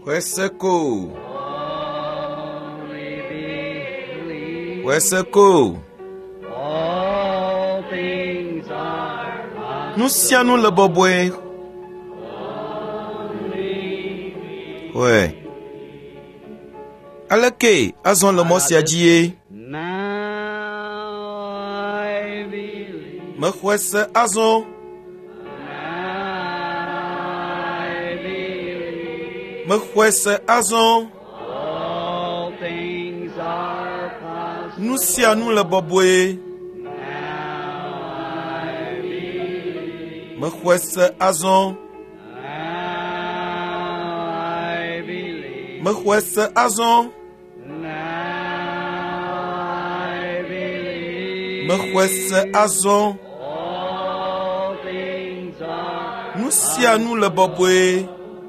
Weseko. Weseko. Nous sianou le boboué. Ouais. Aleke, azon le mosiadie. Me wese azon. Me wese azon. Nous sianou le boboué. Me wese azon. Me wese azon. Me wese azon. Nous sianou le boboué.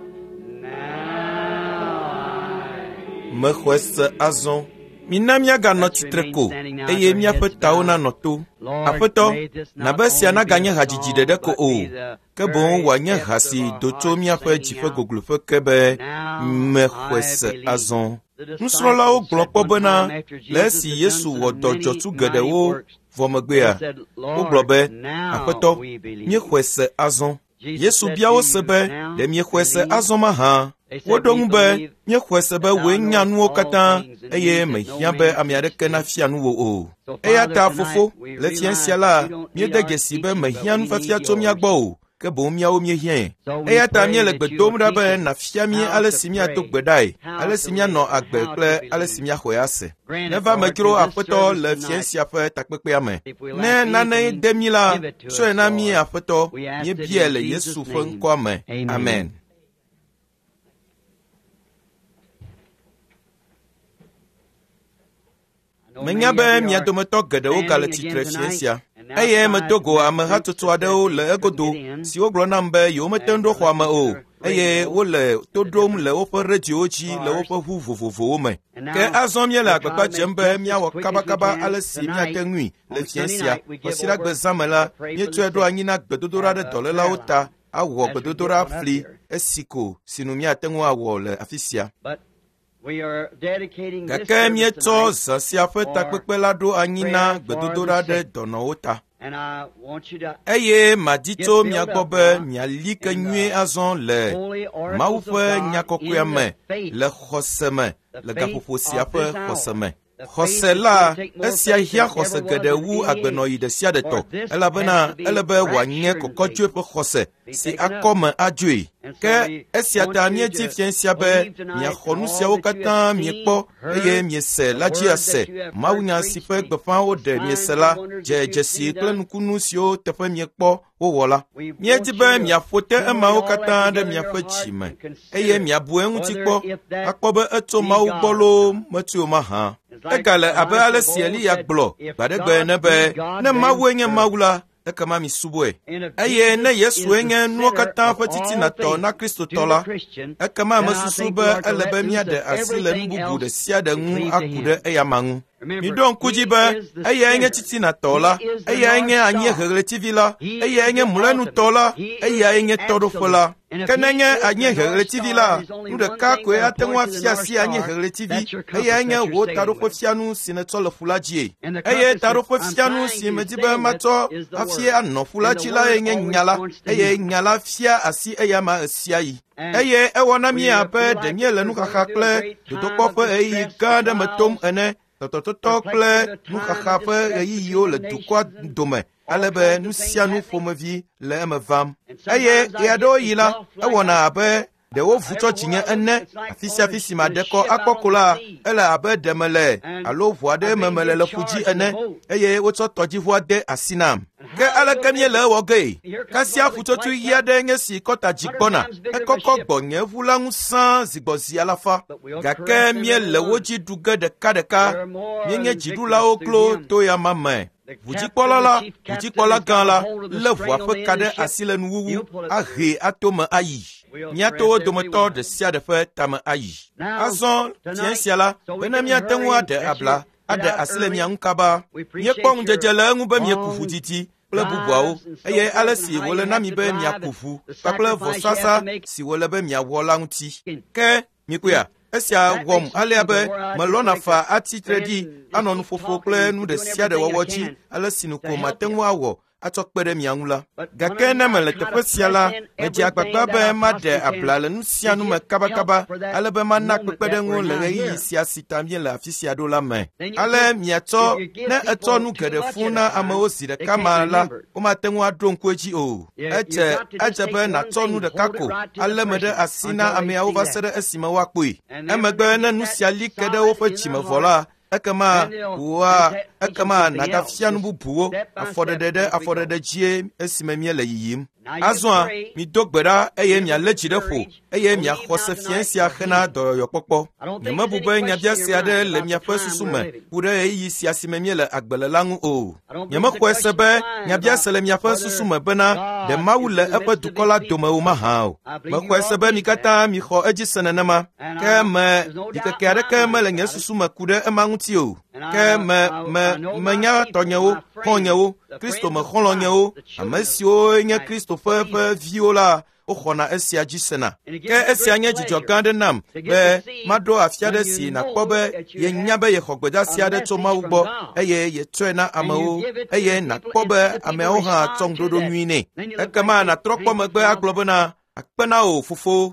Me wese azon. Minamia gano titreko, eye mia fetao na noto. Afeto, na besia na ganye hajiji dedeko o. Kebon wanye hasi doto mia fe jife goglufe kebe me wese azon. Nusrola o glokpo bena, lesi Yesu wodojotu gede o vomegbea. O globe, afeto, mie wese azon. Yesu bia o sebe, de mie wese azon maha. Wodongbe, mie wese be we nyanu o katan, eye me hiabe amiadeke na fianu o. Eya ta fofo, le fiensia la, mie degesi be me hianu fa fiato miagbo. Ke bo mia o mie hien. Eya ta mie le gbedom da be na fia mie ale simia to gbedai, ale simia no agbe kle ale simia hoyase. Neva me kiro apeto le fiensia fe takpepe ame. Ne nane demila, so na mie apeto, mie biele Yesu fe nko ame. Amen. Menyabe mia dometo gede o gale titre fiensia. Eye me dogo ame hatutu adeo le egodo, si o glona mbe yo metendo kwa me o. Eye o le todrom le ope radio chi le ope huvovovo me. Ke azon mie le agbagba jembe mia wo kaba ale si mia tengui le fiensia. Osira gbezamela, mie tu edo anyina gbedodora de dolela ota, awo gbedodora fli, esiko, sinu mia tengu awo le afisia. Kake mieto zasia fe takpepe la do anyina gbedodora de donoota. Eye madito miagobe mialike nyue azon le maufe nyakokwe me le khoseme le gapoposia fe khoseme. Khose la esia hia khose gede wu agbenoyi de sia de to. Elabena elebe wanye kokotwe fe khose si akome adwe. Ke esia ta mie ti fiensia be mia khonu sia okatan mie po eye mie se la jia se mawunya si fe gbefa o de mie se la je si klenukunu sio te fe mie po wo wola mie ti be mia fote ema okatan de mia fe chime eye mia bu enwu ti po akpobe eto mawu gbolo metu ma ha egale abe ale sieli ya glo badegbe ne be ne mawu enye mawula ekama mi subwe eye ne Yesu enye nuo kata fatiti na to na Kristo tola ekama masusube elebe mia de asile mbubu de sia de ngu akude eyamangu mi don kujibe eye enye titi na tola eye enye anye relativila eye enye mulenu tola eye enye todofola kenenye anye relativila nde ka kwe atenwa fiasi anye relativi eye enye wo tarofo fianu sinetolo fulaji eye tarofo fianu simedibe mato afie anofulaji la enye nyala eye nyala fia asi eyama asiai eye ewona mi ape denye lenu kakakle dotokofe eyi gade metom ene tototokle nu kakhafe eyi yo le dukwa dome alebe nu sianu fomevi le emevam eye yado yila ewona abe de wo vuto chinye ene afisi ma deko akokola ele abe demele alo voade memele le fuji ene eye wo toji voade asinam ke ala kemie le woge kasia futo tu yade ngesi kota jikona ekoko gbonye vulangu san zigbozi alafa gake mie le woji duge de kadeka nyenye jidula oklo to ya mama Vuji kola gala, le voix fe kade asile nuwu, a he atome ayi. Nyato domotor de sia de fe tame ayi. Azon, tien siala, benamia tengwa de abla, ade asile miankaba. Nye pong de jele ngube mie kufutiti. Ple bubuao, eye ale si wole nami be mia kufu. Paple vosasa, si wole be mia wola nti. Ke, mikuya esia wom ale abe melona fa atitredi anonu fofo kple nu de sia de wowochi ale sinuko matengu awo atokpede miangula gake na mele teƒe sia la medzi agbagba be made abla le nu sia nu me kabakaba ale be mana kpekpede ŋu le ɣeyiɣi sia si ta mie le afi sia ɖo la me ale miatsɔ ne etsɔ nu geɖe fu na amewo zi ɖeka ma la womate ŋu aɖo ŋku edzi o edze be natsɔ nu ɖeka ko ale me ɖe asi na ameawo va se ɖe esime woakpɔe emegbe ne nu sia li ke ɖe woƒe dzime vɔ la ekema nagafia nu bubuwo afɔɖeɖe dzie esime mie le yiyim azɔa mido gbe ɖa eye mialé dzi ɖe ƒo eye miaxɔ se fia sia hena dɔyɔyɔkpɔkpɔ nyemebu be nyabia sia ɖe le miaƒe susu me ku ɖe ɣeyiɣi sia si me mie le agbe le la ŋu o nyemexɔe se be nyabia se le miaƒe susu me bena ɖe Mawu le eƒe dukɔ la dome o mahã o mexɔe se be mi katã mixɔ edzi se nenema ke dikeke aɖeke mele nye susu me ku ɖe ema ŋuti o ke menya tɔnyewo xɔnyewo Kristo me xɔlɔnyewo ame siwo nye Kristo ƒe viwo la woxɔna esia dzi sena ke esia nye dzidzɔ gã aɖe nam be maɖo afi aɖe si nakpɔ be yenya be yexɔ gbedasi aɖe tso Mawu gbɔ eye yetsɔe na amewo eye nakpɔ be ameawo hã tsɔ ŋuɖoɖo nyui nɛ ekema natrɔ kpɔ megbe agblɔ bena akpena o fofo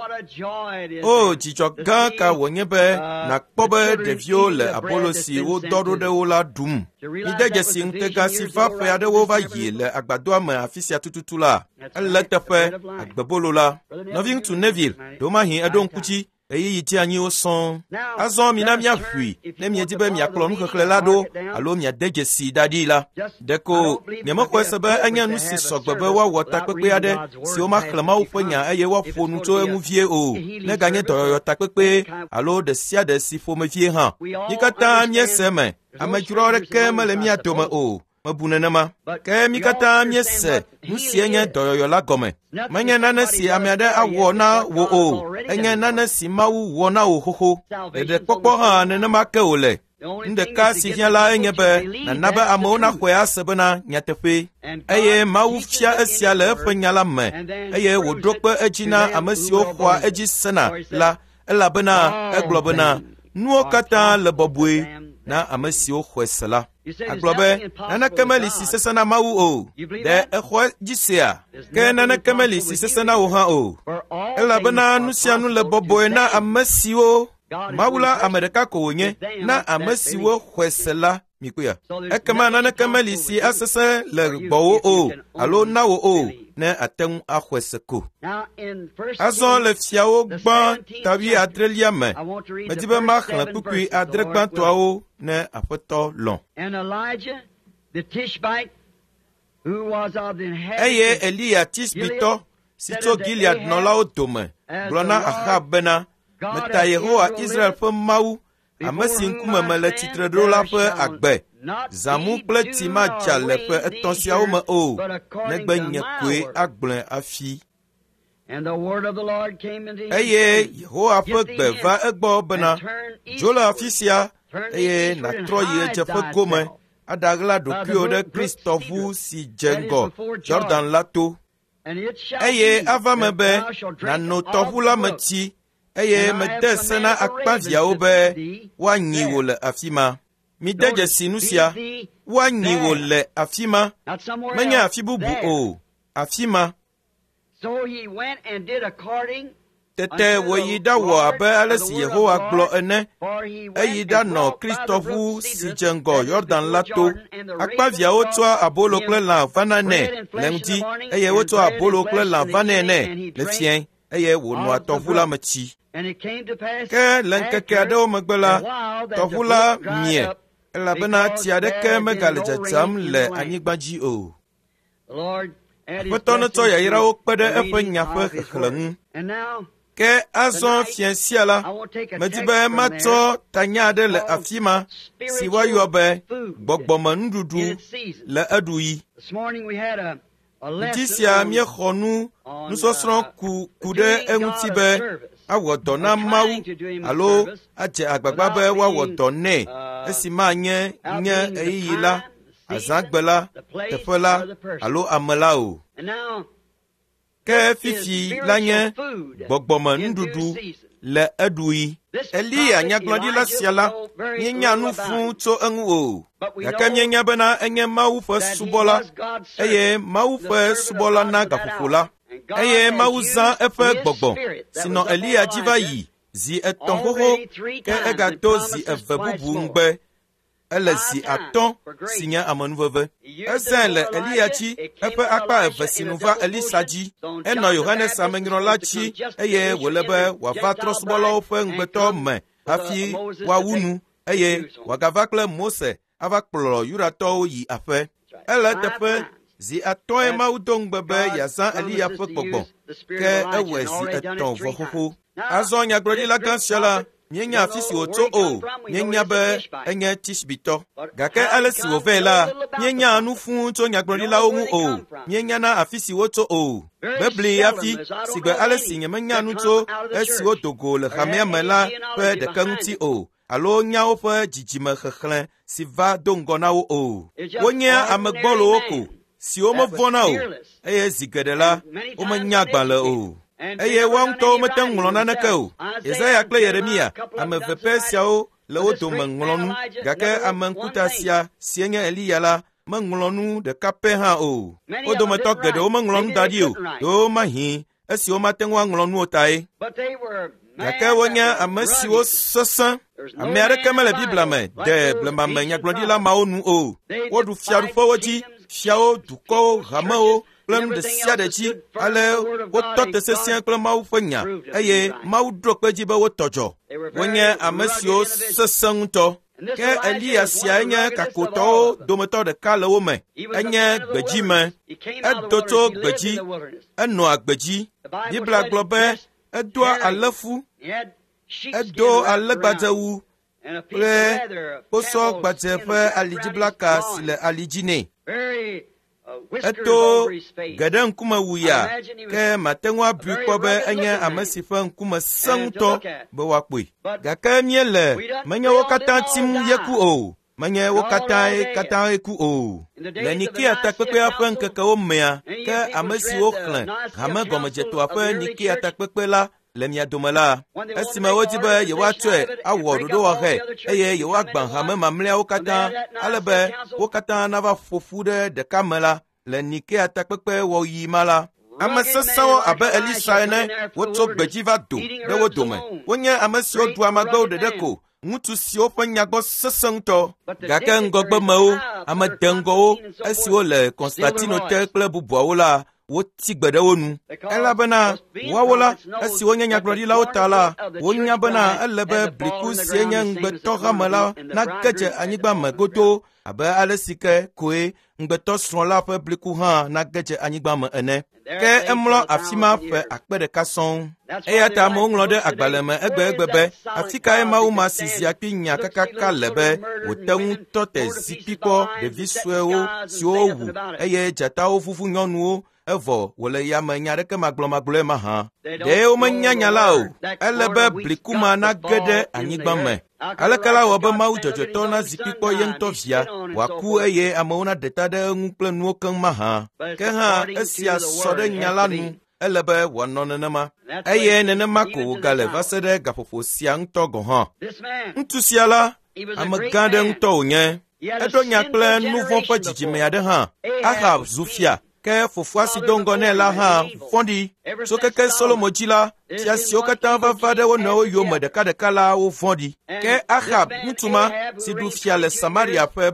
o dzidzɔ gã ka wònye be nakpɔ be ɖeviwo le abolo si wodɔ ɖo ɖe wo la ɖum mide dzesi ŋutega si va ƒe aɖewo va yi le agbadoa me afi sia tututu la ele teƒe agbebolo la nɔvi ŋutsu Neville ɖomahi eɖo ŋkudzi ɣeyiɣi dzi anyiwo sɔŋ azɔ mina miaƒui ne miedi be miakplɔ nuxexlẽ la ɖo alo miade dzesi da ɖi la ɖeko nyemexɔe se be enye nu si sɔgbe be woawɔ takpekpe aɖe si womaxlẽ Mawu ƒe nya eye woaƒo nu tso eŋu vie o neganye dɔyɔyɔ takpekpe alo ɖe sia ɖe si ƒomevie hã mi katã miese me amedzro aɖeke mele mia dome o mebu nenema ke mi katã miese nu sie nye dɔyɔyɔ la gɔme menye nane si ame aɖe awɔ na wo o enye nane si Mawu wɔ na wo xoxo ɖeɖekpɔkpɔ hã nenema ke wòle nuɖeka si hiã la enye be nana be amewo naxɔe ase bena nyateƒe eye Mawu fia esia le eƒe nya la me eye wòɖo kpe edzi na ame siwo xɔa edzi sena la elabena egblɔ bena nuwo katã le bɔbɔe na ame siwo xɔe se la agblɔ be naneke meli si sese na Mawu o ɖe exɔ dzi sea ke naneke meli si sese na wo hã o elabena nu sia nu le bɔbɔe na ame siwo Mawu la ame ɖeka ko wònye na ame siwo xɔe se la mikuya ekema naneke meli si asese le gbɔwo o alo na wo o ne ate ŋu axɔe se ko azɔ le Fiawo gbã tawi adrelia me medi be maxlẽ kpukpui adre gbãtɔawo ne Aƒetɔ lɔ̃ eye Eliya Tisbitɔ si tso Gilead nɔlawo dome gblɔ na Ahab bena meta Yehowa Israel ƒe Mawu ame si ŋkume mele tsitre ɖo la ƒe agbe zãmu kple tsi madza le ƒe etɔ̃ siawo me o negbe nye koe agblẽ afi eye Yehowa ƒe gbe va egbɔ bena dzo le afi sia eye nàtrɔ yi edzeƒe gome aɖaɣla ɖokuiwò ɖe Kristɔʋu si dze ŋgɔ Yordan la to eye ava me be nàno tɔʋu la me tsi eye mede se na akpaviawo be woanyi wò le afi ma mide dzesi nu sia woanyi wò le afi ma menye afi bubu o afi ma tete wòyi ɖawɔ abe ale si Yehowa gblɔ ene eyi ɖanɔ Kristɔʋu si dze ŋgɔ Yordan la to akpaviawo tsɔa abolo kple lã vana nɛ le ŋdi eye wotsɔa abolo kple lã vanɛ nɛ le fiẽ eye wònɔa tɔʋu la me tsi ke le ŋkeke aɖewo megbe la tɔʋu la mie elabena tsi aɖeke megale dzadzam le anyigba dzi o Aƒetɔ netsɔ yayrawo kpe ɖe eƒe nya ƒe xexlẽ ŋu ke azɔ fia sia la medi be matsɔ tanya aɖe le afi ma si woayɔ be gbɔgbɔme nuɖuɖu le eɖuyi ŋdi sia miexɔ nusɔsrɔ̃ ku ɖe eŋuti be awɔ dɔ na Mawu alo adze agbagba be woawɔ dɔ nɛ esi manye nye ɣeyiɣi la azãgbe la teƒe la alo ame la o ke fifi la nye gbɔgbɔme nuɖuɖu le eɖui. Eliya nyagblɔɖila sia la, míenya nu fũu tso eŋu o, gake míenya bena enye Mawu ƒe subɔla, eye Mawu ƒe subɔla na gaƒoƒo la, eye Mawu zã eƒe gbɔgbɔ si nɔ Eliya dzi va yi zi 3 xoxo, ke egato zi 2 bubu ŋugbe. Ele zi 5 si nye amenuveve. Ezãe le Eliya dzi eƒe akpa 2 si nu va Elisa dzi. Enɔ Yohanes amenyrɔla dzi, eye wòle be wòava trɔ̃subɔlawo ƒe ŋugbetɔ me hafi woawu nu, eye wòagava kple Mose ava kplɔ Yudatɔwo yi aƒe. Ele teƒe zi 5 Mawu do ŋugbe be yeazã Eliya ƒe gbɔgbɔ, ke ewɔe zi 3 vɔ xoxo. Azɔ nyagblɔɖila gã sia la, míenya afi si wòtso o, míenya be enye Tisbitɔ, gake ale si wòvɛ la, míenya nu fũu tso nyagblɔɖilawo ŋu o, míenya na afi si wotso o. Bebli hafi, sigbe ale si nyemenya nu tso esi wodo go le xamea me la ƒe ɖeke ŋuti o, alo nya woƒe dzidzime xexlẽ si va do ŋgɔ na wo o. Wonye ame gbɔlowo ko, siwo mevɔ̃na o, eye zi geɖe la, womenya agbalẽ o. Eye woawo ŋutɔwo mete ŋlɔ naneke o. Yesaya kple Yeremia, ame 2 pɛ siawo le wo dome ŋlɔ nu, gake ame ŋkuta sia sie nye Eliya la meŋlɔ nu ɖeka pɛ hã o. Wo dometɔ geɖewo meŋlɔ nu da ɖi o, ɖewo mahĩ esiwo mate ŋu aŋlɔ nuwo tae. Gake wonye ame siwo sesẽ. Ame aɖeke mele Biblia me de blemame nyagblɔɖila mawo nu o. Woɖu fiaɖuƒewo dzi, fiawo, dukɔwo, hamewo kple nu ɖe sia ɖe dzi, ale wotɔ te sesẽ kple Mawu ƒe nya, eye Mawu ɖo kpe dzi be wotɔ dzɔ. Wonye ame siwo sesẽ ŋutɔ. Ke Eliya sia nye kakotɔwo dometɔ ɖeka le wo me. Enye gbedzime. Edo tso gbedzi, enɔa gbedzi. Biblia gblɔ be edoa alẽfu, edo alẽgbadzewu kple kposɔ gbadze ƒe alidziblaka si le ali dzi nɛ. Eto geɖe ŋkume wuya, ke mate ŋu abui kpɔ be enye ame si ƒe ŋkume sẽ ŋutɔ be woakpɔe. Gake míele menye wo katã tim yeku o, menye wo katã ku o. Le Nikea takpekpea ƒe ŋkekewo mea, ke ame siwo xlẽ hame gɔmedzetoa ƒe Nikea takpekpe la le mia dome la, esime wodi be yewoatsɔe awɔ ɖoɖo wɔxɛ, eye yewoagbã hame mamlɛawo katã, ale be wo katã nava ƒoƒu ɖe ɖeka me la, le Nikea takpekpe wɔyi ma la. Ame sesẽwo abe Elisa ene, wotso gbedzi va do ɖe wo dome. Wonye ame siwo ɖu amagbewo ɖeɖe ko, ŋutsu siwo ƒe nyagbɔ sesẽ ŋutɔ, gake ŋgɔgbemewo, ame deŋgɔwo, esiwo le Konstantino te kple bubuawo la, woti gbe ɖe wo nu, elabena woawo la, esi wonye nyagblɔɖilawo ta la, wonya bena ele be bliku sie nye ŋugbetɔhame la nage dze anyigba me godoo, abe ale si ke koe ŋugbetɔsrɔ̃ la ƒe bliku hã nage dze anyigba me ene. Ke emlɔ afi ma ƒe 1,000 sɔŋ. Eya ta amewo ŋlɔ ɖe agbalẽ me egbe be afi kae Mawu ma si ziakpi nya kakaka le be wòte ŋu tɔ te zikpi kpɔ ɖevi suewo siwo wu, eye dzatawo vuvu nyɔnuwo, evɔ wòle yame nya ɖeke magblɔe mahã. Ɖe womenya nya la o, ele be bliku ma nage ɖe anyigba me. Aleke la wɔ be Mawu dzɔdzɔetɔ na zikpi kpɔ ye ŋutɔ via, wòaku eye amewo naɖe ta ɖe eŋu kple nuwo keŋ mahã. Ke hã esia sɔ ɖe nya la nu, ele be wòanɔ nenema. Eye nenema ko wògale va se ɖe gaƒoƒo sia ŋutɔ gɔ̃ hã. Ŋutsu sia la, ame gã ɖe ŋutɔ wònye. Eɖo nya kple nu vɔ̃ ƒe dzidzime aɖe hã. Ahab zu fia, ke fofoa si do ŋgɔ nɛ la hã vɔ̃ɖi. Tso keke Solomo dzi la, fia siwo katã va ɖe wo nɔewo yome ɖekaɖeka la wo vɔ̃ɖi. Ke Ahab, ŋutsu ma si ɖu fia le Samaria ƒe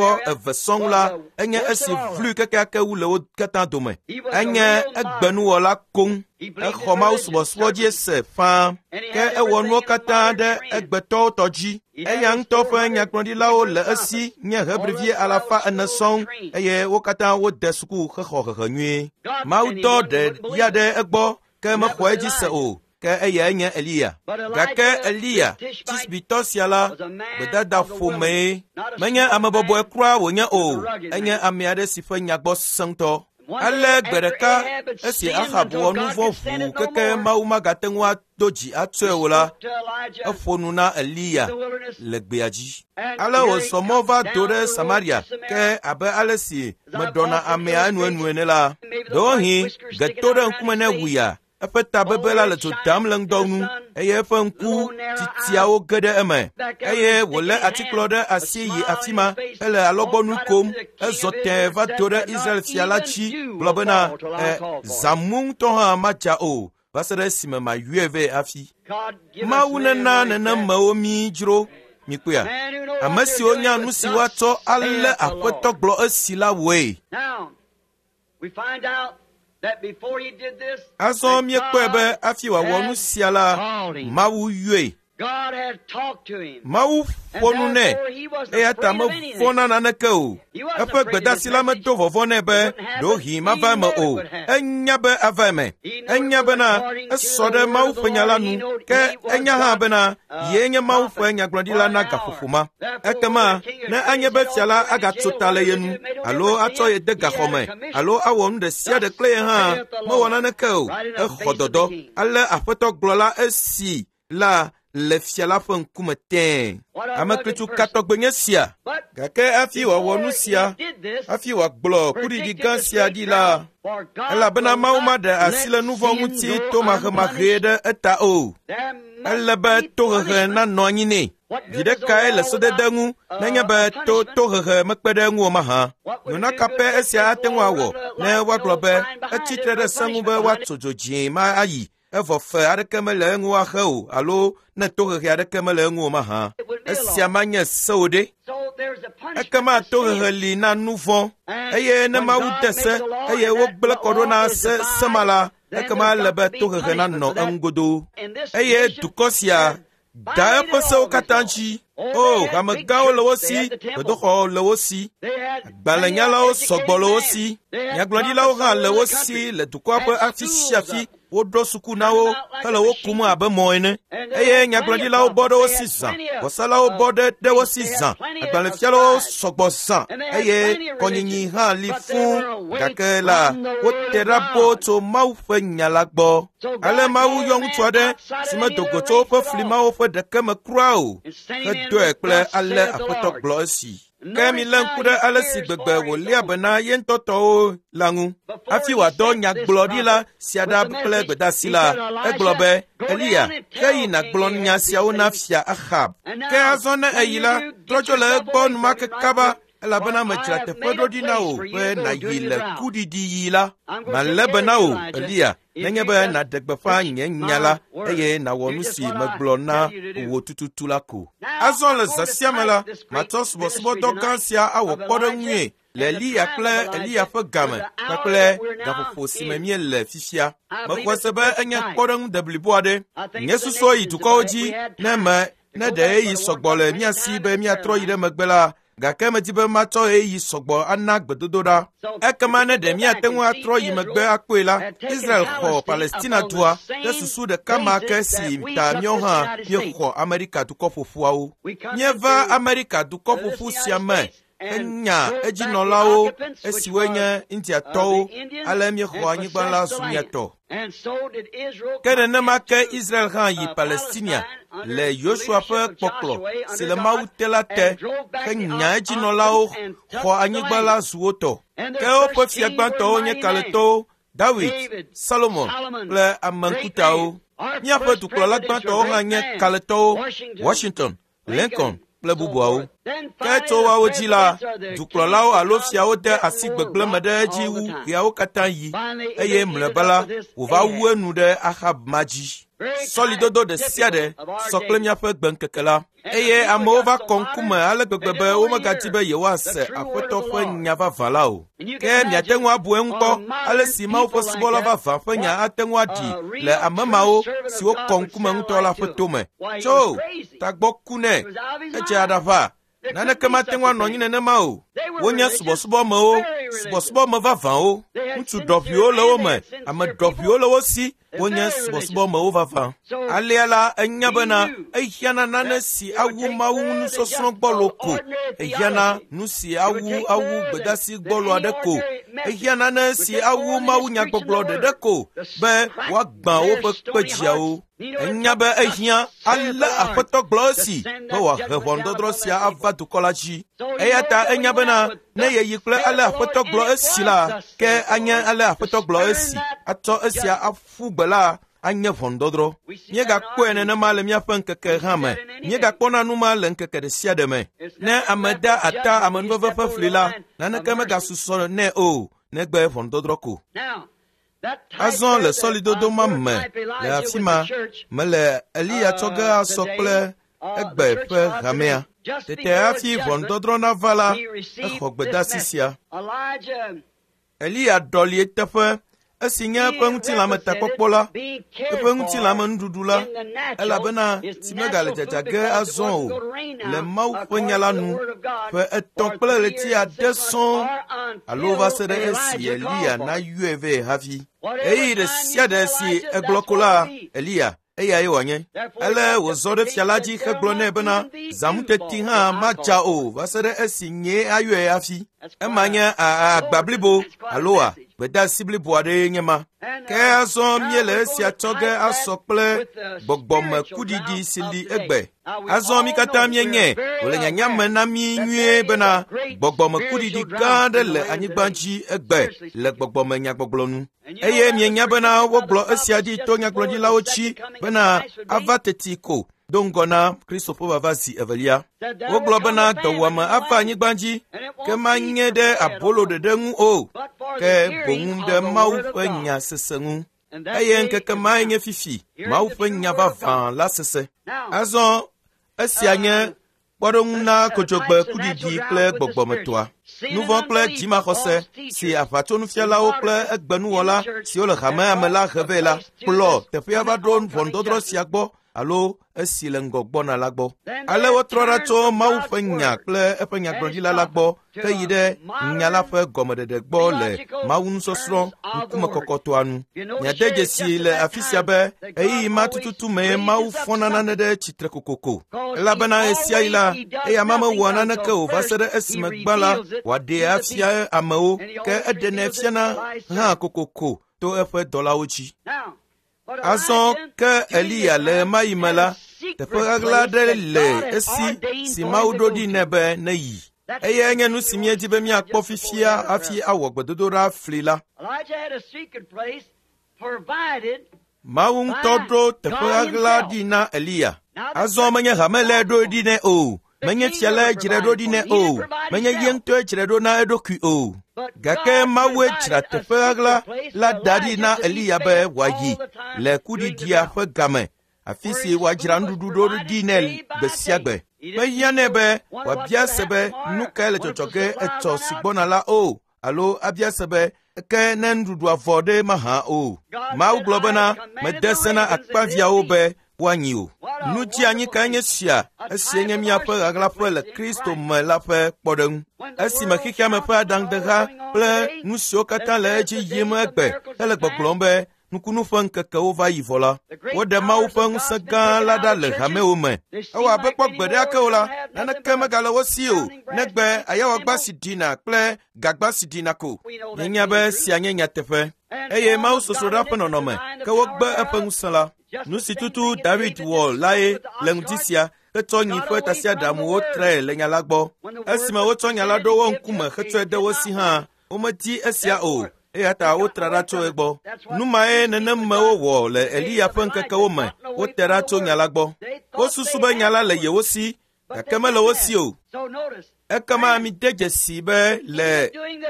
22 sɔŋ la, enye esi vlui kekeake wu le wo katã dome. Enye egbenuwɔla koŋ. Exɔ Mawu subɔsubɔ dzi ese ƒãa, ke ewɔ nuwo katã ɖe egbetɔwo tɔ dzi. Eya ŋutɔ ƒe nyagblɔɖilawo le esi nye Hebrivi 400 sɔŋ, eye wo katã wode suku hexɔ hehe nyuie. Mawu dɔ ɖe ya ɖe egbɔ, ke mexɔ edzi se o, ke eya nye Eliya. Gake Eliya, Tisbitɔ sia la, gbedada ƒomee, menye ame bɔbɔe kura wònye o, enye ame aɖe si ƒe nyagbɔ sesẽŋtɔ. Ale gbe ɖeka, esi Ahab wɔ nu vɔ̃ ʋuu keke Mawu magate ŋu ado dzi atsɔe o la, eƒo nu na Eliya le gbea dzi. Ale wòzɔ mɔ va do ɖe Samaria, ke abe ale si meɖɔna amea enue ne la, ɖewohĩ geto ɖe ŋkume ne wuya, eƒe tabebela le dzodam le ŋdɔ ŋu, eye eƒe ŋku titiawo ge ɖe eme, eye wòlé atikplɔ ɖe asi yi afi ma hele alɔgbɔnu kom, ezɔ tẽ va do ɖe Israel fia la dzi, gblɔ bena zãmu ŋutɔ hã madza o, va se ɖe esime mayɔe vɛ afi. Mawu nena nenemewo mí dzro, mi kpea. Ame siwo nya nu si woatsɔ alé Aƒetɔ gblɔ esi la woe. Azɔ míekpɔe be afi wòawɔ nu sia la, Mawu yɔe. Mawu ƒo nu nɛ, eya ta mevɔ̃na naneke o. Eƒe gbedasi la medo vɔvɔ nɛ be ɖohi mava eme o. Enya be ava eme. Enya bena esɔ ɖe Mawu ƒe nya la nu, ke enya hã bena yee nye Mawu ƒe nyagblɔɖila na gaƒoƒo ma. Ekema, ne anye be fia la agatso ta le ye nu, alo atsɔ ye de gaxɔ me, alo awɔ nu ɖe sia ɖe kple ye hã, mewɔ naneke o. Exɔ dɔdɔ. Ale Aƒetɔ gblɔ la esi la le fia la ƒe ŋkume tẽ. Amekritsu katɔgbe nye sia, gake afi wòawɔ nu sia, afi wòagblɔ kuɖiɖi gã sia ɖi la, elabena Mawu maɖe asi le nu vɔ̃ ŋuti to mahemahee ɖe eta o. Ele be tohehe nanɔ anyi nɛ. Viɖekae le sodede ŋu, nenye be tohehe mekpe ɖe eŋu o mahã. Nunaka pɛ esia ate ŋu awɔ, ne woagblɔ be etsitre ɖe se ŋu be woatso dzo dzĩ ma ayi. Evɔ fe aɖeke mele eŋu axe o, alo ne tohehe aɖeke mele eŋu o mahã. Esia ma nye sewo ɖe. Ekema tohehe li na nu vɔ̃, eye ne Mawu de se, eye wogblẽ kɔ ɖo na se ma la, ekema ele be tohehe nanɔ eŋu godoo. Eye dukɔ sia da eƒe sewo katã dzi. O, hamegãwo le wo si, gbedoxɔwo le wo si, agbalẽnyalawo sɔgbɔ le wo si, nyagblɔɖilawo hã le wo si le dukɔa ƒe afi sia afi. Woɖo suku na wo hele wo kum abe mɔ ene, eye nyagblɔɖilawo bɔ ɖe wo si zã, wɔsalawo bɔ ɖe wo si zã, agbalẽfialawo sɔgbɔ zã, eye kɔnyinyi hã li fũu, gake la wote ɖa bo tso Mawu ƒe nya la gbɔ. Ale Mawu yɔ ŋutsu aɖe si medo go tso woƒe flimawo ƒe ɖeke me kura o, hedɔe kple ale Aƒetɔ gblɔ esi. Ke mi lé ŋku ɖe ale si gbegbe wòlia be na ye ŋutɔtɔwo la ŋu. Hafi wòadɔ nyagblɔɖila sia ɖa kple gbedasi la, egblɔ be, Eliya, heyi nàgblɔ nya siawo na fia Ahab. Ke azɔ ne eyi la, trɔ dzo le egbɔ numake kaba, elabena medzra teƒe ɖo ɖi na wò be nàyi le kuɖiɖi yi la. Malé be na wò, Eliya, nenye be nàɖe gbeƒã nye nya la, eye nàwɔ nu si megblɔ na wò tututu la ko. Azɔ le zã sia me la, matsɔ subɔsubɔdɔ gã sia awɔ kpɔɖeŋue le Eliya kple Eliya ƒe game kpakple gaƒoƒo si me míele fifia. Mexɔ se be enye kpɔɖeŋu de blibo aɖe. Nye susu yi dukɔwo dzi ne ɖe eyi sɔgbɔ le mía si be míatrɔ yi ɖe megbe la, gake medi be matsɔ eyi sɔgbɔ ana gbedodoɖa. Ekema ne ɖe míate ŋu atrɔ yi megbe akpɔe la, Israel xɔ Palestina dua ɖe susu ɖeka ma ke si ta míawo hã míexɔ Amerika dukɔ ƒoƒuawo. Míeva Amerika dukɔ ƒoƒu sia me enya edzinɔlawo esiwoe nye Indiatɔwo, ale míexɔ anyigba la zu míatɔ. Ke nenema ke Israel hã yi Palestina le Yosua ƒe kpɔkplɔ si le Mawu te la te, henya edzinɔlawo xɔ anyigba la zu wo tɔ. Ke woƒe fia gbãtɔwo nye Kaletɔwo, David, Salomon kple ame ŋkutawo. Míaƒe dukplɔla gbãtɔwo hã nye Kaletɔwo, Washington, Lincoln kple bubuawo. Ke tso woawo dzi la, dukplɔlawo alo fiawo de asi gbegblẽ me ɖe edzi wu ɣeawo katã yi, eye mlɔeba la wòva wu enu ɖe Ahab ma dzi. Sɔlidodo ɖe sia ɖe sɔ kple míaƒe gbeŋkeke la, eye amewo va kɔ ŋkume ale gbegbe be womegadi be yewoase Aƒetɔ ƒe nya vavã la o. Ke miate ŋu abu eŋu kpɔ ale si Mawu ƒe subɔla vavã ƒe nya ate ŋu aɖi le ame mawo siwo kɔ ŋkume ŋutɔ la ƒe tome. Tso, tagbɔ ku nɛ, edze aɖaʋa. Naneke mate ŋu anɔ anyi nenema o. Wonye subɔsubɔmewo, subɔsubɔme vavãwo. Ŋutsu ɖɔʋiwo le wo me, ame ɖɔʋiwo le wo si. Wonye subɔsubɔmewo vavã. Alea la, enya bena ehiana nane si awu Mawu nusɔsrɔ̃ gbɔlo ko. Ehiana nu si awu gbedasi gbɔlo aɖe ko. Ehiana nane si awu Mawu nyagbɔgblɔ ɖeɖe ko, be woagbã woƒe kpedziawo. enya be ehia ale aƒetɔ gblɔ esi be wòahe ʋɔnudɔdrɔ̃ sia ava dukɔ la dzi. Eya ta enya bena ne yeyi kple ale aƒetɔ gblɔ esi la, ke anye ale aƒetɔ gblɔ esi atsɔ esia aƒu gbe la anye ʋɔnudɔdrɔ̃. Míegakpɔe nenema le míaƒe ŋkeke hã me. Míegakpɔna nu ma le ŋkeke ɖe sia ɖe me. Ne ame da ata amenuveve ƒe fli la, naneke megasusɔ nɛ o, negbe ʋɔnudɔdrɔ̃ ko. Azɔ le sɔlidodo ma me le afi ma, mele Eliya tsɔ ge asɔ kple egbe ƒe hamea. Tete hafi ʋɔnudɔdrɔ̃ nava la, exɔ gbedeasi sia. Eliya ɖɔli eteƒe esi nye eƒe ŋutilãme takpɔkpɔ la, eƒe ŋutilãme nuɖuɖu la, elabena si megale dzadza ge azɔ o, le Mawu ƒe nya la nu, ƒe 3 kple ɣleti 1 sɔŋ, alo va se ɖe esi Eliya nayɔe vɛ hafi. Eyi ɖe sia ɖe si egblɔ ko la, Eliya eyae wòanye. Ale wòzɔ ɖe fia la dzi hegblɔ nɛ bena zãmuteti hã madza o va se ɖe esi nye ayɔe hafi. Ema nye agba blibo aloa gbedeasi blibo aɖee nye ma. Ke azɔ míele esia tsɔ ge asɔ kple gbɔgbɔme kuɖiɖi si li egbe. Azɔ mi katã míenye wòle nyanya me na mi nyuie bena gbɔgbɔme kuɖiɖi gã aɖe le anyigba dzi egbe le gbɔgbɔme nyagbɔgblɔ nu. Eye mienya bena wogblɔ esia dzi to nyagblɔɖilawo tsi bena ava teti ko do ŋgɔ na Kristo ƒe vava zi evelia. Wogblɔ bena dɔwuame ava anyigba dzi, ke manye ɖe abolo ɖeɖe ŋu o, ke boŋu ɖe Mawu ƒe nya sese ŋu. Eye ŋkeke mae nye fifi, Mawu ƒe nya vavã la sese. Azɔ esia nye kpɔɖeŋu na kodzogbe kuɖiɖi kple gbɔgbɔmetɔa. Nuvɔ kple dzimaxɔse si aʋatsonufialawo kple egbenuwɔla siwo le hamea me la he vɛ la, kplɔ teƒea va ɖo ʋɔnudɔdrɔ̃ sia gbɔ alo esi le ŋgɔ gbɔna la gbɔ. Ale wotrɔ ɖa tso Mawu ƒe nya kple eƒe nyagblɔɖila la gbɔ ke yi ɖe nya la ƒe gɔmeɖeɖe gbɔ le Mawu nusɔsrɔ̃ ŋkume kɔkɔtɔa nu. Miade dzesi le afi sia be eyi ma tututu me Mawu fɔna nane ɖe tsitre kokoko. Elabena esia yi la, eya ma mewɔa naneke o va se ɖe esime gbã la wòaɖee afia amewo, ke eɖenɛ fiana hã kokoko to eƒe dɔlawo dzi. Azɔ ke Eliya le ema yi me la, teƒe ɣaɣla aɖe le esi si Mawu ɖo ɖi nɛ be ne yi. Eye nye nu si míedi be míakpɔ fifia hafi awɔ gbedodoɖa fli la. Mawu ŋutɔ ɖo teƒe ɣaɣla ɖi na Eliya. Azɔ menye hamele ɖo ɖi nɛ o, menye fiala dzre ɖo ɖi nɛ o, menye ye ŋutɔe dzre ɖo na eɖokui o. Gake Mawue dzra teƒe ɣaɣla la da ɖi na Eliya be wòayi le kuɖiɖia ƒe game, afi si wòadzra nuɖuɖu ɖo ɖi nɛ gbe sia gbe. Mehiã nɛ be wòabia se be nu kae le dzɔdzɔ ge etsɔ si gbɔna la o, alo abia se be ke ne nuɖuɖua vɔ ɖe mahã o. Mawu gblɔ bena mede se na akpaviawo be woanyi o. Nu dzeanyi kae nye sia, esie nye míaƒe ɣaɣlaƒe le Kristo me la ƒe kpɔɖeŋu. Esime xexea me ƒe aɖaŋudeha kple nu siwo katã le edzi yim egbe hele gbɔgblɔm be nukunu ƒe ŋkekewo va yi vɔ la, woɖe Mawu ƒe ŋusẽ gã la ɖa le hamewo me. Ewɔ abe kpɔ gbe ɖeakewo la, naneke megale wo si o, negbe ayawagba si ɖina kple gagba si ɖina ko. Mienya be sia nye nyateƒe. Eye Mawu sosroɖa ƒe nɔnɔme, ke wogbe eƒe ŋusẽ la. Nu si tutu David wɔ lae le ŋdi sia, hetsɔ nyi ƒe tasiaɖamuwo trae le nya la gbɔ. Esime wotsɔ nya la ɖo wo ŋkume hetsɔe de wo si hã, womedi esia o, eya ta wotra ɖa tso egbɔ. Nu mae neneme wowɔ le Eliya ƒe ŋkekewo me, wote ɖa tso nya la gbɔ. Wosusu be nya la le yewo si, gake mele wo si o. Ekema mi de dzesi be le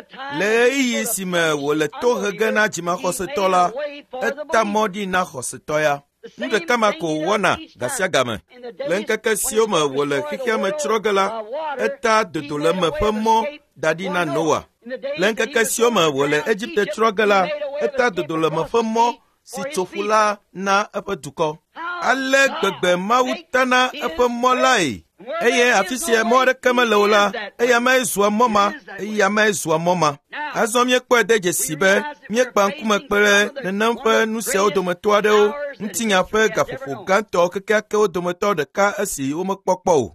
ɣeyiɣi si me wòle to he ge na dzimaxɔsetɔ la, eta mɔ ɖi na xɔsetɔ ya. Nu ɖeka ma ko wɔna ga sia game. Le ŋkeke siwo me wòle xexea me tsrɔ̃ ge la, eta dodoleme ƒe mɔ da ɖi na Noa. Le ŋkeke siwo me wòle Egipte tsrɔ̃ ge la, eta dodoleme ƒe mɔ si tso ƒu la na eƒe dukɔ. Ale gbegbe Mawu tana eƒe mɔ lae. Eye afi sia mɔ aɖeke mele o la, eya mae zua mɔ ma, eya mae zua mɔ ma. Azɔ míekpɔe de dzesi be míekpa ŋkume kple nenem ƒe nu siawo dometɔ aɖewo, ŋutinya ƒe gaƒoƒo gãtɔ kekeakewo dometɔ ɖeka esi womekpɔkpɔ o.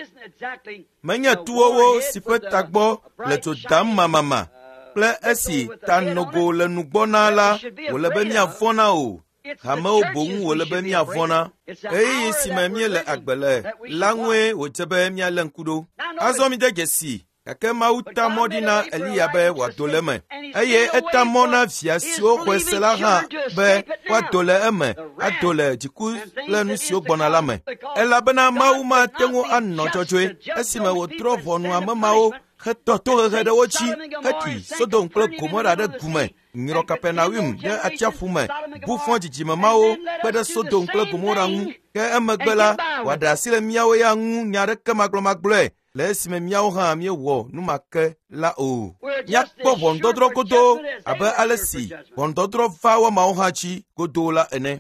Menye tuwowo si ƒe tagbɔ le dzo dam mamama, kple esi ta nogo le nugbɔna la, wòle be míavɔ̃na o. Hame boŋ wole be miavɔna. Eye si me miele agbele la ŋue wodze be miale ŋku ɖo. Azɔ mi de dzesi. Gake Mawu ta mɔ ɖi na Eliya be wòado le eme. Eye eta mɔ na via siwo xɔe se la hã be woado le eme, ado le dziku kple nu siwo gbɔna la me. Elabena Mawu mate ŋu anɔ dzɔdzɔe esime wòtrɔ ʋɔnu ame mawo hetɔ tohehe ɖe wo dzi heti Sodom kple Gomora ɖe gume, nyrɔ Kapernaum ɖe atsiaƒu me, bu fɔ dzidzime mawo kpe ɖe Sodom kple Gomora ŋu. Ke emegbe la, wòaɖe asi le míawo ya ŋu nya aɖeke magblɔe. Le esime míawo hã miewɔ numake la o. Míakpɔ ʋɔnudɔdrɔ̃ godoo abe ale si ʋɔnudɔdrɔ̃ va wɔmawo hã dzi godoo la ene.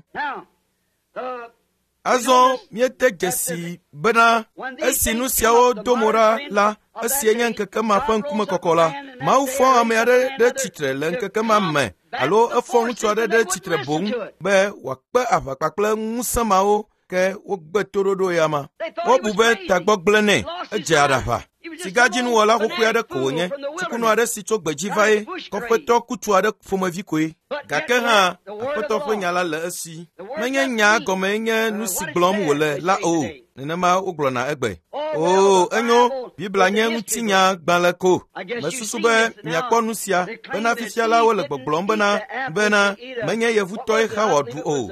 Azɔ míete dzesi bena esi nu siawo do mo ɖa la, esie nye ŋkeke ma ƒe ŋkume kɔkɔ la, Mawu fɔ ame aɖe ɖe tsitre le ŋkeke ma me, alo efɔ ŋutsu aɖe ɖe tsitre boŋ be wòakpe aʋakpa kple ŋusẽ mawo ke wogbe toɖoɖo ya ma. Wobu be tagbɔ gblẽ nɛ, edze aɖaʋa. Sigadzinuwɔla xoxoe aɖe ko wònye, tsikunu aɖe si tso gbedzi va ye, kɔƒetɔ kutu aɖe ƒomevi koe. Gake hã, Aƒetɔ ƒe nya la le esi. Menye nya gɔme nye nu si gblɔm wòle la o, nenema wogblɔna egbe. O, enyo, Biblia nye ŋutinya gbalẽ ko. Mesusu be miakpɔ nu sia, bena fifia la wole gbɔgblɔm bena menye yevutɔe xa wòaɖu o.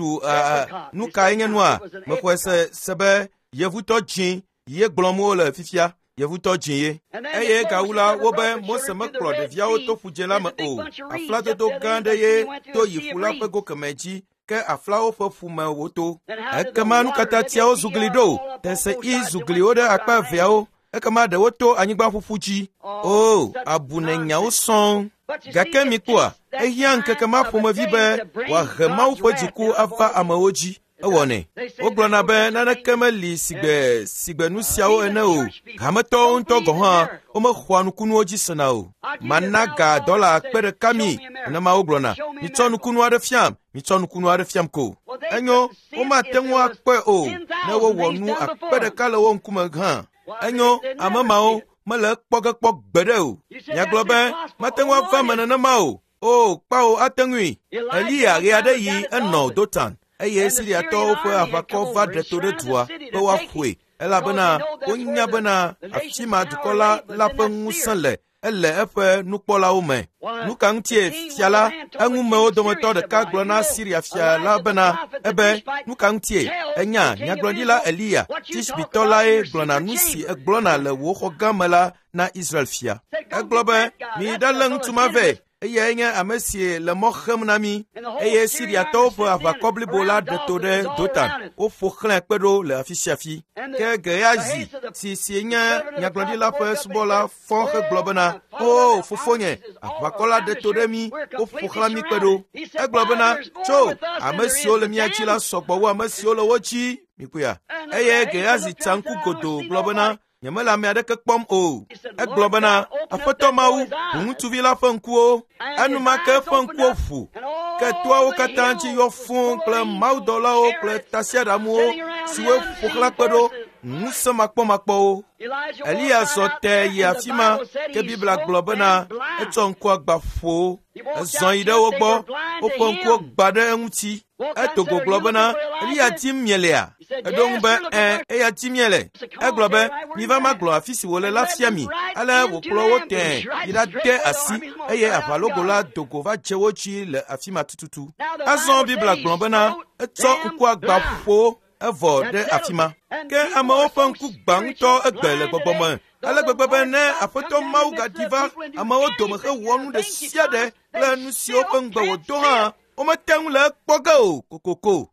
Eɖu nu kae nye nua? Mexɔe se be yevutɔ dzĩ ye gblɔm wole fifia. Yevutɔ dzĩ ye. Eye gawu la wobe Mose mekplɔ ɖeviawo to ƒudze la me o. Afladodo gã ɖe ye to yi ƒu la ƒe go kemɛ dzi, ke aflawo ƒe ƒu me woto. Ekema nu katã tiawo zu gli ɖo. Tesei zu gliwo ɖe akpa eveawo. Ekema ɖewo to anyigba ƒuƒu dzi. O, abu ne nyawo sɔŋ. Gake mi kpɔa, ehiã ŋkeke ma ƒomevi be wòahe Mawu ƒe dziku ava amewo dzi. Ewɔnɛ. Wogblɔna be naneke meli sigbe nu siawo ene o. Hametɔwo ŋutɔ gɔ̃ hã womexɔa nukunuwo dzi sena o. Mana ga $1 100 mi. Nenema wogblɔna, mitsɔ nukunu aɖe fiam, mitsɔ nukunu aɖe fiam ko. Enyo, womate ŋu akpɔe o, ne wowɔ nu 100 le wo ŋkume hã. Enyo, ame mawo mele ekpɔ ge kpɔ gbeɖe o. Miagblɔ be mate ŋu ava me nenema o. O, kpawo ate ŋui. Eliya ɣe aɖe yi enɔ Dotan. Eye Siriatɔwo ƒe aʋakɔ va ɖe to ɖe dua be woaƒoe, elabena wonya bena afi ma dukɔ la ƒe ŋusẽ le, ele eƒe nukpɔlawo me. Nu ka ŋutie fia la, eŋumewo dometɔ ɖeka gblɔ na Siria fia la bena, ebe nu ka ŋutie, enya nyagblɔɖila Eliya, Tishbitɔ lae gblɔna nu si egblɔna le wò xɔ gã me la na Israel fia. Egblɔ be, mi ɖalé ŋutsu ma vɛ. Eyae nye ame si le mɔ xem na mi. Eye Siriatɔwo ƒe aʋakɔ blibo la ɖe to ɖe Dotan. Woƒo xlãe kpe ɖo le afi sia afi. Ke Gehazi, si nye nyagblɔɖila ƒe subɔla fɔ hegblɔ bena, o, fofonye, aʋakɔ la ɖe to ɖe mi, woƒo xlã mi kpe ɖo. Egblɔ bena, tso, ame siwo le mia dzi la sɔgbɔ wu ame siwo le wo dzi, mikuya. Eye Gehazi tsa ŋku godoo gblɔ bena, nyemele ame aɖeke kpɔm o. Egblɔ bena, Aƒetɔ Mawu, ŋutsuvi la ƒe ŋkuwo, enumake eƒe ŋkuwo ƒu, ke toawo katã dzi yɔ fũu kple mawudɔlawo kple tasiaɖamuwo siwo ƒo xlã kpe ɖo ŋusẽ makpɔmakpɔwo. Eliya zɔ te yi afi ma, ke Biblia gblɔ bena etsɔ ŋkua gba ƒowo. Ezɔ yi ɖe wo gbɔ, woƒe ŋkuwo gba ɖe eŋuti. Etogo gblɔ bena, Eliya dim mielea? Eɖo ŋu be, eya dim miele. Egblɔ be, miva magblɔ afi si wòle la fia mi. Ale wòkplɔ wo tẽ yi ɖade asi, eye aʋalogo la dogo va dze wo dzi le afi ma tututu. Azɔ Biblia gblɔ bena, etsɔ ŋkua gba ƒowo, evɔ ɖe afi ma. Ke amewo ƒe ŋku gbã ŋutɔ egbe le gbɔgbɔme. Ale gbegbe be ne Aƒetɔ Mawu gadi va amewo dome hewɔ nu ɖe sia ɖe kple nu siwo ƒe ŋugbe wòdo hã, womete ŋu le ekpɔ ge o, kokoko.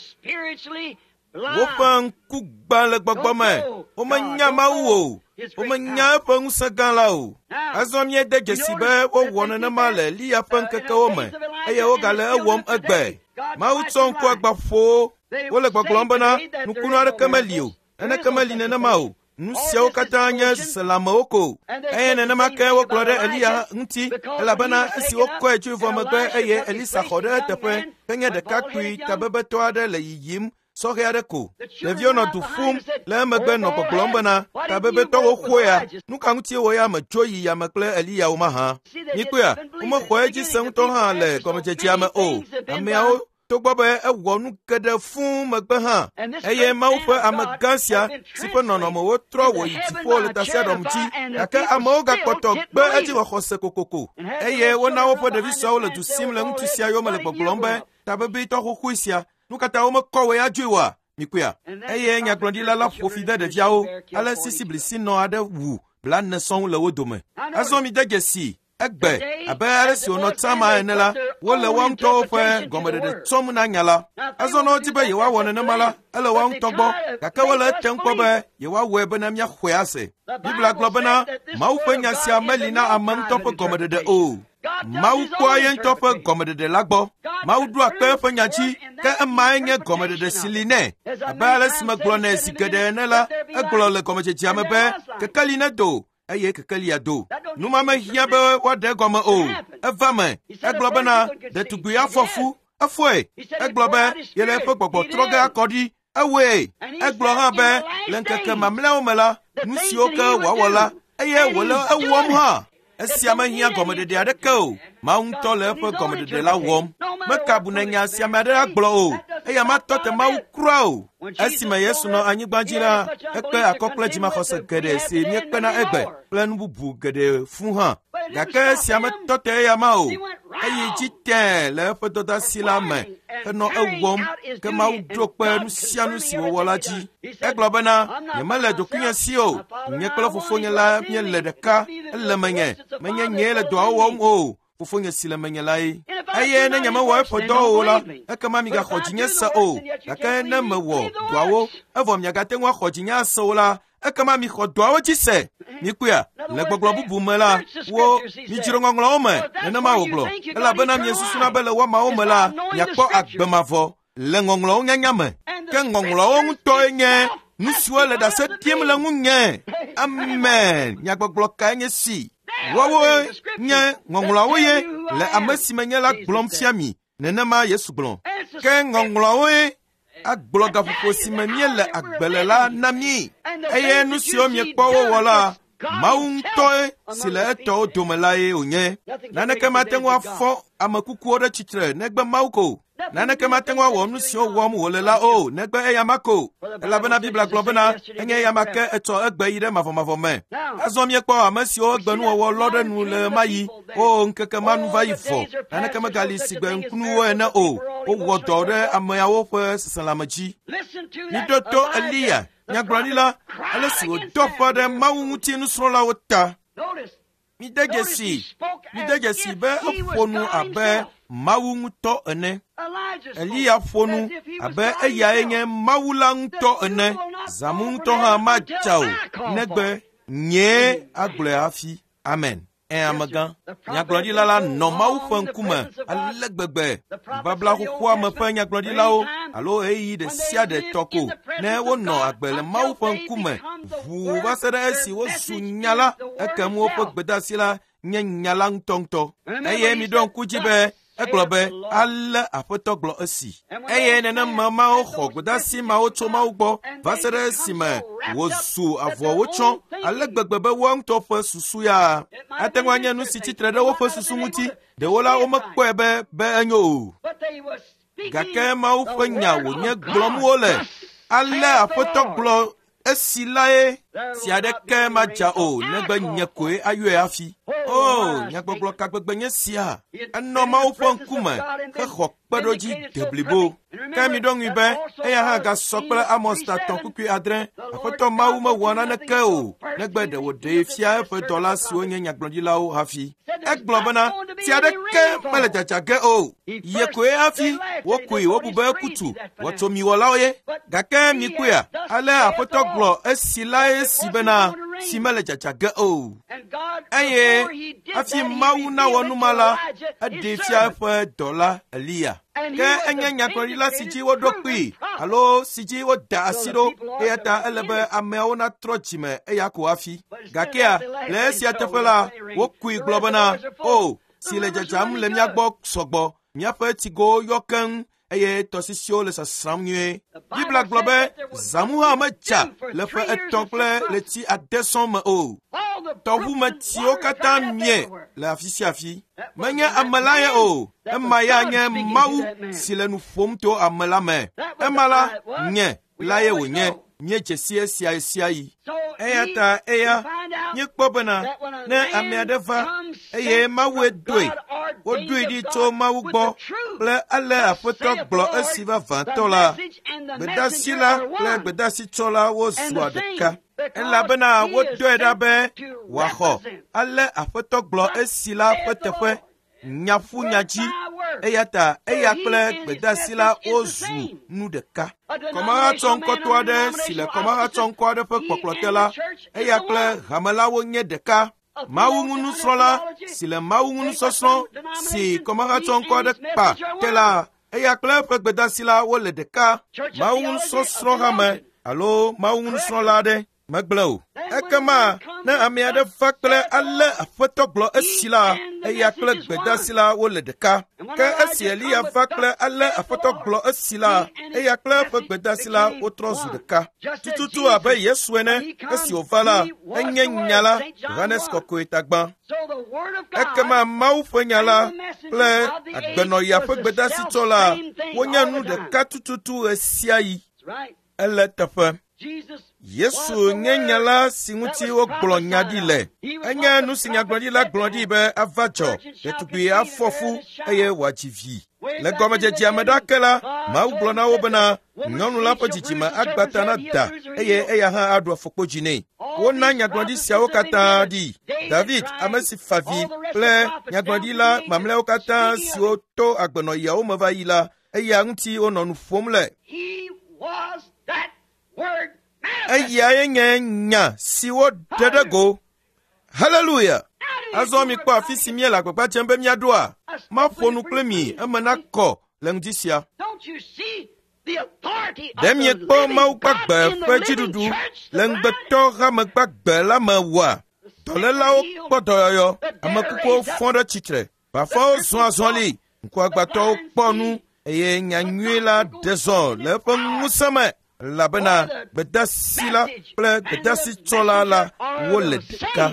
Woƒe ŋku gbã le gbɔgbɔme, womenya Mawu o, womenya eƒe ŋusẽ gã la o. Azɔ miede dzesi be wowɔ nenema le Eliya ƒe ŋkekewo me, eye wogale ewɔm egbe. Mawu tsɔ ŋkua gba ƒowo, wole gbɔgblɔm bena nukunu aɖeke meli o, neneke meli nenema o. Nu siawo katã nye selamewo ko. Eye nenema ke wogblɔ ɖe Eliya ŋuti, elabena esi wokɔe tso vɔ megbe eye Elisa xɔ ɖe eteƒe, henye ɖekakpui tabebetɔ aɖe le yiyim, sɔhɛ aɖe ko. Ɖeviwo nɔ du ƒum le emegbe nɔ gbɔgblɔm bena tabebetɔwo xoea, nu ka ŋutie wɔ ya medzo yi yame kple Eliyawo mahã. Mikpɔa, womexɔ edzi se ŋutɔ hã le gɔmedzedzea me o. Ameawo togbɔ be ewɔ nu geɖe fũu megbe hã eye Mawu ƒe amegã sia si ƒe nɔnɔmewo trɔ wɔ yi dziƒo le tasiaɖɔm dzi gake amewo gakpɔtɔ gbe edziwɔxɔ se kokoko eye wona woƒe ɖevi suawo le du sim le ŋutsu sia yome le gbɔgblɔm be tabebitɔ xoxoe sia nu katã womekɔ woe adzoe wɔa mikuia eye nyagblɔɖila la ƒo fi de ɖeviawo ale sisiblisino aɖe wu blane sɔŋ le wo dome azɔ mi de dzesi egbe abe ale si wònɔ tsama ene la wole woawo ŋutɔwo ƒe gɔmeɖeɖe tsɔm na nya la azɔ ne wodi be yewoawɔ nenema la ele woawo ŋutɔ gbɔ gake wole etem kpɔ be yewoawɔe bena míaxɔe ase Biblia gblɔ bena Mawu ƒe nya sia meli na ame ŋutɔ ƒe gɔmeɖeɖe o Mawu kpɔa ye ŋutɔ ƒe gɔmeɖeɖe la gbɔ Mawu ɖo akpe eƒe nya dzi ke emae nye gɔmeɖeɖe si li nɛ abe ale si megblɔ nɛ zi geɖe ene la egblɔ le gɔmedzedzea me be kekeli nedo eye kekelia do numa mehiã be woaɖe gɔme o eva me egblɔ bena ɖetugbui afɔ fu efɔe egblɔ be yele eƒe gbɔgbɔ trɔ ge akɔ ɖi ewoe egblɔ hã be le ŋkeke mamlɛawo me la nu siwo ke wòawɔ la eye wòle ewɔm hã esia mehiã gɔmeɖeɖe aɖeke o Mawu ŋutɔ le eƒe gɔmeɖeɖe la wɔm mekabu ne nya sia me aɖe agblɔ o eya matɔ te Mawu kura o esime Yesu nɔ anyigba dzi la ekpe akɔ kple dzimaxɔse geɖe si míekpena egbe kple nu bubu geɖe fu hã gake esia metɔ te eya ma o eyi dzi tẽ le eƒe dɔdeasi la me henɔ ewɔm ke Mawu ɖo kpe nu sia nu si wòwɔ la dzi egblɔ bena nyemele ɖokuinye si o nye kple fofonye la míele ɖeka ele menye menye nyee le dɔawo wɔm o fofonye si le menye lae eye ne nyemewɔ eƒe dɔ o la ekema migaxɔ dzinye se o gake ne mewɔ dɔawo evɔ miagate ŋu axɔ dzinye ase o la ekema mixɔ dɔawo dzi se mikuia le gbɔgblɔ bubu me la wo midzro ŋɔŋlɔwo me nenema wògblɔ elabena miesusuna be le wɔmawo me la miakpɔ agbemavɔ le ŋɔŋlɔwo nyanya me ke ŋɔŋlɔwo ŋutɔe nye nu siwo le ɖase ɖim le ŋu nye amen nyagbɔgblɔ kae nye si woawo nye ŋɔŋlɔawo ye le ame si menye la gblɔm fia mi nenema Yesu gblɔ ke ŋɔŋlɔawoe agblɔ gaƒoƒo si me míele agbe le la na mí eye nu siwo miekpɔ wowɔ la Mawu ŋutɔe si le etɔwo dome lae wònye naneke mate ŋu afɔ ame kukuwo ɖe tsitre negbe Mawu ko naneke mate ŋu awɔ nu siwo wɔm wòle la o negbe eya ma ko elabena Biblia gblɔ bena enye eya ma ke etsɔ egbe yi ɖe mavɔmavɔ me azɔ miekpɔ ame siwo egbenuwɔwɔ lɔ ɖe nu le ma yi o ŋkeke ma nu va yi vɔ naneke megali si gbe ŋkunuwo ene o wowɔ dɔ ɖe ameawo ƒe seselãme dzi miɖo to Eliya nyagblɔɖila ale si wòdɔ ƒe ɖe Mawu ŋuti nusrɔ̃lawo ta mide dzesi be eƒo nu abe Mawu ŋutɔ ene Eliya ƒo nu abe eyae nye Mawu la ŋutɔ ene zãmu ŋutɔ hã madza o negbe nyee agblɔe hafi amen amegã nyagblɔɖila la nɔ Mawu ƒe ŋkume ale gbegbe babla xoxoa me ƒe nyagblɔɖilawo alo eyi ɖe sia ɖe tɔ ko ne wonɔ agbe le Mawu ƒe ŋkume ʋuu va se ɖe esi wozu nya la ekem woƒe gbedeasi la nye nya la ŋutɔŋutɔ eye miɖɔ ŋku dzi be egblɔ be ale Aƒetɔ gblɔ esi eye nenema mawo xɔ gbedeasi mawo tso Mawu gbɔ va se ɖe esime wozu avɔwo tsɔ ale gbegbe be woawo ŋutɔ ƒe susu ya ate ŋu anye nu si tsitre ɖe woƒe susu ŋuti ɖewo la womekpɔe be enyo o gake Mawu ƒe nya wònye gblɔm wole ale Aƒetɔ gblɔ esi lae si aɖeke madza o negbe nye koe ayɔe hafi o nyagbɔgblɔ kagbegbe nye sia enɔ Mawu ƒe ŋkume hexɔ kpeɖodzi de blibo ke miɖɔ ŋui be eya hã gasɔ kple Amos 3:7 Aƒetɔ Mawu mewɔ naneke o negbe ɖe wòɖee fia eƒe dɔla siwo nye nyagblɔɖilawo hafi egblɔ bena si aɖeke mele dzadzage o ye koe hafi wokui wobu be ekutu wɔtso miwɔlawo ye gake mikuia ale Aƒetɔ gblɔ esi lae si bena si mele dzadzage o eye hafi Mawu nawɔ numa la eɖe fia eƒe dɔla Eliya ke enye nyagblɔɖila si dzi woɖo kpee alo si dzi woda asi ɖo eya ta ele be ameawo natrɔ dzime eya ko hafi gakea le esia teƒe la wokui gblɔ bena o si le dzadzam le mía gbɔ sɔgbɔ míaƒe tsigowo yɔ keŋ eye tɔsisio le sasram nyuie. Bibla gblɔ be zãmu hã medza le ƒe 1 kple le ti 10 me o. Tɔʋu me tiwo katã mie le afi sia afi. Menye ame la ye o. Ema ya nye Mawu si le nu ƒom to ame la me. Ema la nye la ye wònye. Míedze sia yi. Eya ta eya míekpɔ bena ne ame aɖe va eye Mawue doe, wodoe ɖi tso Mawu gbɔ kple ale Aƒetɔ gblɔ esi vavãtɔ la, gbedasi la kple gbedasitsɔla wozua ɖeka. Elabena wodoe ɖa be wòaxɔ ale Aƒetɔ gblɔ esi la ƒe teƒe nyaƒu nyadzi. Eya ta eya kple gbedasi la wozu nu ɖeka. Kɔmaɣa tsɔ ŋkɔtɔ aɖe si le kɔmaɣa tsɔ ŋkɔ aɖe ƒe kpɔkplɔ te la, eya kple hamelawo nye ɖeka. Mawu ŋu nusrɔ̃la si le Mawu ŋu nusɔsrɔ̃ si kɔmaɣa tsɔ ŋkɔ aɖe kpa te la, eya kple eƒe gbedasi la wole ɖeka. Mawu ŋu nusɔsrɔ̃ hame alo Mawu ŋu nusrɔ̃la aɖe megblẽ o. Ekema ne ame aɖe va kple ale Aƒetɔ gblɔ esi la, eya kple gbedasi la wole ɖeka. Ke esi Eliya va kple ale Aƒetɔ gblɔ esi la, eya kple eƒe gbedasi la wotrɔ zu ɖeka. Tututu abe Yesu ene, esi wòva la, enye nya la, Yohanes Kɔkɔe tagbã. Ekema Mawu ƒe nya la kple agbenɔya ƒe gbedasitsɔ la, wonye nu ɖeka tututu ɣe sia ɣi. Ele teƒe. Yesu nye nya la si ŋuti wogblɔ nya ɖi le. Enye nu si nyagblɔɖila gblɔ ɖi be ava dzɔ, ɖetugbui afɔ fu eye wòadzi vi. Le gɔmedzedzea me ɖake la, Mawu gblɔ na wo bena nyɔnu la ƒe dzidzime agbata na da eye eya hã aɖu afɔkpodzi nɛ. Wona nyagblɔɖi siawo katã ɖi. David, ame si fa vi kple nyagblɔɖila mamlɛawo katã siwo to agbenɔyawo me va yi la, eya ŋuti wonɔ nu ƒom le. Eyae nye nya si woɖe ɖe go. Haleluya. Azɔ mi kpɔ afi si mie le agbagba dzem be míaɖoa. Maƒo nu kple mi eme nakɔ le ŋdi sia. Ɖe miekpɔ Mawu gbagbe ƒe dziɖuɖu le ŋugbetɔ hame gbagbe la me wɔa. Dɔlélawo kpɔ dɔyɔyɔ, ame kukuwo fɔ ɖe tsitre, bafawo zɔ azɔli, ŋkuagbãtɔwo kpɔ nu eye nyanyui la ɖe zɔ le eƒe ŋusẽ me. Elabena gbedasi la kple gbedasitsɔla la wole ɖeka.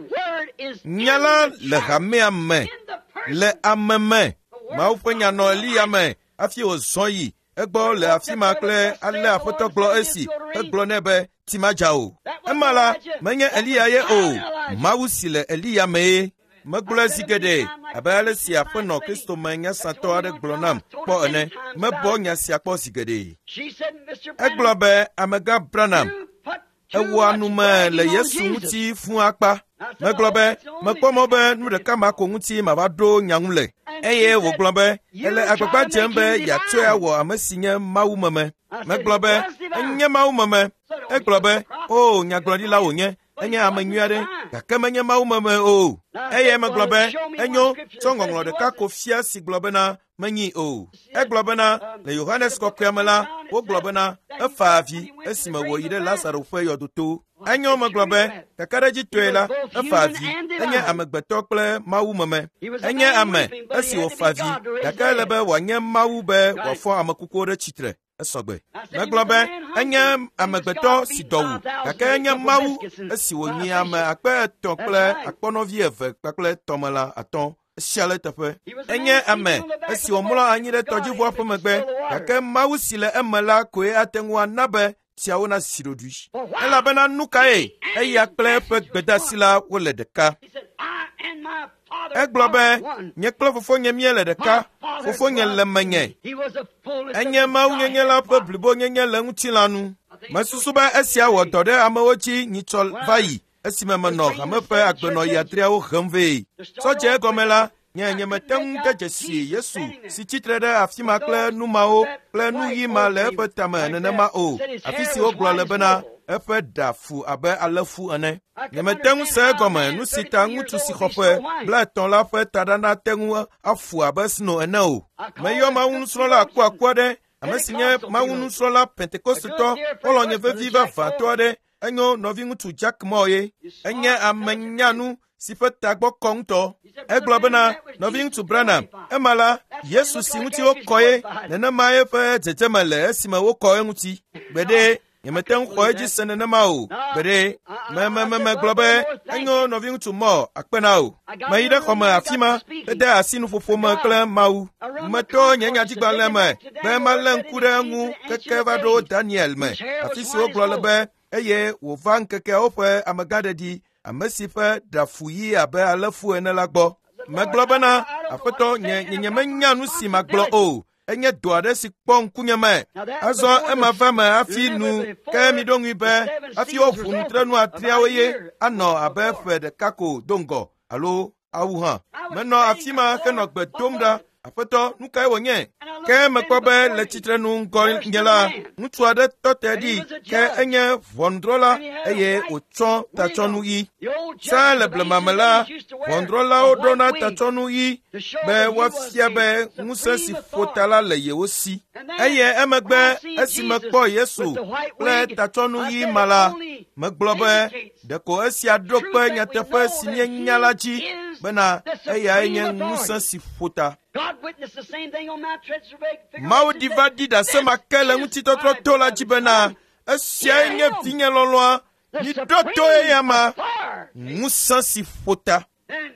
Nya la le hamea me, le ame me. Mawu ƒe nya nɔ Eliya me hafi wòzɔ yi. Egbɔ le afi ma kple ale Aƒetɔ gblɔ esi. Egblɔ nɛ be ti madza o. Ema la, menye Eliya ye o. Mawu si le Eliya mee. Megblɔe zi geɖe abe ale si Aƒenɔ Kristo me nyasãtɔ aɖe gblɔ nam kpɔ ene. Mebɔ nya sia kpɔ zi geɖe. Egblɔ be amegã Branham ewɔ anume le Yesu ŋuti fũu akpa. Megblɔ be mekpɔ mɔ be nu ɖeka ma ko ŋuti mava ɖo nya ŋu le. Eye wògblɔ be ele agbagba dzem be yeatsɔe awɔ ame si nye Mawu meme. Megblɔ be enye Mawu meme. Egblɔ be o nyagblɔɖila wònye. Enye ame nyui aɖe, gake menye Mawu meme o. Eye megblɔ be enyo tsɔ ŋɔŋlɔ ɖeka ko fia si gblɔ bena menyi o. Egblɔ bena le Yohanes Kɔkɔea me la, wogblɔ bena efa avi esime wòyi ɖe Lazaro ƒe yɔdoto. Enyo megblɔ be kakaɖedzitɔe la, efa avi, enye amegbetɔ kple Mawu meme. Enye ame esi wòfa avi, gake ele be wòanye Mawu be wòafɔ ame kukuwo ɖe tsitre. Esɔgbe. Megblɔ be enye amegbetɔ si dɔ wu, gake enye Mawu esi wònyi ame 3,000 kple akpɔnɔvi 2 kpakple tɔmela 5 sia le teƒe. Enye ame esi wòmlɔ anyi ɖe tɔdziʋua ƒe megbe, gake Mawu si le eme la koe ate ŋu ana be tiawo nasi ɖoɖoe. Elabena nu kae eya kple eƒe gbedasi la wole ɖeka. Egblɔ be nye kple fofonye míele ɖeka, fofonye le menye. Enye Mawu nyenye la ƒe blibo nyenye le ŋutilã nu. Mesusu be esia wɔ dɔ ɖe amewo dzi nyitsɔ va yi, esime menɔ hame ƒe agbenɔyi 3 hem vee. Sɔdze egɔme la, nye mete ŋu de dzesi Yesu si tsitre ɖe afi ma kple numawo kple nu ɣi ma le eƒe tame nenema o. Afi si wogblɔ le bena eƒe ɖa fu abe alẽfu ene. Nyemete ŋu se egɔme nu si ta ŋutsu si xɔ ƒe 30 la ƒe taɖana te ŋu afu abe sno ene o. Meyɔ Mawu nusrɔ̃la akuaku aɖe, ame si nye Mawu nusrɔ̃la Pentekostitɔ, xɔlɔ̃nye vevi vavãtɔ aɖe. Enyo nɔvi ŋutsu Jack Moore ye. Enye ame nyanu si fe tagbɔ kɔŋtɔ. Egblɔ bena nɔvi ŋutsu Branham, ema la, Yesu si ŋuti wokɔ ye, nenema ye ƒe dzedzeme le esime wokɔ eŋuti. Gbeɖe, nyemete ŋu xɔ edzi se nenema o. Gbeɖe, megblɔ be enyo nɔvi ŋutsu mɔ akpena o. Meyi ɖe xɔ me afi ma, ede asi nuƒoƒo me kple Mawu. Meto nye nyadzigbalẽ me, be malé ŋku ɖe eŋu keke va ɖo Daniel me, afi si wogblɔ le be, eye wòva ŋkekeawo ƒe amegãɖeɖi, ame si ƒe ɖafu yi abe alẽfu ene la gbɔ. Megblɔ bena, Aƒetɔ, nyemenya nu si magblɔ o. Enye do aɖe si kpɔ ŋkunye me. Azɔ ema va me hafi nu, ke mi ɖo ŋui be hafi woʋu nutrenu adreawo ye anɔ abe ƒe ɖeka ko do ŋgɔ alo awu hã. Menɔ afi ma henɔ gbe dom ɖa. Aƒetɔ, nu kae wònye? Ke mekpɔ be le tsitrenu ŋgɔ nye la, ŋutsu aɖe tɔ te ɖi, ke enye ʋɔnudrɔ̃la eye wòtsɔ tatsɔnu ɣi. Sa le blema me la, ʋɔnudrɔ̃lawo ɖɔna tatsɔnu ɣi be woafia be ŋusẽ si ƒo ta la le yewo si. Eye emegbe esi mekpɔ Yesu kple tatsɔnu ɣi ma la, megblɔ be ɖeko esia ɖo kpe nyateƒe si mienya la dzi bena eyae nye ŋusẽ si ƒo ta. Mawu ɖi va ɖi ɖase ma ke le ŋutitɔtrɔ to la dzi bena esiae nye vinye lɔlɔa, miɖo to eya ma, ŋusẽ si ƒo ta.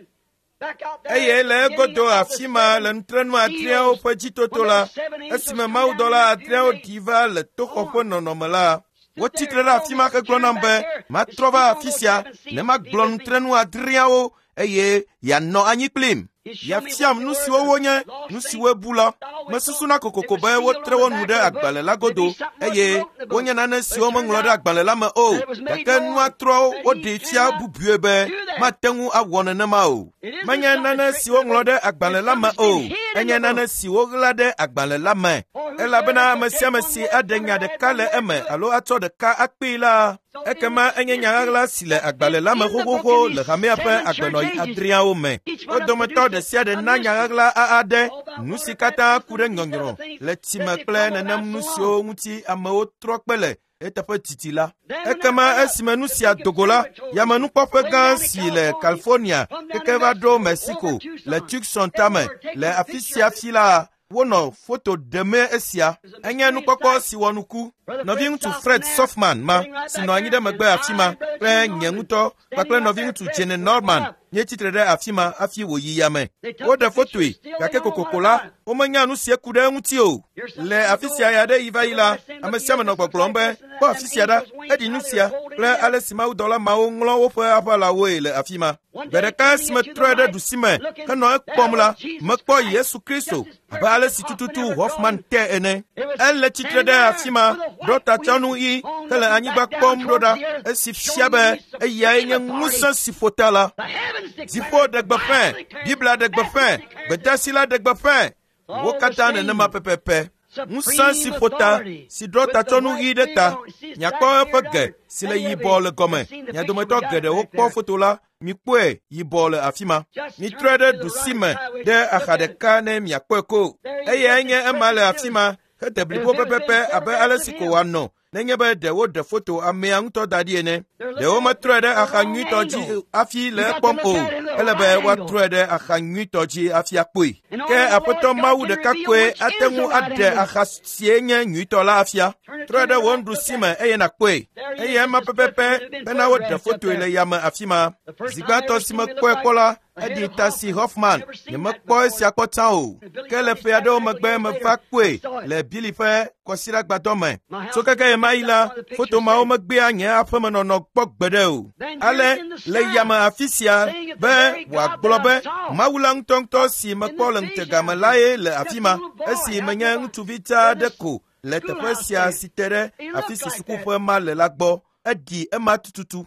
Eye le egodo afi ma le nutrenu adreawo ƒe dzitoto la, esime mawudɔla adreawo ɖi va le toxɔ ƒe nɔnɔme la, wotsitre ɖe afi ma hegblɔ nam be matrɔ va afi sia ne magblɔ nutrenu adreawo eye yeanɔ anyi kplim. Yafiam nu siwo wonye, nu siwo bu la. Mesusuna kokoko be wotre wo nu ɖe agbalẽ la godo, eye wonye nane siwo meŋlɔ ɖe agbalẽ la me o. Gake nua trɔ woɖe fia bubue be mate ŋu awɔ nenema o. Menye nane siwo ŋlɔ ɖe agbalẽ la me o. Enye nane siwo ɣla ɖe agbalẽ la me. Elabena ame sia ame si aɖe nya ɖeka le eme alo atsɔ ɖeka akpee la, ekema enye nyaɣaɣla si le agbalẽ la me xoxoxo le hamea ƒe agbenɔɣi adreawo me. Wo dometɔ ɖe sia ɖe na nyaɣaɣla aɖe, nu si katã ku ɖe nyɔnyrɔ le tsime kple nenem nu siwo ŋuti amewo trɔ kpe le eteƒe titi la. Ekema esime nu sia dogo la, yamenukpɔƒe gã si le California keke va ɖo Mexico le Tucson tame le afi sia fi la, wonɔ foto ɖeme esia. Enye nukpɔkpɔ si wɔ nuku. Nɔvi ŋutsu Fred Softman ma si nɔ anyi ɖe megbe afi ma kple nye ŋutɔ kpakple nɔvi ŋutsu Jenny Norman míetsitre ɖe afi ma hafi wòyi yame. Woɖe fotoe, gake kokoko la, womenya nu si ku ɖe eŋuti o. Le afi sia ya ɖe yi va yi la, ame sia ame nɔ gbɔgblɔm be kpɔ afi sia ɖa, eɖi nu sia kple ale si mawudɔla mawo ŋlɔ woƒe aʋalawoe le afi ma. Gbe ɖeka esi metrɔe ɖe ɖusime henɔ ekpɔm la, mekpɔ Yesu Kristo abe ale si tututu Hoffman te ene. Ele tsitre ɖe afi ma, ɖɔ tatsɔnu ɣi hele anyigba kpɔm ɖo ɖa, esi fia be eyae nye ŋusẽ si ƒo ta la. Dziƒo ɖe gbeƒẽ, Biblia ɖe gbeƒẽ, gbedasi la ɖe gbeƒẽ, wo katã nenema pɛpɛpɛ. Ŋusẽ si ƒo ta, si ɖɔ tatsɔnu ɣi ɖe ta, miakpɔ eƒe ge si le yibɔ le gɔme. Mia dometɔ geɖewo kpɔ foto la, mikpɔe yibɔ le afi ma. Mitrɔe ɖe ɖusime ɖe axa ɖeka ne miakpɔe ko. Eye enye ema le afi ma, hede blibo pɛpɛpɛ abe ale si ko wòanɔ. Nenye be ɖewo ɖe foto amea ŋutɔ da ɖi ene. Ɖewo metrɔe ɖe axa nyuitɔ dzi afi le ekpɔm o. Ele be woatrɔe ɖe axa nyuitɔ dzi afi akpɔe. Ke Aƒetɔ Mawu ɖeka koe ate ŋu aɖe axa sie nye nyuitɔ la afia. Trɔe ɖe wò nuɖusime eye nakpɔe. Eye ema pɛpɛpɛ bena woɖe fotoe le yame afi ma. Zigbãtɔ si mekpɔe kpɔ la, eɖi Tassi Hoffman. Nyemekpɔ esia kpɔtsã o. Ke le ƒe aɖewo megbe meva kpɔe le Billy ƒe kɔsiɖagbadɔ me. Tso keke ema yi la, foto mawo megbea nye aƒemenɔnɔ kpɔ gbeɖe o. Ale le yame afi sia be wòagblɔ be Mawu la ŋutɔŋutɔ si mekpɔ le ŋutegame lae le afi ma, esi menye ŋutsuvi dza aɖe ko le teƒe sia si te ɖe afi si sukuƒe ma le la gbɔ. Eɖi ema tututu.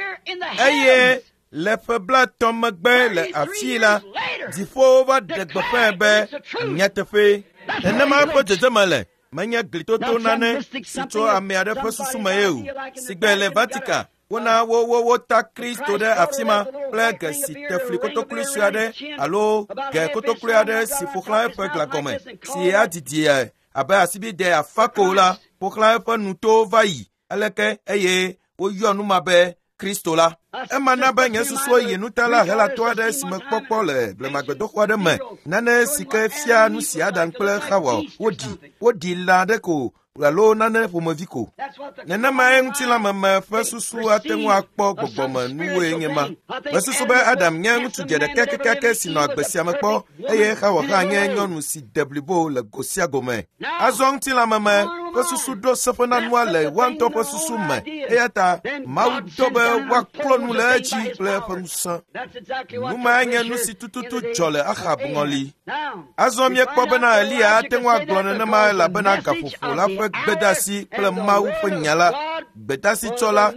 Eye le ƒe blatɔ megbe le afi la, dziƒo va ɖe gbeƒẽ be nyateƒe. Nenema ƒe dzedzeme le. Menye glitoto nane si tso ame aɖe ƒe susu me ye o. Sigbe le Vatican, wona wota Kristo ɖe afi ma kple ge si te fli kotoklui sue aɖe alo ge kotoklui aɖe si ƒoxlã eƒe glagɔme, si adidi abe asibide afã ko la, ƒoxlã eƒe nuto va yi. Aleke eye woyɔ nu ma be Kristo la. Emana be nye susu ye nutala hela to ade si me kpokpo le blemagbedo xɔ de me. Nane si ke fia nu si adan kple xawa wodi la de ko lalo nane ƒomevi ko. Nenema ŋuti la meme ƒe susu ate ŋu akpɔ gbɔgbɔme nuwoe nye ma. Mesusu be Adam nye ŋutsu dzeɖeke kekeke si nɔ agbe sia me kpɔ eye Hawa hã nye nyɔnu si de blibo le go sia gome. Azɔ ŋuti la meme ƒe susu ɖo seƒe na nua le woaŋutɔ ƒe susu me eya ta Mawu dɔ be woaklɔ nu le edzi kple eƒe ŋusẽ. Numa nye nu si tututu dzɔ le Ahab ŋɔli. Azɔ miekpɔ bena Elia ate ŋu agblɔ nenema elabena gaƒoƒo la ƒe gbedasi kple Mawu ƒe nya la, gbedasitsɔla,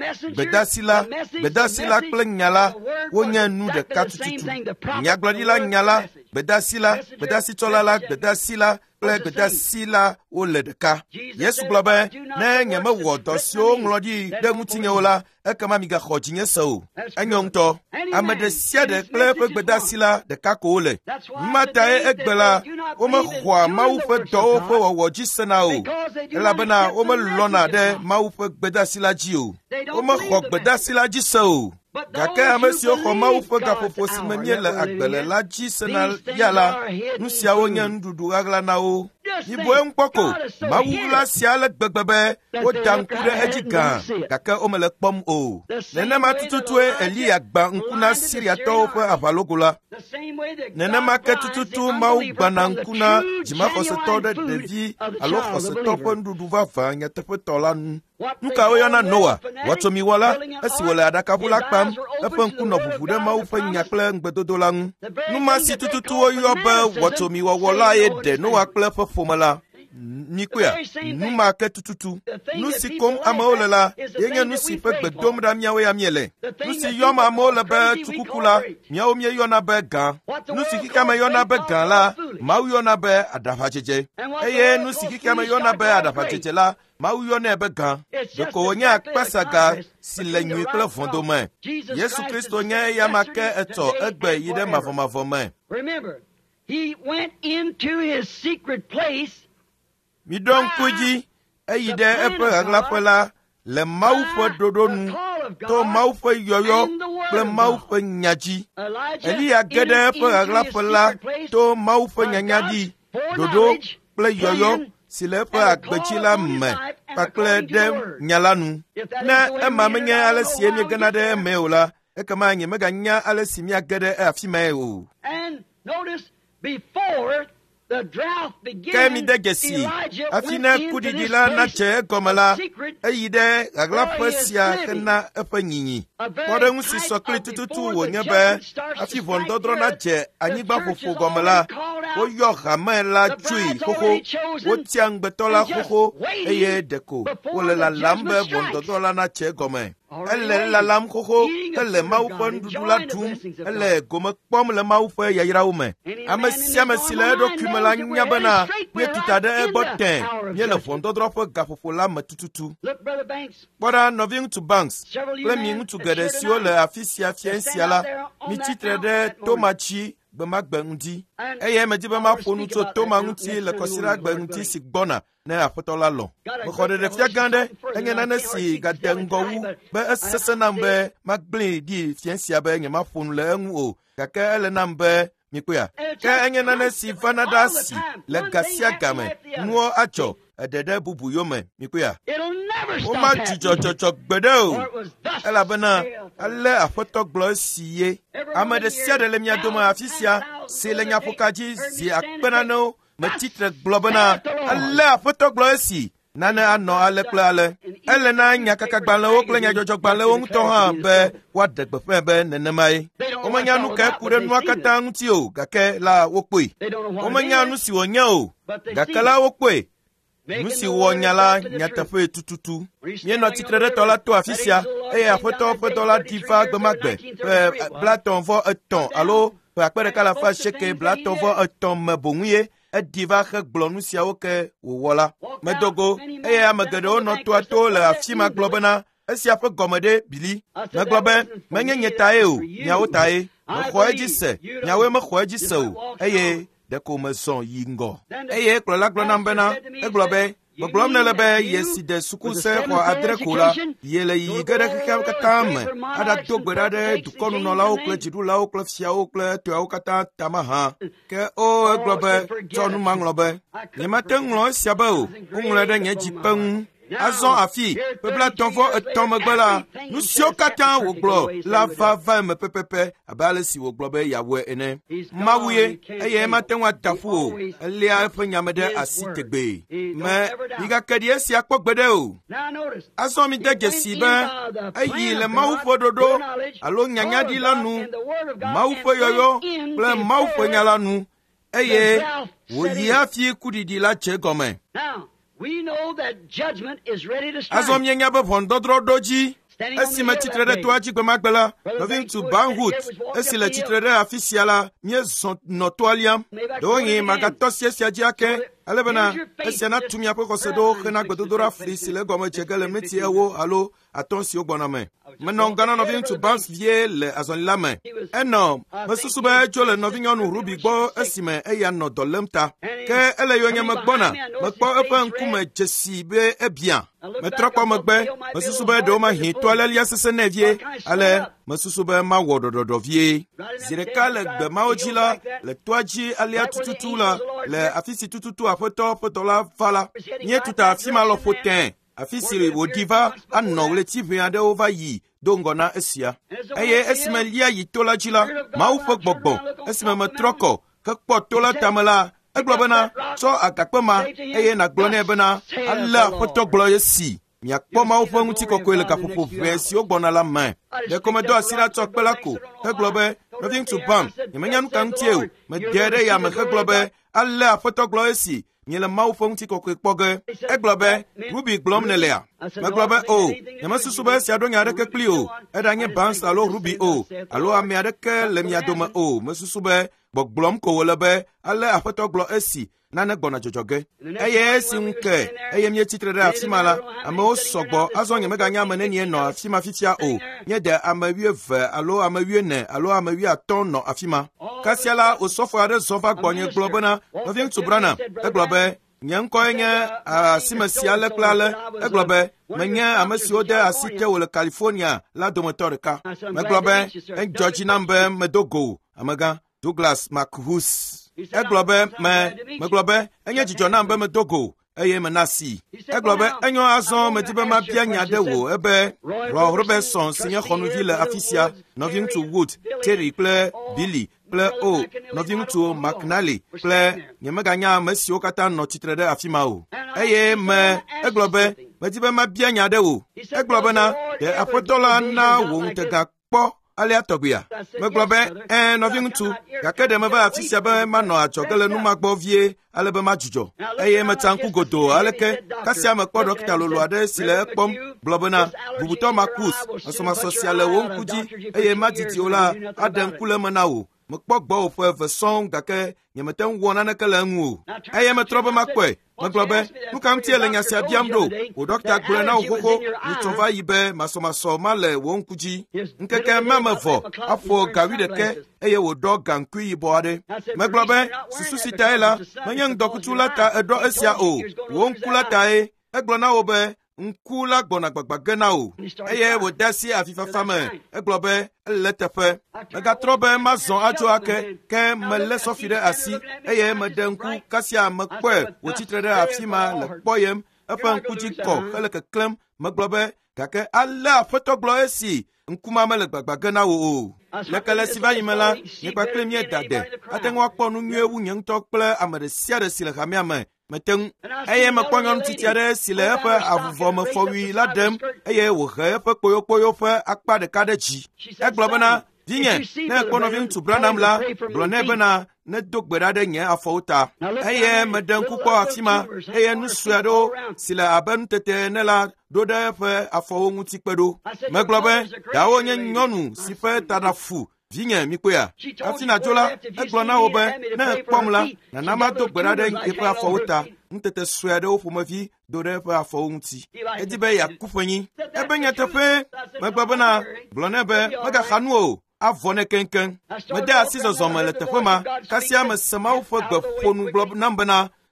gbedasi la kple nya la wonye nu ɖeka tututu. Nyagblɔɖila nya la, gbedasitsɔla la, gbedasi la kple gbedasi la wole ɖeka. Yesu gblɔ be ne nyemewɔ dɔ siwo ŋlɔ ɖi ɖe ŋutinye o la, ekema migaxɔ dzinye se o. Enyo ŋutɔ. Ame ɖe sia ɖe kple eƒe gbedasi la ɖeka ko wole. Numatae egbe la, womexɔa Mawu ƒe dɔwo ƒe wɔwɔ dzi sena o, elabena womelɔna ɖe Mawu ƒe gbedasi la dzi o. Womexɔ gbedasi la dzi se o. Gake ame siwo xɔ Mawu ƒe gaƒoƒo si me mie le agbele la dzi sena ya la, nu siawo nye nuɖuɖu ɣaɣla na wo. Mibo eŋu ko, Mawu la sia le gbegbe be woda ŋku ɖe edzi gã, gake womele kpɔm o. Nenema tututue Eliya gba ŋku na Siriatɔwo ƒe aʋalogo la. Nenema ke tututu Mawu gbana ŋku na dzimaxɔsetɔ ɖe ɖevi alo xɔsetɔ ƒe nuɖuɖu vavã nyateƒetɔ la nu. Nu ka woyɔna Noa, wɔtsomiwɔ la, esi wòle aɖakaʋu la kpam, eƒe ŋku nɔ ʋuʋu ɖe Mawu ƒe nya kple ŋugbedodo la ŋu. Numa si tututu woyɔ be wɔtsomiwɔwɔ la ye ɖe Noa kple eƒe ƒome la. Mikoya, numa ke tututu. Nu si kom amewo le la, yenye nu si ƒe gbe dom ɖa miawo ya miele. Nu si yɔm amewo le be tsukuku la, miawo mieyɔna be gã. Nu si xixeame yɔna be gã la, Mawu yɔna be aɖaʋadzedze. Eye nu si xixeame yɔna be aɖaʋadzedze la, Mawu yɔnɛ be gã. Doko wònye akpasaga si le nyui kple vɔ̃dome. Yesu Kristo nye eyama ke etsɔ egbe yi ɖe mavɔmavɔ me. Miɖɔ ŋku dzi, eyi ɖe eƒe ɣaɣlaƒe la le Mawu ƒe ɖoɖo nu, to Mawu ƒe yɔyɔ kple Mawu ƒe nya dzi. Eliya ge ɖe eƒe ɣaɣlaƒe la to Mawu ƒe nyanya ɖi, ɖoɖo kple yɔyɔ si le eƒe agbetsi la me kpakple ɖe nya la nu. Ne ema menye ale si miegena ɖe eme o la, ekema nyemeganya ale si miage ɖe afi mae o. Ke mi de dzesi, hafi ne kuɖiɖi la nadze egɔme la, eyi ɖe ɣaɣlaƒe sia hena eƒe nyinyi. Kpɔɖeŋu si sɔ kpli tututu wònye be hafi ʋɔnudɔdrɔ̃ nadze anyigba ƒoƒo gɔme la, woyɔ hame la tsoe xoxo, wotia ŋugbetɔ la xoxo, eye ɖeko wole lalam be ʋɔnudɔdrɔ̃ la nadze egɔme. Ele lalam xoxo, ele Mawu ƒe nuɖuɖu la ɖum, ele gome kpɔm le Mawu ƒe yayrawo me. Ame sia ame si le eɖokui me la nya bena míetuta ɖe egbɔ tẽ, míele ʋɔnudɔdrɔ̃ ƒe gaƒoƒo la me tututu. Kpɔɖa nɔvi ŋutsu Banks kple mi ŋutsu geɖe siwo le afi sia fia sia la, mitsitre ɖe tomatsi gbemagbe ŋuti, eye medi be maƒo nu tso toma ŋuti le kɔsiɖa gbe ŋuti si gbɔna ne aƒetɔ la lɔ. Mexɔ ɖeɖefia gã ɖe, enye nane si gade ŋgɔ wu be esesẽ nam be magblẽ ɖi fia sia be nyemaƒo nu le eŋu o, gake ele nam be mikpoya. Ke enye nane si vana ɖe asi le ga sia ga me, nuwo adzɔ eɖeɖe bubu yome, mikpoya. Woma dzudzɔdzɔdzɔ gbeɖe o, elabena ale aƒetɔ gblɔ esi ye. Ame ɖe sia ɖe le mia dome afi sia si le nyaƒoka dzi zi akpenanewo metsitre gblɔ bena ale aƒetɔ gblɔ esi. Nane anɔ ale kple ale. Ele na nyakakagbalẽwo kple nyadzɔdzɔgbalẽwo ŋutɔ hã be woaɖe gbeƒẽ be nenemae. Womenya nu ka eku ɖe nua katã ŋuti o, gake la wokpoe. Womenya nu si wònye o, gake la wokpoe. Nu si wɔ nya la nyateƒe tututu. Míenɔ tsitre ɖe tɔ la to afi sia, eye aƒetɔ ƒe dɔ la ɖi va gbemagbe ƒe 33 alo ƒe 1993 me boŋu ye. Eɖi va hegblɔ nu siawo ke wòwɔ la. Medogo, eye ame geɖewo nɔ toa to le afi ma gblɔ bena esia ƒe gɔme ɖe bili. Megblɔ be menye nye tae o, miawo tae. Mexɔ edzi se, miawoe mexɔ edzi se o, eye ɖeko mezɔ yi ŋgɔ. Eye kplɔla gblɔ nam bena, egblɔ be Megblɔm ne le be yesi de sukuse xɔ adre ko la, yele yiyi ge ɖe xexea katã me, aɖado gbe ɖa ɖe dukɔnunɔlawo kple dziɖulawo kple fiawo kple etɔawo katã tame hã. Ke o egblɔ be tsɔ numaŋlɔ be, nyemate ŋlɔ esia be o, woŋlɔe ɖe nye dzikpe ŋu. Azɔ afi, bebla tɔvɔ etɔ̃ megbe la, nu siwo katã wògblɔ la va eme pepepe abe ale si wògblɔ be yeawɔe ene. Mawu ye, eye emate ŋu ada ƒu o, elia eƒe nyame ɖe asi tegbee. Me migake ɖi esia kpɔ gbe ɖe o. Azɔ mide dzesi be eyi le Mawu ƒe ɖoɖo alo nyanyaɖi la nu, Mawu ƒe yɔyɔ kple Mawu ƒe nya la nu, eye wòyi hafi kuɖiɖi la dze gɔme. Azɔ mienya be ʋɔnudɔdrɔ̃ ɖo dzi, esi me tsitre ɖe toa dzi gbe ma gbe la, nɔvi ŋutsu Banhut, esi le tsitre ɖe afi sia la, míezɔ nɔ toa liam. Ɖewohĩ magatɔ sie sia dzi ake, ale bena esia natu miaƒe xɔseɖo hena gbedodoɖa fli si le egɔme dze ge le meti ewo alo atɔ̃ siwo gbɔna me. Menɔ gana nɔvi ŋutsu Bans vie le azɔli la me. Enɔ mesusu be etso le nɔvinyɔnu Ruby gbɔ esime eya nɔ dɔ lém ta. Ke ele yɔ nye megbɔna, mekpɔ eƒe ŋkume dzesi be ebiã. Metrɔ kpɔ megbe, mesusu be ɖewo mahĩ toa lélia sesẽ nɛ vie, ale mesusu be mawɔ ɖɔɖɔɖɔ vie. Zi ɖeka le gbe mawo dzi la, le toa dzi alia tututu la, le afi si tututu aƒetɔ ƒe dɔ la va la, míetuta afi ma lɔƒo tẽ. Afi si wòɖi va anɔ ɣleti ʋɛ aɖewo va yi do ŋgɔ na esia. Eye esime lia yi to la dzi la, Mawu ƒe gbɔgbɔ, esime metrɔ kɔ, ke kpɔ to la tame la, egblɔ bena, tsɔ agakpe ma, eye nàgblɔ nɛ bena, ale aƒetɔ gblɔ esi, miakpɔ Mawu ƒe ŋutikɔkɔe le gaƒoƒo ʋɛ siwo gbɔna la me. Ɖeko medo asi ɖa tsɔ kpe la ko, hegblɔ be, nɔvi ŋutsu Bam, nyemenya nu ka ŋutie o, medee ɖe yame hegblɔ be, ale aƒetɔ gblɔ esi, nye le Mawu ƒe ŋutikɔkɔe kpɔ ge. Egblɔ be, Ruby gblɔm nelea. Megblɔ be, o, nyemesusu be esia ɖo nya aɖeke kpli o, eɖanye Bans alo Ruby o, alo ame aɖeke le mia dome o, mesusu be gbɔgblɔm ko wòle be, ale aƒetɔ gblɔ esi, nane gbɔna dzɔdzɔge. Eye esi ŋu ke, eye míetsitre ɖe afi ma la, amewo sɔgbɔ, azɔ nyemeganya ame nenie nɔ afi ma fifia o. Míede ame 12 alo ame 14 alo ame 15 nɔ afi ma. Kasia la, osɔfo aɖe zɔ va gbɔnye gblɔ bena, nɔvi ŋutsu Branham, egblɔ be, nye ŋkɔe nye asime si ale kple ale, egblɔ be, menye ame siwo de asi ke wò le California la dometɔ ɖeka. Megblɔ be, edzɔ dzi nam be medo go amegã Douglas McHughes. Egblɔ be, megblɔ be, enye dzidzɔ nam be medo go, eye mena si. Egblɔ be, enyo azɔ medi be mabia nya ɖe wò, ebe Roy Robertson si nye xɔnuvi le afi sia, nɔvi ŋutsu Wood, Terry kple Billy, kple nɔvi ŋutsu McNally, kple nyemeganya ame siwo katã nɔ tsitre ɖe afi ma o. Eye egblɔ be, medi be mabia nya ɖe wò. Egblɔ bena, ɖe aƒetɔ la na wò ŋutega kpɔ alea tɔgbea. Megblɔ be, nɔvi ŋutsu, gake ɖe meva afi sia be manɔ adzɔge le numa gbɔ vie, ale be madzudzɔ. Eye metsa ŋku godoo, aleke kasia mekpɔ dɔkita lolo aɖe si le ekpɔm, gblɔ bena, bubutɔ Marcus, masɔmasɔ sia le wo ŋku dzi, eye madidi o la, aɖe ŋku le me na wò. Mekpɔ gbɔ ƒe eve sɔŋ, gake nyemete ŋu wɔ naneke le eŋu o. Eye metrɔ be makpɔe. Megblɔ be, nu ka ŋutie le nya sia biam ɖo? Wò dɔkita gblɔe na wò xoxo, nyitsɔ va yi be masɔmasɔ ma le wo ŋku dzi. Ŋkeke me vɔ, aƒo ga 11, eye wòɖɔ gaŋkui yibɔ aɖe. Megblɔ be, susu si tae la, menye ŋdɔkutsu la ta eɖɔ esia o, wò ŋku la tae. Egblɔ na wò be, ŋku la gbɔna gbagba ge na wò. Eye wòde asi avifafa me, egblɔ be, ele teƒe. Megatrɔ be mazɔ atso ake, ke melé sɔfi ɖe asi, eye meɖe ŋku kasia mekpɔe wòtsitre ɖe afi ma le kpɔyem, eƒe ŋku dzi kɔ hele keklẽm. Megblɔ be, gake ale aƒetɔ gblɔ esi, ŋkuma mele gbagba ge na wò o. Leke le si va yi me la, nye kpakple mieda de, ate ŋu akpɔ nu nyuie wu nye ŋutɔ kple ame ɖe sia ɖe si le hamea me. Mete ŋu. Eye mekpɔ nyɔnu tsitsi aɖe si le eƒe avuvɔmefɔwui la ɖem, eye wòhe eƒe kpoyokpoyo ƒe akpa ɖeka ɖe dzi. Egblɔ bena, vinye, ne ekpɔ nɔvi ŋutsu Branham la, gblɔ nɛ bena, nedo gbe ɖa ɖe nye afɔwo ta. Eye meɖe ŋku kpɔ afi ma, eye nu sue aɖewo si le abe nutete ne la ɖo ɖe eƒe afɔwo ŋuti kpe ɖo. Megblɔ be, ɖawo nye nyɔnu si ƒe taɖa fu. Vinye mikpoya, hafi nadzo la, egblɔ na wo be, ne ekpɔm la, nana mado gbe ɖa ɖe eƒe afɔwo ta. Nutete sue aɖewo ƒomevi do ɖe eƒe afɔwo ŋuti. Edi be yeaku ƒenyi. Ebe nyateƒe, megblɔ bena, gblɔ nɛ be, megaxa nu o. Avɔ ne keŋkeŋ. Mede asi zɔzɔ me le teƒe ma, kasia mese Mawu ƒe gbe ƒonu gblɔ nam bena, te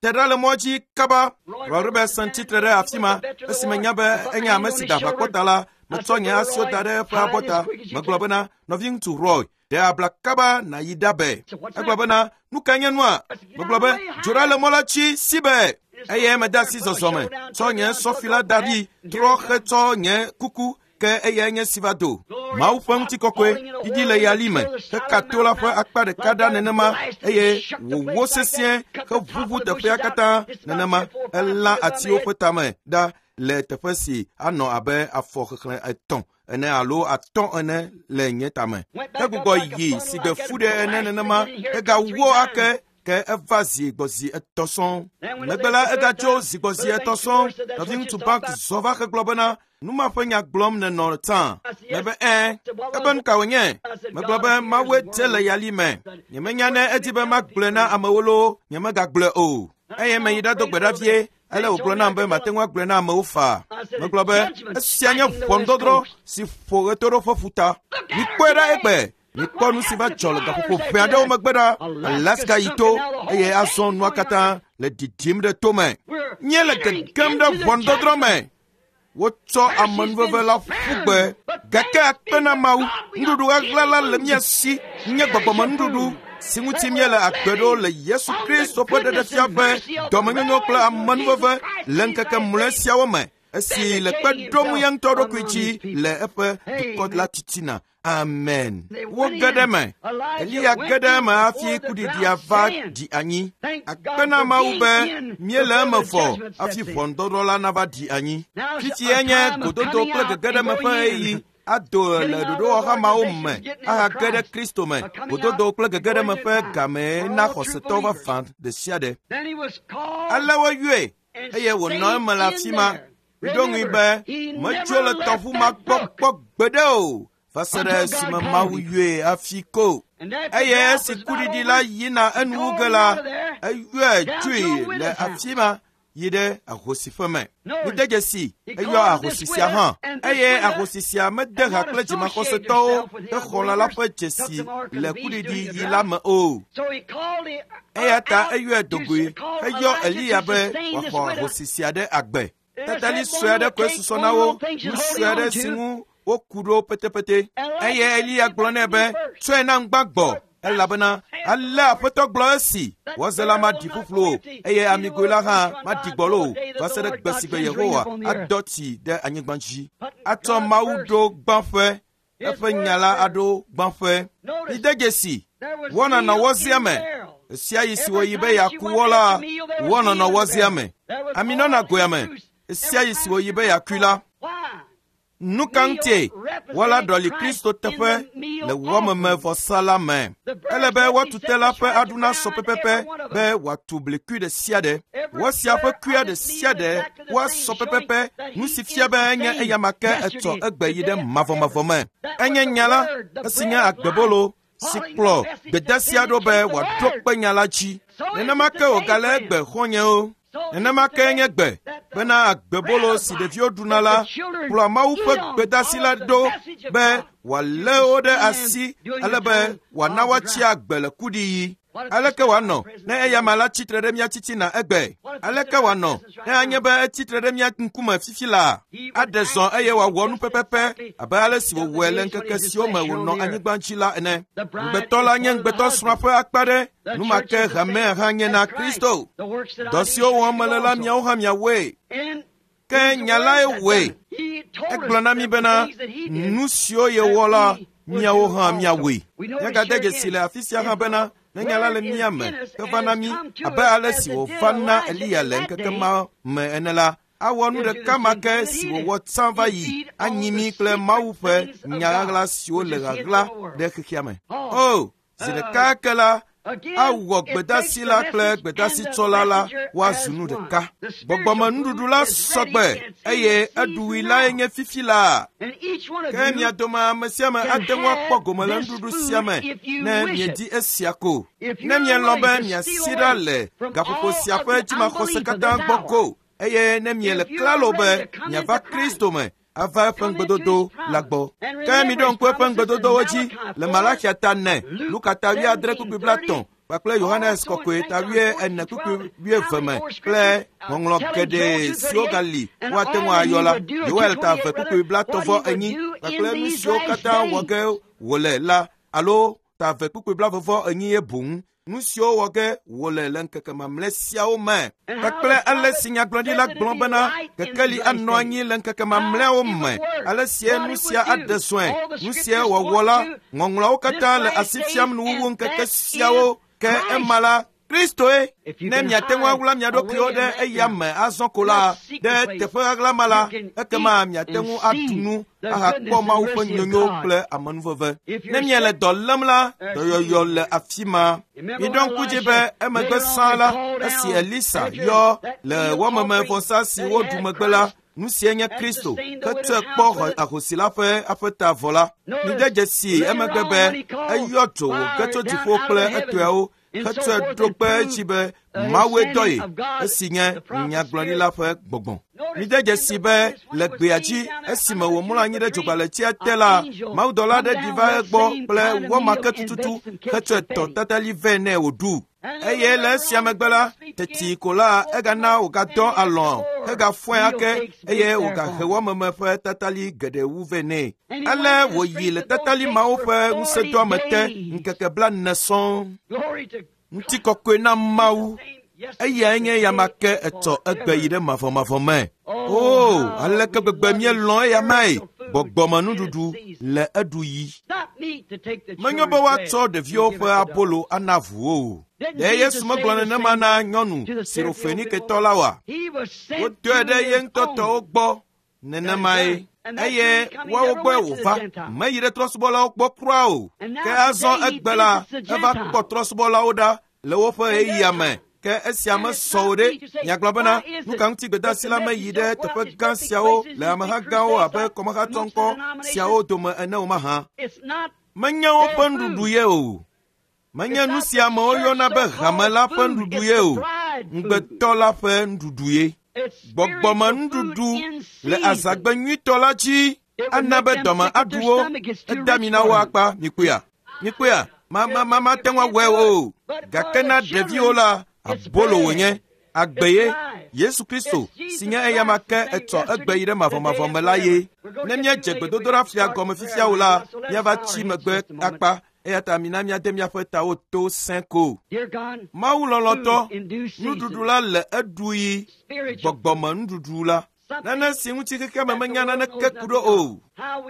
tera le moji kaba robe sentitre re afima esime nyabe enya mesida bakotala metsonya asiotare fa bota maglobana noving to roy de abla kaba na yidabe aglobana nukanya noa maglobe jorale molachi sibe eye medasi zozome sonya sofila dari troche tonye kuku ke eye nye sivado mau fangti kokwe idile yalime ke katola fa akpa de kada nenema eye wo sesien ke vuvu te fa kata nenema ela atio petame da le tefesi ano abe afo kekle eton ene alo aton ene le nyetame ke gugo yi sige fude ene nenema e ga wo ake ke evazi gbozi etoson megbela e ga jo zigbozi etoson nothing to back zova ke globana numa fanya glom ne no tan mebe eben kawenye meglobe mawe tele yalime nyemenya ne edibe magblena amawolo nyemega gle o eye me yida dogbeda vie ele oglona mbe matenwa glena amawfa meglobe esianya fondodro si foretoro fofuta ni kwera egbe ni konu siva cholo ga popo fende o magbeda alaska ito eye ason nwakata le didim de tome nyele ke kemda fondodro me woto amanveve la fugbe gake akpena mau ndudu aglala le miasi nye gbogbo ndudu singuti miele akpedo le Yesu Kristo pede de fiabe domenyo kla amanveve lenkeke mlesia wome esi le kpedomu yang todo kwichi le efe dikot la titina amen wo gedeme Elia gedeme afi kudi diava di anyi akpena maube miele mefo afi fondoro la nava di anyi kiti enye gododo kle gedeme fa yi ado le dodo ha maume a gede Kristo me gododo kle gedeme fa game na hoseto va fand de siade alawa yue eye wo no malafima dongi be machole tofu makpok bedo fasere sima mawuye afiko eye sikuri di la yina enwugela aye tui le afima yide agosifeme midegesi eyo agosisia han eye agosisia medega kleji makoseto e khola la pechesi le kuri di yila me o eye ta eyo dogui eyo eliabe wa kho agosisia de agbe tatali suede kwesusonawo suede singu okuro petepete eye Elia glonebe twena ngbagbo elabana alla foto glosi wazela ma difuflo eye amigola ha ma digbolo wasere gbesibe Yehowa adoti de anyigbanji atom maudo gbanfe efe nyala ado gbanfe idegesi wona na woziame sia yisi woyibe yakuwola wona na woziame aminona goyame sia yisi woyibe yakula nukante wala doli Kristo tefe le wome me vosala me elebe watu tela fe aduna so pepepe be watu bleku de siade wasia fe kuya de siade wa so pepepe nusifia be enye eyamake eto egbeyide mavomavome enye nyala esinya agbebolo sikplo bedasiado be wadokpe nyala chi nenamake ogale egbe honye o nenema kenye gbe bena agbebolo si devio dunala plo maupe bedasila do be wale ode asi alebe wanawachi agbele kudi aleke wano ne eyamala chitrede mia titi na egbe aleke wano ne anyebe chitrede mia nkuma fifila adezon eye wa wonu pepepe abale si wele nkeke si o me wono anyigbanchila ene gbetola nye gbeto smafe akpade numake hame hanye na Kristo dosio wo malela mia o hamia we ke nyala we eglona mi bena nusio ye wola mia o hamia we yaga dege sile afisia ha bena nyala le miame kavanami abale si wo vanna Elia lenkeke ma me enela awonu de kamake si wo wotsanva yi anyimi kle maufe nyala si o le gagla de kiame oh zile kakela awo gbedasi la kle gbedasi tsolala wa zunu de ka bogboma ndudu la sogbe eye aduwi la enye fifila kenya doma mesiame adenwa pogomala ndudu siame ne miedi esiako ne mien lobe mia sirale gapopo siafe jima khosekata gboko eye ne miele klalobe nya va Kristo me ava pengbedodo lagbo kemi don kwe pengbedodo oji le malakia tane lukata wi adre ku biblaton kpakple Yohanes kɔkɔe ta wie ene kpukpu wie veme kple ŋɔŋlɔ geɖe siwo gali woate ŋu ayɔ la. Yoel ta ve kpukpu bla tɔvɔ enyi kpakple nu siwo katã wɔ ge wòle la alo ta ve kpukpu bla vɔvɔ enyi ye boŋ. Nu siwo wɔ ge wòle le ŋkeke mamlɛ siawo me kpakple ale si nyagblɔɖila gblɔ bena kekeli anɔ anyi le ŋkeke mamlɛawo me. Ale sie nu sia aɖe zɔe. Nu sia wɔwɔ la ŋɔŋlɔwo katã le asi fiam nuwuwu ŋkeke siawo ke ema la Kristoe. Ne miate ŋu aɣla mia ɖokuiwo ɖe eya me azɔ ko la ɖe teƒe ɣaɣla ma la ekema miate ŋu atu nu ahakpɔ Mawu ƒe nyonyo kple amenuveve. Ne miele dɔ lém la dɔyɔyɔ le afi ma. Miɖɔ ŋku dzi be emegbe sã la esi Elisa yɔ le wɔmemevɔsa si woɖu megbe la nu sie nye Kristo ketɔe kpɔ ahosi la ƒe aƒeta avɔ la. Mide dzesi emegbe be eyɔ dzo wòge tso dziƒo kple etɔeawo ketɔe ɖo kpe edzi be Mawue dɔ ye esi nye nyagblɔɖila ƒe gbɔgbɔ. Mide dzesi be le gbea dzi esime wòmlɔ anyi ɖe dzogbaletsia te la mawudɔla aɖe ɖi va egbɔ kple wɔmake tututu ketɔe tɔ tatali vɛ nɛ wòɖu. Eye le esia megbe la teti ko la egana wògadɔ alɔ hegafɔe ake eye wògahe wɔmeme ƒe tatali geɖewu vɛ nɛ. Ale wòyi le tatali mawo ƒe ŋusẽdɔ me te ŋkeke 4 sɔŋ. Ŋutikɔkɔe na Mawu. Eyae nye yamake etɔ egbe yi ɖe mavɔmavɔ me. O, aleke gbegbe mielɔ eya mae. Gbɔgbɔme nuɖuɖu le eɖu yi. Menyo be woatsɔ ɖeviwo ƒe abolo ana ʋuwo. Ɖe Yesu megblɔ nenema na nyɔnu Sirofeniketɔ la wa. Wodɔe ɖe ye ŋutɔtɔwo gbɔ nenemae. Eye woawo gbɔe wòva meyi ɖe trɔsubɔlawo gbɔ kura o. Ke azɔ egbe la eva kpɔ trɔsubɔlawo ɖa le woƒe ɣeyiɣia me. Ke esia mesɔ o ɖe. Nyagblɔ bena nu ka ŋuti gbedasi la meyi ɖe teƒe gã siawo le ameha gãwo abe kɔmeha tsɔŋkɔ siawo dome ene o mahã. Menye woƒe nuɖuɖu ye o. Menye nu sia amewo yɔna be hame la ƒe nuɖuɖu ye o. Ŋugbetɔ la ƒe nuɖuɖu ye. Gbɔgbɔme nuɖuɖu le azagbe nyuitɔ la dzi ana be dɔme aɖu wo. Eda mi na wo akpa mikpoea mate ŋu awɔe o. Gake na ɖeviwo la abolo wònye agbeye. Yesu Kristo si nye eyamake etɔ egbe yi ɖe mavɔmavɔ me la ye. Ne míedze gbedodoɖa fia gɔme fifia o la míava tsi megbe akpa. Eya ta mina míade míaƒe tawo to sẽ ko. Mawu lɔlɔtɔ nuɖuɖu la le eɖu yi gbɔgbɔme nuɖuɖu la. Nane si ŋuti keke me menya naneke ku ɖo o.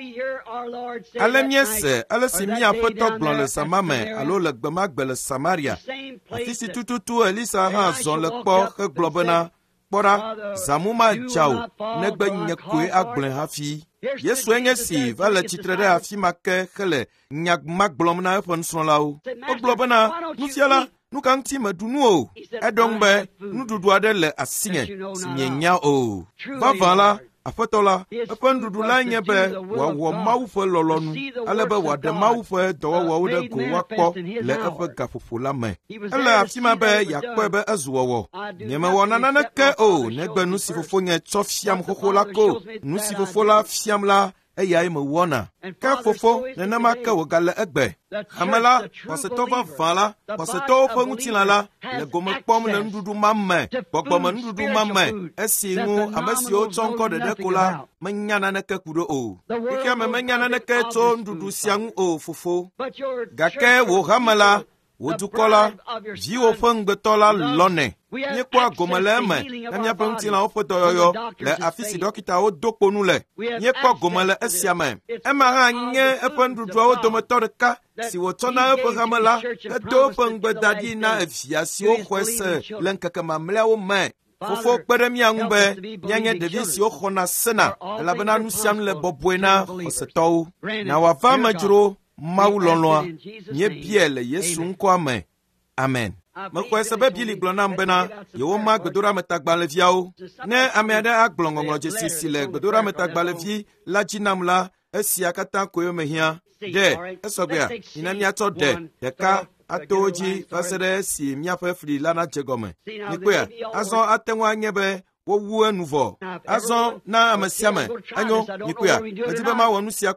Ale míese ale si mía Aƒetɔ gblɔ le Sama me alo le gbe ma gbe le Samaria. Afi si tututu Elisa hã zɔ le kpɔ hegblɔ bena kpɔɖa zãmu madza o negbe nye koe agblɔe hafi. Yesue nye si va le tsitre ɖe afi ma ke hele nya ma gblɔm na eƒe nusrɔ̃lawo. Wogblɔ bena nufiala nu ka ŋuti meɖu nu o. Eɖo ŋu be nuɖuɖu aɖe le asinye si mienya o. Vavã la Aƒetɔ la eƒe nuɖuɖu la nye be wòawɔ Mawu ƒe lɔlɔnu ale be wòaɖe Mawu ƒe dɔwɔwɔwo ɖe go woakpɔ le eƒe gaƒoƒo la me. Ele afi ma be yakpɔe be ezu wɔwɔ. Nyemewɔ naneke o negbe nu si fofonye tsɔ fiam xoxo la ko. Nu si fofo la fiam la eyae mewɔna. Ke fofo nenema ke wògale egbe. Ame la xɔsetɔ vavã la xɔsetɔwo ƒe ŋutilã la le gome kpɔm le nuɖuɖu ma me. Gbɔgbɔme nuɖuɖu ma me esi ŋu ame siwo tsɔ ŋkɔ ɖeɖe ko la menya naneke ku ɖo o. Xexea me menya naneke tso nuɖuɖu sia ŋu o fofo. Gake wò hame la wò dukɔ la viwo ƒe ŋugbetɔ la lɔnɛ. Míekpɔ agome le eme ne míaƒe ŋutilãwo ƒe dɔyɔyɔ le afi si ɖɔkitawo do kponu le. Míekpɔ gome le esia me. Ema hã nye eƒe nuɖuɖuawo dometɔ ɖeka si wòtsɔna eƒe hame la edo eƒe ŋugbedaɖi na evia siwo xɔe se le ŋkeke mamlɛawo me. Fofo kpe ɖe mía ŋu be míanye ɖevi siwo xɔna sena elabena nu sia nu le bɔbɔe na xɔsetɔwo. Na wòava amedzro Mawu lɔlɔa míebie le Yesu ŋkɔa me. Amen. Mexɔe se be Bili gblɔ nam bena yewoma gbedoɖametagbalẽviawo. Ne ame aɖe agblɔ ŋɔŋlɔdzesi si le gbedoɖametagbalẽvi la dzi nam la esia katã koe mehiã. Ɖe esɔgbea yina míatsɔ ɖeka ato wo dzi va se ɖe esi míaƒe fli la nadze gɔme. Mikpoea azɔ ate ŋu anye be wowu enu vɔ. Azɔ na ame sia me enyo mikpoea medi be mawɔ nu sia kpɔ.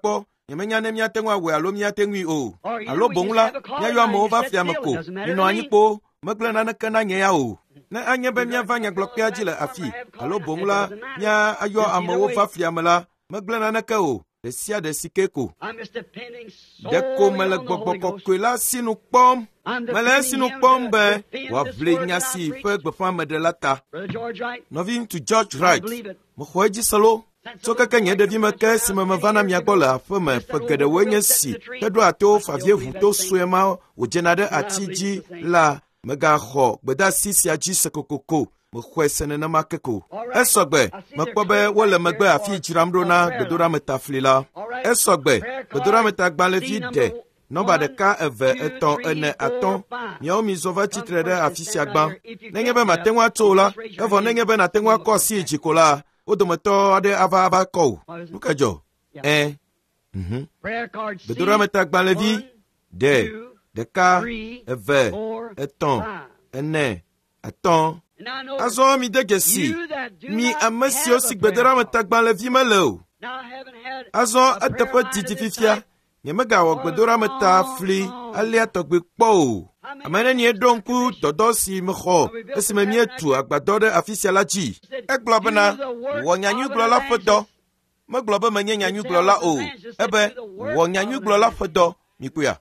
nyemenya ne miatengwa we alo miatengwi o alo bongla nya yo mo va fia mako no anyipo magla na kana nya ya o na anya be mia vanya glokya jila afi alo bongla nya ayo amo va fia mala magla na ka o de sia de sikeko de ko mala gbogbo ko la sinu pom mala sinu pom be wa vlenya si fe gbe fa medelata novin to George Wright mo khoji salo so kaka nye devi maka si mama vana miagola fa me pegede wenye si kedo ato fa vie vuto suema o jenade atiji la mega kho gbeda sisi aji sekokoko mo khwesene na makeko esogbe makpobe wole megbe afi jiramdo na bedora metaflila esogbe bedora metagban le vide nomba de ka eve eton ene aton nyo mi zova titre de afi siagban nengebe matenwa tola evo nengebe na tenwa ko si jikola odomoto ade ava ko lukajo bedora metagban le vi de ka eve eton ene aton azo mi degesi mi amesio sigbedera metagban le vi melo azo atepo titififia nyemega wo gbedora metafli alia togbe kpo amene ni edonku dodosi mkho esimemie tu agbadode afisia laji eglobena wonyanyu glola fodo meglobe menye nyanyu glola o ebe wonyanyu glola fodo mikuya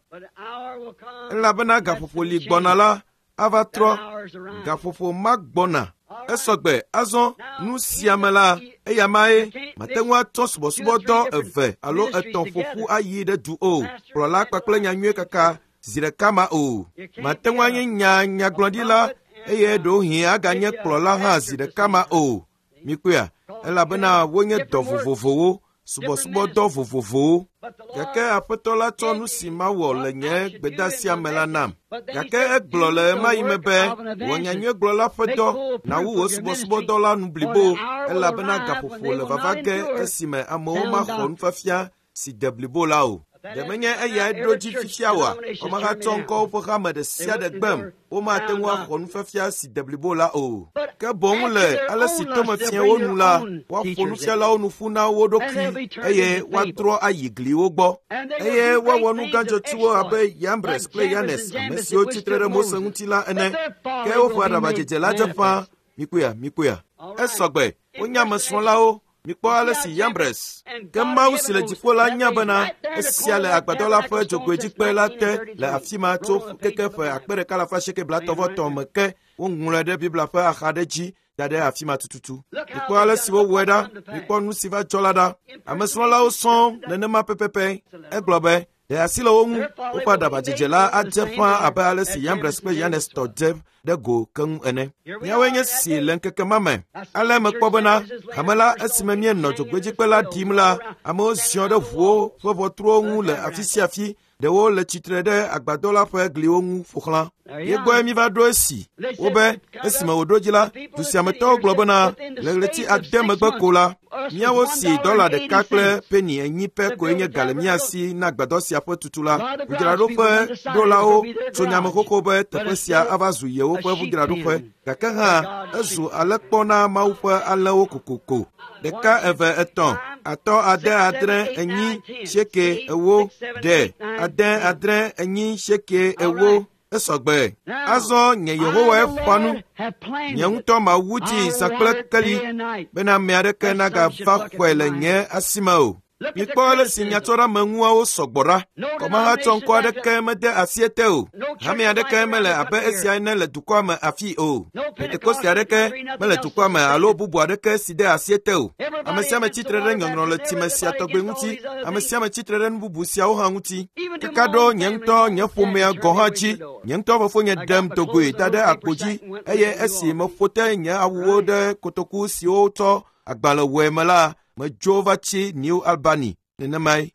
labena gafofoli gbonala avatro gafofo magbona esogbe azon nu siamela eyamae matenwa tosubo do eve alo eton fofu ayi de du o prola pakple nyanyu kaka zire kama o matenwa nya glondila eye do hin aganye prola ha zire kama o mikuya elabena wonye do vovovo subo do vovovo yake apetola tonu sima wo le nye gbedasi amelanam yake eglole ma imebe wonyanyu eglola fedo na wo subo do la nublibo elabena gafofo le vavage esime amo ma khon fafia si deblibo la o demenye eya droji fifiawa o ma tonko fo khama de sia de gbem o ma tenwa khon fafia si deblibo la o ke bon le ala si toma fia wonu la wa fonu fia la onu funa wodoki eye wa tro ayigli ogbo eye wa wonu ganjo tuwo abe Yambres play Yanes mesio titrere mo sangutila ene ke o fo adaba jeje la jafa mikuya esogbe onya mason la o mikpo ale si Yambres kema usile jifola nyabana esiale agbadola fe jogweji pe la te la afima to keke fe akpere kala fa sheke blatovo to meke wongle de bibla fe akhadeji yade afima tututu mikpo ale si wo weda mikpo nu siva jolada amesola o son nenema pepepe eglobe de asilo wonu o pada bajejela ajefa abale si Yambres pe Yanes to dev de go kan ene nyawenye si lenkeke mame ale mekpobena amala esimemie no jogbeji pela dimla amo sion de vo fo votre ngu le afisiafi de wo le titre de agbadola fe gliongu foklan yegbo mi va do si obe esime odojila du siameto globona leti adem gbekola miawo si dollar de kakle penny enyi pe ko enye galemia si na agbadosia fo tutula ujira do fe dollar o sonyame kokobe tepesia avazu ye wo fe ujira do fe kaka ezu alekpona maufe alewo kokoko de ka eve eton ato ade adre enyi sheke ewo de ade adre enyi sheke ewo esogbe azo nye Yehowa efanu nye unto ma wuji sakple kali bena meareke na ga fa kwele nye asimao mikpole sinyatora menwa o sogbora koma ha tonko adeke mede asiete o hami adeke mele abe esia ne le dukwa ma afi o etekosi adeke mele dukwa ma alo bubu adeke side asiete o amesia me titrere nyongro le timesia togbe nguti amesia me titrere bubu sia o hanguti kado nyento nyefome gohaji nyento bofo nye dem togwe dade akpoji eye esi mo fote nya awo de kotoku si o to agbalo wemala Majovachi New Albany nenamai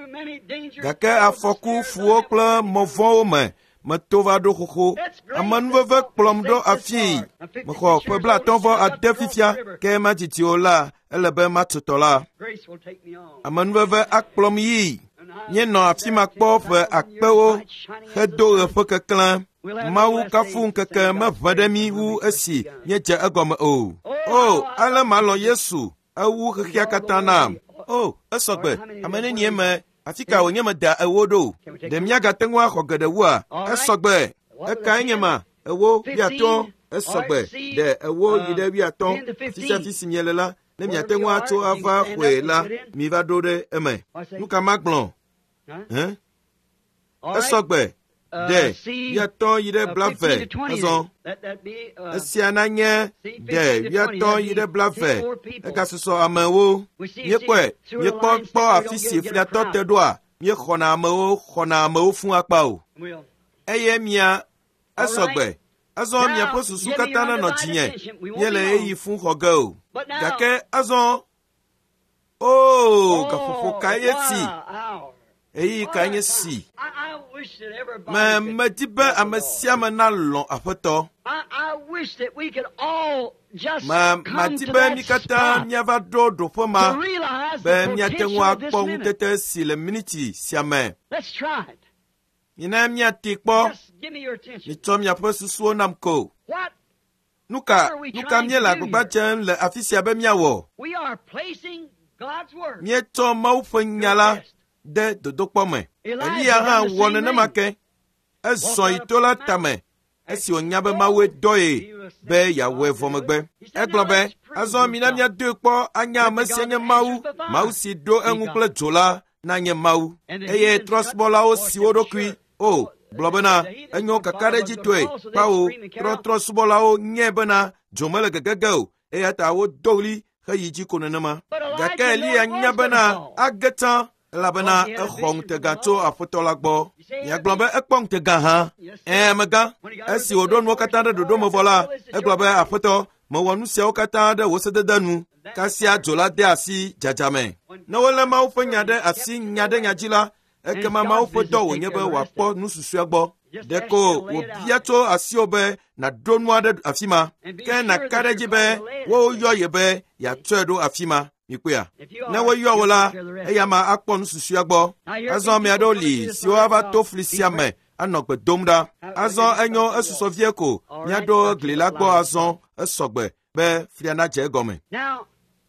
gake afoku fuo kla movon me matova do koko amanveve klom do afi mko pebla tonvo adefifia ke matitiola elebe matutola amanveve aklom yi nye no afi makpo fe akpewo hedo refoke klan Mau kafun keke mavademi wu esi nye agome o ala malo Yesu awu kia katana esogbe amene nieme Afika onye ma da ewodo. De miaga tengwa hogedewa. Esogbe. Eka ewo biato. Esogbe. De ewo yide biato. Fisa fisi mielela. Ne miatengwa to ava la mi va dode eme. Nuka maglon. Hein? Esogbe. De biato yide blave. Azon. Esiananye. De biato yide blave. Eka suso amewo. Yekwe. Yekpo afisi fliato te doa. Ye khona amewo fun apa o. Eye mia Esogbe. Azon mia po susu katana no jinye. Yele eyi fun hoge o. Gake azon. Oh, kafofo kayeti. Eyi kanye si. Me dibe amesiama na lon apoto. Ma dibe mikata miava do foma. Be miatengwa pong tete si le miniti siame. Let's try it. Ina miatikpo. Just give me your attention. Ni tom ya po susu namko. What? Nuka miela gbachen le afisia be miawo. We are placing God's word. Mieto maufanyala de dodokpo me. Elia ha wona na make. Eso itola tame. Esi onyabe mawe doye be ya we vomegbe. Eglobe azo minamia dekpo anya amasianya mau si do enukle jola na nye mau. Eye trosbola o si odokwi. O blobena enyo kakare jitwe pawo trosbola o nyebena jomele gegego. Eya tawo doli khayiji konenama. Gakeli anyabena ageta labana khong te gato afotolagbo. Ya glombe ekpong te gaha. Mega esi odon wakatanda dodo mo vola. Eglobe afoto mo wonu se okatanda wosededanu. Kasia jola de asi jajame. Na wala ma ufanya de asi nyade nyajila. Ekema ma ufoto wonyebe wapo nususu agbo. Deko wobiato asi obe na donwa de afima. Ke na karejibe wo yoyebe ya twedo afima. Mikuya. Na wo yowola eyama akpo nususu agbo. Azon me adoli si o ava to flisiame anokbe domda. Azon enyo esuso vieko nyado glilagbo azon esogbe be fliana jegome. Now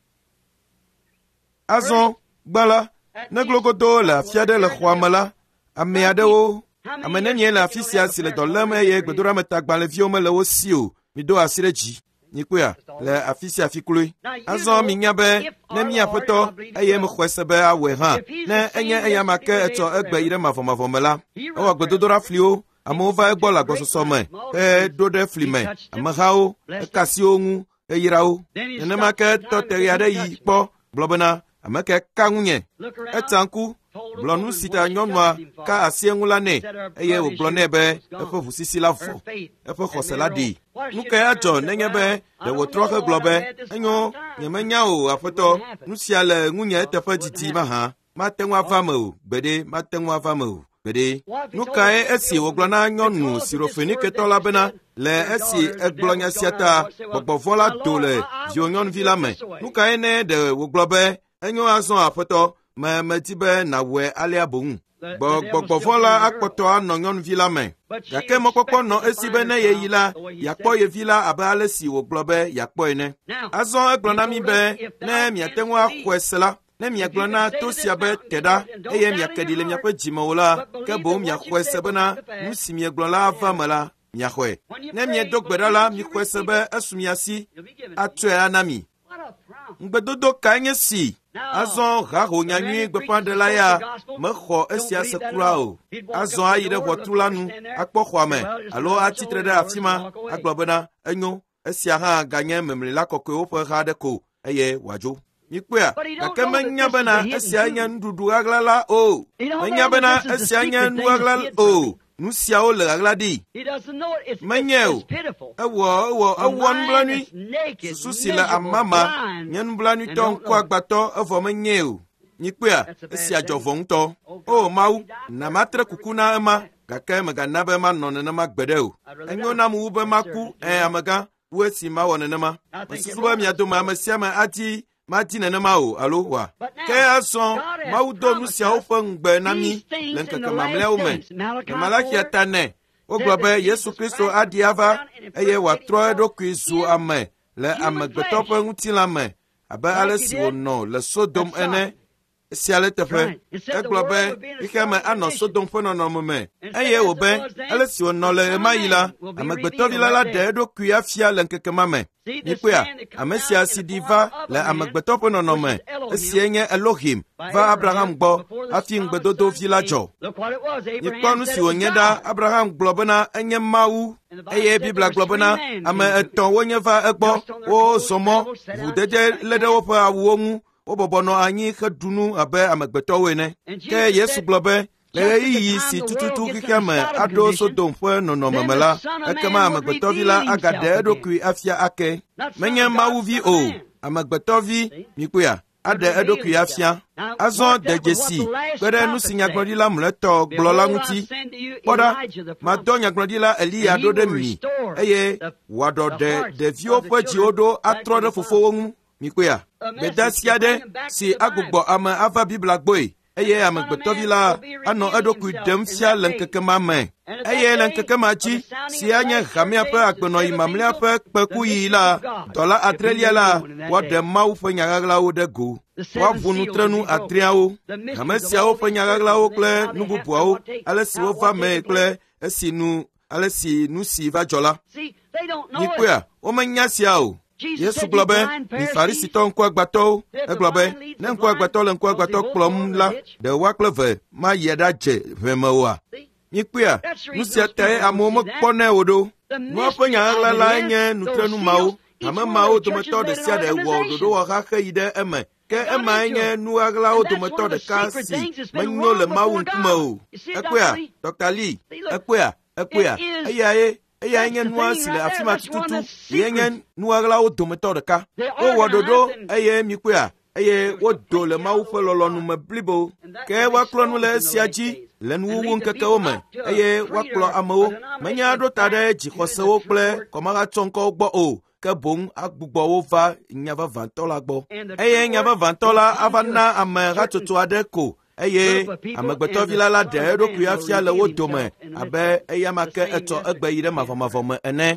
Azon gbala neglogodo la fiade le khwamala ameadewo amenenye la fisia sile doleme ye gbedora metagba le viome le osio mi do asireji nikuya le afisia fikului azon minyabe ne miapoto eye mkhwesebe awe ha ne enye eyamake eto egbe ire mavomavomela o gbedodora flio amova egbola gbososome dode flime amahao kasiongu eyirao enemake toteriade yi po blobena amake kangunye etanku blonu sita nyonwa ka asiengulane eye o blonebe efo vusisi lafo efo khoseladi nuka ya jo nenyebe de wotroke globe enyo nyemenya o afoto nusiale ngunye tefa jiti maha matenwa famo bede matenwa famo bede nuka esi oglona nyonu sirofeni ketola bena le esi eglonya siata bogbovola dole jonyon vilame nuka ene de woglobe enyo azon afoto metibe na we alia bon gbogbovola akpoto anonyon vilame yake mokoko no esibe ne yeyila yakpo ye vila abale si wo globe yakpo ene azon eglona mi be ne miatenwa kwesela ne miaglona tosiabe teda eye miakedile miape jimola ke bo miakwesebena nusi miaglona avamala miahwe ne miedogbedala mikwesebe esumiasi atwe anami ngbedodo kanye si azon gaho nyanyi gbepandela ya mekho esia sekurao azon ayire votulanu akpokhwame alo atitre de afima aglobena enyo esia ha ganye memlela kokwe ofe hadeko eye wajo mikwa akeme nyabena esia nya ndudu aglala o nyabena esia nya ndu aglala o nusia o le agladi menyeo ewo nblani susila amama nyen nblani ton kwa gbato evo menyeo nyikwa esia jovonto o mau na matre kukuna ema gake mega nabe ma nonne na magbedeo enyo na mu be maku amaga wesi ma wonne ma susuba mi adoma amasia ma ati mati na ma o alo wa ke ason maudo nusia ofengbe nami lenkeke mamle o men malaki atane oglobe Yesu Kristo adiava eye wa troedo kwizu ame le amegbetope ngutilame abe alesi wono le Sodom ene siale teƒe egblɔ be ike me anɔ Sodom ƒe nɔnɔme me eye wòbe ele si wònɔ le ɣe ma ɣi la amegbetɔvi la ɖe eɖokui afia le ŋkeke ma me. Mikpɔa ame sia si ɖi va le amegbetɔ ƒe nɔnɔme esie nye Elohim va Abraham gbɔ hafi ŋugbedodovi la dzɔ. Mikpɔ nu si wònye ɖa Abraham gblɔ bena enye Mawu eye Biblia gblɔ bena ame etɔ̃ wonye va egbɔ wo zɔ mɔ ʋudede lé ɖe woƒe awuwo ŋu wobɔbɔ nɔ anyi heɖu nu abe amegbetɔwo ene. Ke Yesu gblɔ be le ɣeyiɣi si tututu xexea me aɖo Sodom ƒe nɔnɔme me la ekema amegbetɔvi la agaɖe eɖokui afia ake. Menye Mawuvi o, amegbetɔvi mikpɔa aɖe eɖokui afia. Azɔ de dzesi kpe ɖe nu si nyagblɔɖila mlɔetɔ gblɔ la ŋuti. Kpɔ ɖa, madɔ nyagblɔɖila Eliya ɖo ɖe mi eye wòaɖɔ ɖeviwo ƒe dziwo ɖo atrɔ ɖe fofowo ŋu. Mikpɔa gbedasi aɖe si agbugbɔ ame ava Biblia gbɔe eye amegbetɔvi la anɔ eɖokui ɖem fia le ŋkeke ma me. Eye le ŋkeke ma dzi si anye hamia ƒe agbenɔyi mamlɛa ƒe kpekuyi la, dɔla adrelia la woaɖe Mawu ƒe nyaɣaɣlawo ɖe go. Woaʋu nutrenu adreawo. Hame siawo ƒe nyaɣaɣlawo kple nu bubuawo ale si wova mee kple ale si nu si va dzɔ la. Mikpɔa womenya sia o. Yesu gblɔ be mi Farisitɔ ŋkuagbãtɔwo, egblɔ be ne ŋkuagbãtɔ le ŋkuagbãtɔ kplɔm la ɖewoa kple ve mayie ɖadze ʋe me oa. Mikpɔa nu sia tae amewo mekpɔnɛ o ɖo. Nua ƒe nyaɣaɣla lae nye nutrenu mawo. Ame mawo dometɔ ɖe sia ɖe wɔ ɖoɖowɔha heyi ɖe eme. Ke emae nye nuɣaɣlawo dometɔ ɖeka si menyo le Mawu ŋkume o. Ekpɔa, Dr. Lee, ekpɔa, eyae nye nua si le afi ma tututu, ye nye nuɣaɣlawo dometɔ ɖeka. Wowɔ ɖoɖo eye mikpɔa, eye wodo le Mawu ƒe lɔlɔnu me blibo. Ke woakplɔ nu le esia dzi le nuwuwu ŋkekewo me eye woakplɔ amewo menye aɖo ta ɖe dzixɔsewo kple kɔmaɣatsɔŋkɔwo gbɔ o, ke boŋ agbugbɔ wo va nyavavãtɔ la gbɔ. Eye nyavavãtɔ la ava na ame hatsotso aɖe ko. Eye amegbetɔvi la ɖe eɖokui afia le wo dome abe eya ma ke etsɔ egbe yi ɖe mavɔmavɔ me ene.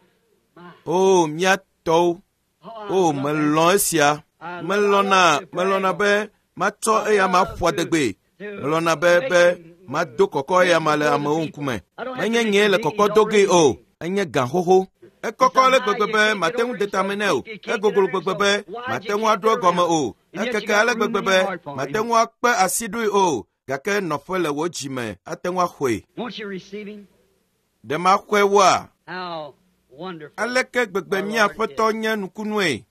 O míatɔwo, o melɔ̃ esia, melɔ̃na be matsɔ eya ma ƒo adegbe, melɔ̃na be mado kɔkɔ eya ma le amewo ŋkume. Menye nye le kɔkɔ do ge o, enye gã xoxo. Ekɔkɔ le gbegbe be mate ŋu de tame nɛ o, egogolo gbegbe be mate ŋu aɖo egɔme o, ekeke ale gbegbe be mate ŋu akpe asi ɖoe o, gake nɔƒe le wo dzi me ate ŋu axɔe. Ɖe maxɔe woa? Aleke gbegbe mía Aƒetɔ nye nukunue.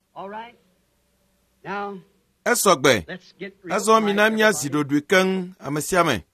Esɔgbe. Azɔ mina míazi ɖoɖoe keŋ ame sia ame.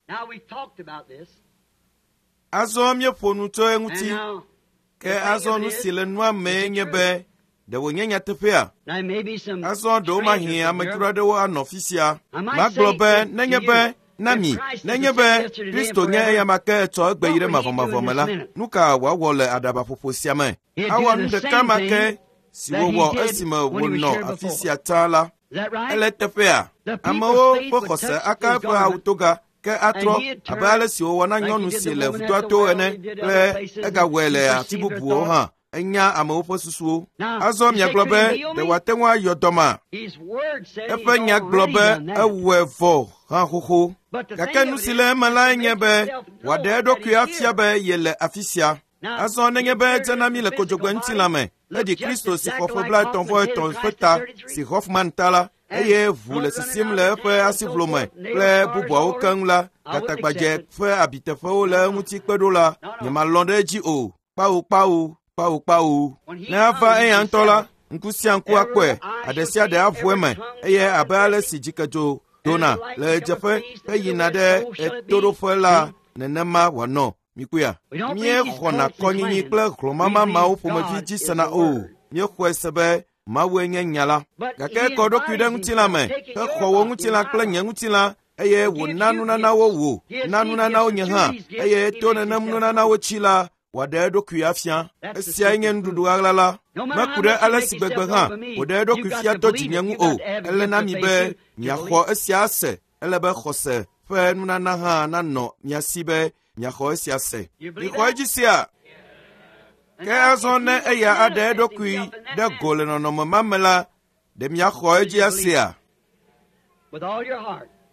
Azɔ míeƒo nu tso eŋuti. Ke azɔ nu si le nua me nye be ɖe wònye nyateƒea. Azɔ ɖewo mahi amedzro aɖewo anɔ fi sia. Magblɔ be nenye be nenye be Kristo nye eya ma ke etsɔ egbe yi ɖe mavɔmavɔ me la, nu ka wòawɔ le aɖabaƒoƒo sia me? Awɔ nu ɖeka ma ke si wòwɔ esime wònɔ afi sia tsã la. Ele teƒea, amewo ƒe xɔse aka eƒe awutoga ke atrɔ abe ale si wòwɔ na nyɔnu si le vudoa to ene kple egawɔe le afi bubuwo hã. Enya amewo ƒe susuwo. Azɔ miagblɔ be ɖe wòate ŋu ayɔ dɔma. Eƒe nya gblɔ be ewɔe vɔ hã xoxo. Gake nu si le eme lae nye be wòaɖe eɖokui afia be yele afi sia. Azɔ nenye be dzena mi le kodzogbe ŋuti la me, eɖi Kristo si xɔ ƒe 33 ƒe ta si Hoffman ta la, eye ʋu le sisim le eƒe asivlo me kple bubuawo keŋ la, gatagbadze ƒe abiteƒewo le eŋuti kpe ɖo la, nyemalɔ̃ ɖe edzi o. Kpawo. Ne ava eya ŋutɔ la, ŋku sia ŋku akpɔe, aɖe sia ɖe avu eme, eye abe ale si dzikedzo dona le dzeƒe heyina ɖe etoɖoƒe la, nenema wòanɔ. Mikpɔa, míexɔna kɔnyinyi kple hlɔmama mawo ƒomevi dzi sena o. Míexɔe se be Mawue nye nya la. Gake ekɔ ɖokui ɖe ŋutilã me, hexɔ wo ŋutilã kple nye ŋutilã, eye wòna nunanawo wò, na nunanawo nye hã, eye to nenem nunanawo tsi la, wòaɖe eɖokui afia. Esiae nye nuɖuɖu ɣaɣla la. Meku ɖe ale si gbegbe hã wòɖe eɖokui fia dɔ dzinye ŋu o. Ele na mi be miaxɔ esia ase. Ele be xɔse ƒe nunana hã nanɔ mia si be miaxɔ esia se. Mixɔ edzi sia. Ke azɔ ne eya aɖe eɖokui ɖe go le nɔnɔme ma me la, ɖe miaxɔ edzi asea.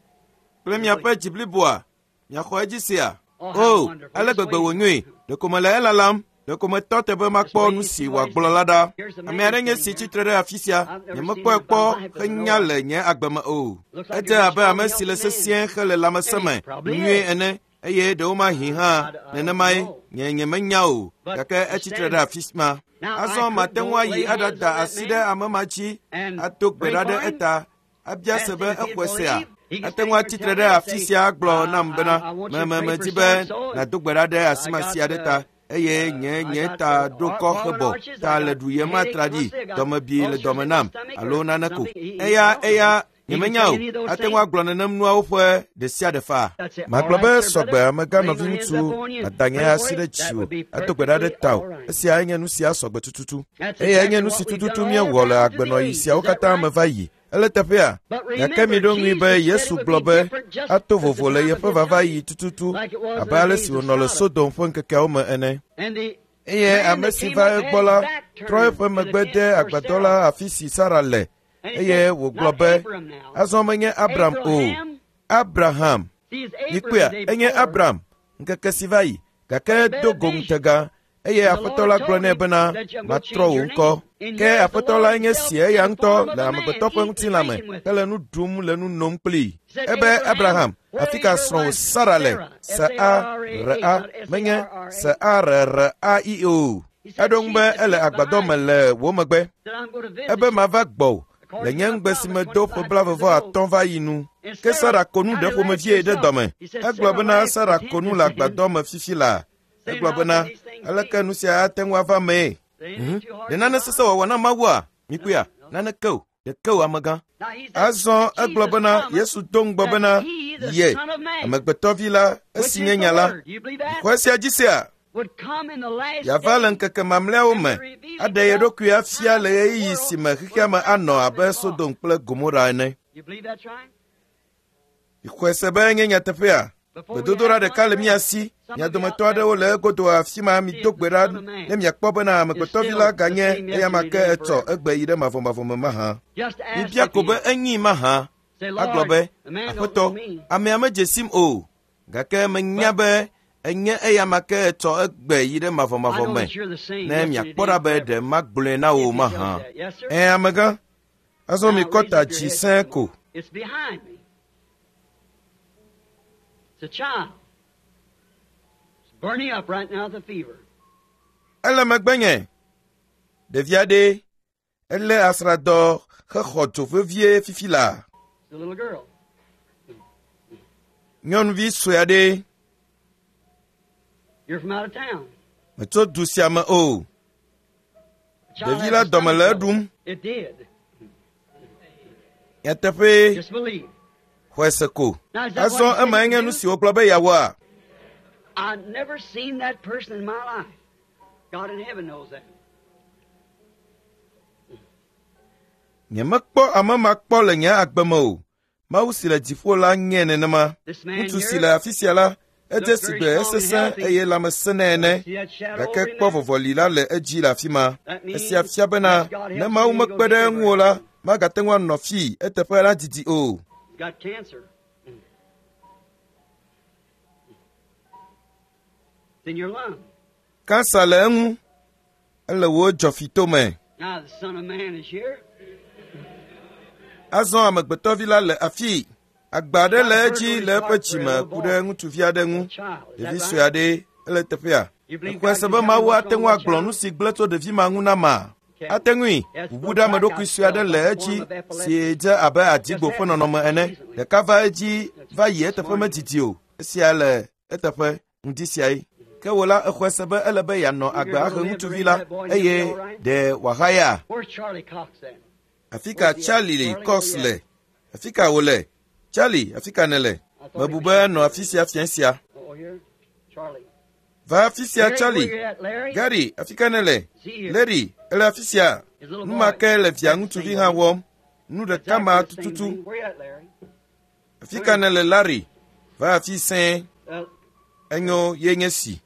kple miaƒe dzibliboa miaxɔ edzi sia. O, ale gbegbe wònyoe, ɖeko mele elalam, ɖeko metɔ teƒe makpɔ nu si wòagblɔ la ɖa. Ame aɖe nye si tsitre ɖe afi sia, nyemekpɔe kpɔ henya le nye agbe me o. Edze abe ame si le sesĩe hele lãmesẽ me nyuie ene, eye ɖewo mahi hã nenemae nyemenya o, gake etsitre ɖe afi ma. Azɔ mate ŋu ayi aɖada asi ɖe ame ma dzi, ato gbe ɖa ɖe eta, abia se be exɔe sea. Ate ŋu atsitre ɖe afi sia gblɔ nam bena medi be nado gbe ɖa ɖe asimasi aɖe ta, eye nye ta ɖo kɔ hebɔ ta le ɖu ye matra ɖi, dɔmebi le dɔme nam alo nane ko. Eya nyemenya o, ate ŋu agblɔ nenem nuawo ƒe ɖe sia ɖe fa. Magblɔ be sɔgbe amegã nɔvi ŋutsu adanye asi ɖe dziwò, ato gbe ɖa ɖe tawò, esia enye nu sia sɔgbe tututu. Eye enye nu si tututu miewɔ le agbenɔyi siawo katã me va yi. Ele teƒea, gake mi ɖo ŋui be Yesu gblɔ be ato vovo le yeƒe vavayi tututu abe ale si wònɔ le Sodom ƒe ŋkekeawo me ene. Eye ame si va egbɔ la trɔ eƒe megbe de agbadɔ la afi si Sara le, eye wògblɔ be azɔ menye Abram o, Abraham. Mikpɔe, enye Abram, ŋkeke si va yi, gake do go ŋutega, eye Aƒetɔ la gblɔ nɛ bena matrɔ wò ŋkɔ. Ke Aƒetɔ la nye si eya ŋutɔ le amegbetɔ ƒe ŋutilã me, hele nu ɖum le nu nom kplii. Ebe Abraham, afi ka srɔ̃wò Sara le, S-A-R-A, menye S-A-R-R-A-I o. Eɖo ŋu be ele agbadɔ me le wò megbe. Ebe mava gbɔwò le nye ŋgbe si medo ƒe 25 va yi nu. Ke Sara ko nu ɖe ƒomevie ɖe dɔme. Egblɔ bena Sara ko nu le agbadɔ me fifi la. Egblɔ bena aleke nu sia ate ŋu ava mee. Ɖe nane sese wɔwɔ na Mawua, mikpɔea, nane ke o, ɖeke o amegã. Azɔ egblɔ bena Yesu do ŋgbɔ bena ye, amegbetɔvi la, esi nye nya la, xɔ esia dzi sea, yava le ŋkeke mamlɛawo me, aɖe ye ɖokui afia le ɣeyiɣi si me xexea me anɔ abe Sodom kple Gomora ene. Xɔe se be nye nyateƒea, gbedodoɖa ɖeka le mia si, mia dometɔ aɖewo le egodo afi ma mido gbe ɖa ne miakpɔ bena amegbetɔvi la ganye eya ma ke etsɔ egbe yi ɖe mavɔmavɔ me mahã. Mibia ko be enyi mahã. Agblɔ be, Aƒetɔ, amea medze sim o, gake menya be enye eya ma ke etsɔ egbe yi ɖe mavɔmavɔ me, ne miakpɔ ɖa be ɖe magblɔe na wo mahã. Amegã, azɔ mikɔ ta dzi sẽe ko. It's a child. It's burning up right now with a fever. Ele megbe nye, ɖevi aɖe, ele asradɔ hexɔ dzo vevie fifi la. It's a little girl. Nyɔnuvi sue aɖe. You're from out of town. Metso du sia me o. Ɖevi la dɔme le eɖum. It did. Nyateƒe. Just believe. Xɔe se ko. Azɔ ema enye nu si wògblɔ be yeawɔa. I've never seen that person in my life. God in heaven knows that. Nyemekpɔ ame ma kpɔ le nye agbe me o. Mawu si le dziƒo la nye nenema. Ŋutsu si le afi sia la, edze sigbe esesẽ eye lãme sẽnɛ ene, gake kpɔ vɔvɔli la le edzi le afi ma. Esia fia bena ne Mawu mekpe ɖe eŋu o la, magate ŋu anɔ fii eteƒe la didi o. Got cancer. It's in your lung. Kansa le eŋu, ele wo dzɔfito me. Now the Son of Man is here. Azɔ amegbetɔvi la le afi, agba aɖe le edzi le eƒe dzime ku ɖe ŋutsuvi aɖe ŋu. Ɖevi sue aɖe ele teƒea. Exɔe se be Mawu ate ŋu agblɔ nu si gblẽ tso ɖevi ma ŋu na ma. Ate ŋui, bubu ɖe ame ɖokui sue aɖe le edzi si dze abe adigbo ƒe nɔnɔme ene. Ɖeka va edzi va yi eteƒe medidi o. Esia le eteƒe ŋdi siae. Ke wò la exɔe se be ele be yeanɔ agbe ahe ŋutsuvi la eye ɖe wòahaya. Where's Charlie Cox then? Afi ka Charlie Cox le. Afi ka wòle. Charlie, afi ka ne le. Mebu be nɔ afi sia fia sia. Oh, here. Charlie. Va afi sia Larry, Charlie. where you at, Larry? Gary, afi ka ne le. Larry, ele afi sia. Nu ma ke le via ŋutsuvi hã wɔm. Nu ɖeka ma tututu. Where you at, Larry? Afi ka ne le Larry. Va afi sẽe. Uh, Enyo ye nye si.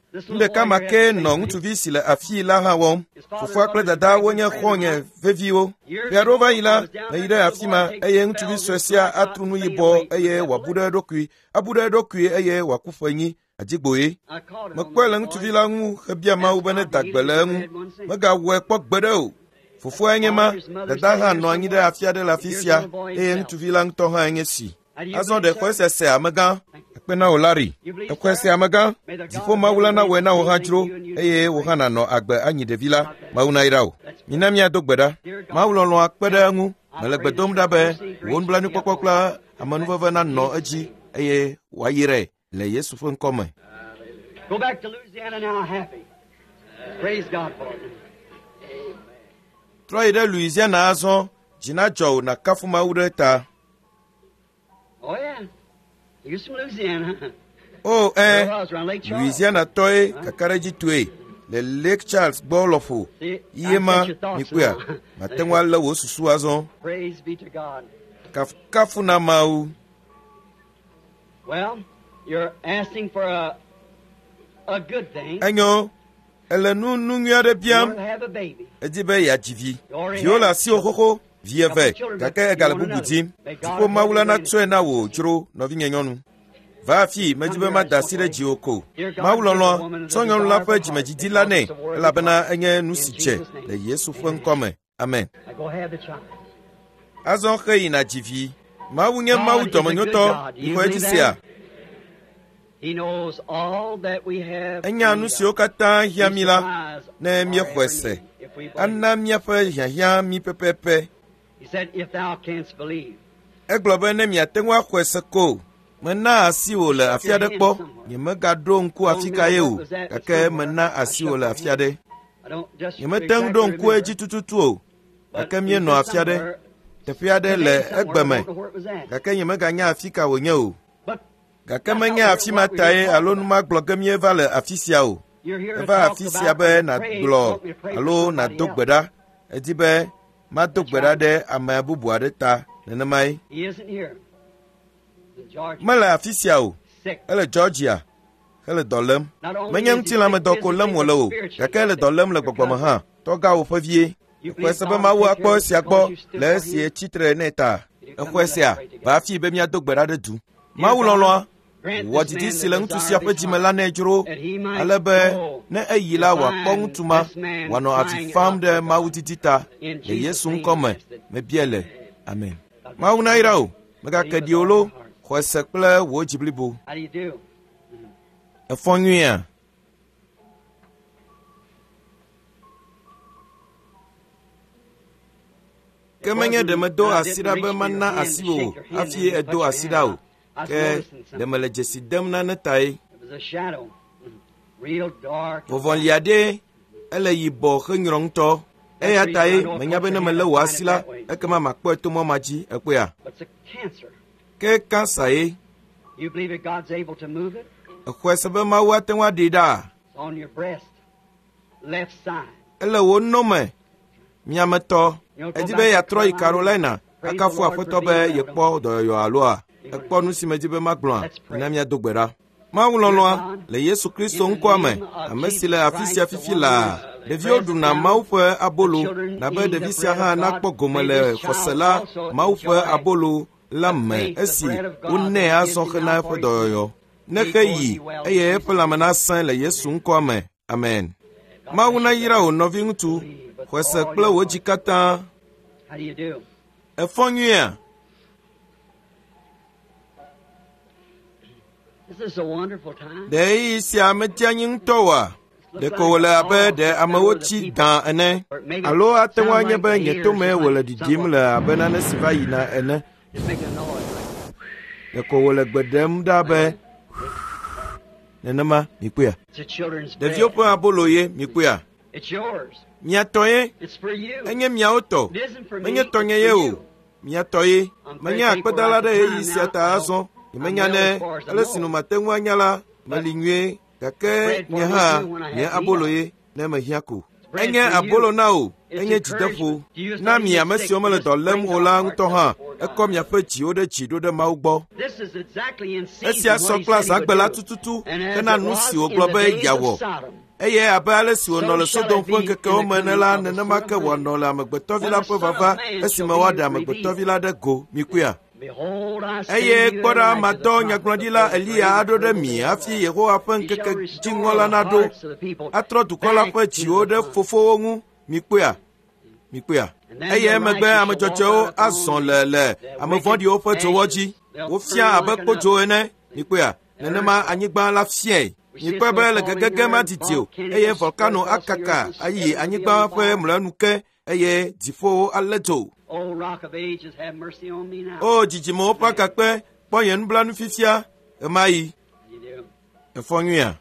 Ndeka make nɔ ŋutsuvi si le afi la hã wɔm. Fofoa kple dada wonye xɔ̃nye veviwo. Ƒe aɖewo va yi la, meyi ɖe afi ma, eye ŋutsuvi sue sia atru nu yibɔ, eye wòabu ɖe eɖokui. Abu ɖe eɖokui, eye wòaku fenyi adigboe. Mekpɔe le ŋutsuvi la ŋu hebia Mawu be neda gbe le eŋu. Megawɔe kpɔ gbe ɖe o. Fofoa nye ma, dada hã nɔ anyi ɖe afi aɖe le afi sia, eye ŋutsuvi la ŋutɔ hã nye si. Azɔ ɖe xɔ sese amegã, ekpe na wò Larry. Exɔ se amegã, dziƒo Mawu la nawɔe na wò hã dzro, eye wò hã nanɔ agbe anyi ɖevi la, Mawu nayra wò. Mina míado gbe ɖa. Mawu lɔlɔ̃a kpe ɖe eŋu, mele gbe dom ɖa be wò nublanuikpɔkpɔ kple amenuveve nanɔ edzi, eye wòayrae le Yesu ƒe ŋkɔ me. Go back to Louisiana now happy. Praise God for it. Trɔ yi ɖe Louisiana azɔ, dzi nadzɔ wò nakafu Mawu ɖe ta. Oh yeah. You from Louisiana. Oh, Louisiana tɔe kaka ɖe dzi toe le Lake Charles gbɔ lɔƒo. Iye ma mikuia, mate ŋu alé wò susu azɔ. Praise be to God. Kafu na Mawu. Well, you're asking for a good thing. Enyo, ele nu nyui aɖe biam. Edi be yeadzi vi. Viwo le asiwò xoxo, vi eve, gake egale bubu dim. Dziƒo Mawu la natsɔe na wò dzro, nɔvinye nyɔnu. Va afi, medi be mada asi ɖe dziwò ko. Mawu lɔlɔ̃a, tsɔ nyɔnu la ƒe dzimedzidzi la nɛ, elabena enye nu si dze le Yesu ƒe ŋkɔ me. Amen. Azɔ xe yina dzi vi. Mawu nye Mawu dɔmenyotɔ, xɔ edzi sia. Enya nu siwo katã hiã mi la, ne míexɔe se. Ana míaƒe hiahiã mi pɛpɛpɛ. Egblɔ be ne miate ŋu axɔe se ko, mena asi wò le afi aɖe kpɔ, nyemegaɖo ŋku afi ka ye o, gake mena asi wò le afi aɖe. Nyemete ŋu ɖo ŋku edzi tututu o, gake míenɔ afi aɖe, teƒe aɖe le egbe me, gake nyemeganya afi ka wònye o. Gake menye afi ma tae alo nu magblɔ ge míeva le afi sia o. Eva afi sia be nàgblɔ alo nàdo gbe ɖa. Edi be mado gbe ɖa ɖe ame bubu aɖe ta nenemae. Mele afi sia o. Ele Georgia. Ele dɔ lém. Menye ŋutilãmedɔ ko lém wòle o, gake ele dɔ lém le gbɔgbɔme hã. Tɔga wò ƒe vie. Exɔe se be Mawu akpɔ esia gbɔ le esi tsitre nɛ ta. Exɔe sia va afi be míado gbe ɖa ɖe du. Mawu lɔlɔ̃a wɔ didi si le ŋutsu sia ƒe dzime la nɛ dzro, ale be ne eyi la wòakpɔ ŋutsu ma, wòanɔ avi fam ɖe Mawu didi ta, le Yesu ŋkɔ me, mebie le. Amen. Mawu nayra o, megake ɖi wò lo, xɔe se kple wò dzi blibo. Efɔ nyuia. Ke menye ɖe medo asi ɖa be mana asi wò, hafi edo asi ɖa o. Ke ɖe mele dzesi dem nane tae. Vɔvɔli aɖe, ele yibɔ xe nyrɔ ŋutɔ. Eya tae, menya be ne mele wò asi la, ekema makpɔe to mɔ ma dzi, ekpea. Ke kansa ye. Exɔe se be Mawu ate ŋu aɖee ɖa. Ele wò nɔme, miametɔ. Edi be yeatrɔ yi Carolina, akafu Aƒetɔ be yekpɔ dɔyɔyɔ aloa. Ekpɔ nu si medi be magblɔa, na míado gbe ɖa. Mawu lɔlɔ̃a le Yesu Kristo ŋkɔa me, ame si le afi sia fifi laa. Ɖeviwo ɖuna Mawu ƒe abolo, nabe ɖevi sia hã nakpɔ gome le xɔse la Mawu ƒe abolo la me esi wonɛ azɔ xena eƒe dɔyɔyɔ. Ne xe yi, eye eƒe lãme nasẽ le Yesu ŋkɔa me. Amen. Mawu nayra wò nɔvi ŋutsu, xɔse kple wò dzi katã. Efɔ nyuia. Ɖe yi sia metia nyi ŋutɔ wa, ɖeko wòle abe ɖe amewo tsi gã ene, alo ate ŋu anye be nye tome wòle ɖiɖim le abe nane si va yina ene. Ɖeko wòle gbe ɖem ɖa be nenema mikpoea. Ɖeviwo ƒe abolo ye mikpoea. Miatɔ ye, enye miawo tɔ, menye tɔnye ye o, miatɔ ye, menye akpedala ɖe yeyi sia ta azɔ. Menya ne ele si no mate ŋu anya la meli nyuie, gake nye hã nye abolo ye ne mehiã ko. Enye abolo na o, enye dzideƒo. Na mi ame siwo mele dɔ lém o la ŋutɔ hã, ekɔ miaƒe dziwo ɖe dzi ɖo ɖe Mawu gbɔ. This is exactly in season Esia what sɔ he kple said he would azãgbe la do. tututu And as hena it nu was si in wògblɔ the be days of yeawɔ. Sodom. Eye abe ale si wònɔ le Sodom ƒe ŋkekewo me ne la, nenema ke wòanɔ le amegbetɔvi la ƒe vava esime woaɖe amegbetɔvi la ɖe go mikuia. Behold, I send Eye you kpɔ ɖa Elijah the madɔ prophet nyagblɔɖila Eliya aɖo ɖe mi hafi Yehowa ƒe ŋkeke dziŋɔ la naɖo atrɔ dukɔ la ƒe dziwo ɖe fofowo ŋu mikuia. Eye emegbe ame dzɔdzɔewo azɔ le ame vɔ̃ɖiwo ƒe dzowɔ dzi. Wofia abe kpodzo ene mikuia. Nenema anyigba la fiae. Mikpɔe be le gegege ma didi o, eye volcano akaka ayi anyigba ƒe mlɔenu ke, eye dziƒowo alé dzo. O Rock of Ages, have mercy on me now. O dzidzimewo ƒe akakpe, kpɔ nye nublanui fifia, ema yi. You do. Efɔ nyuia.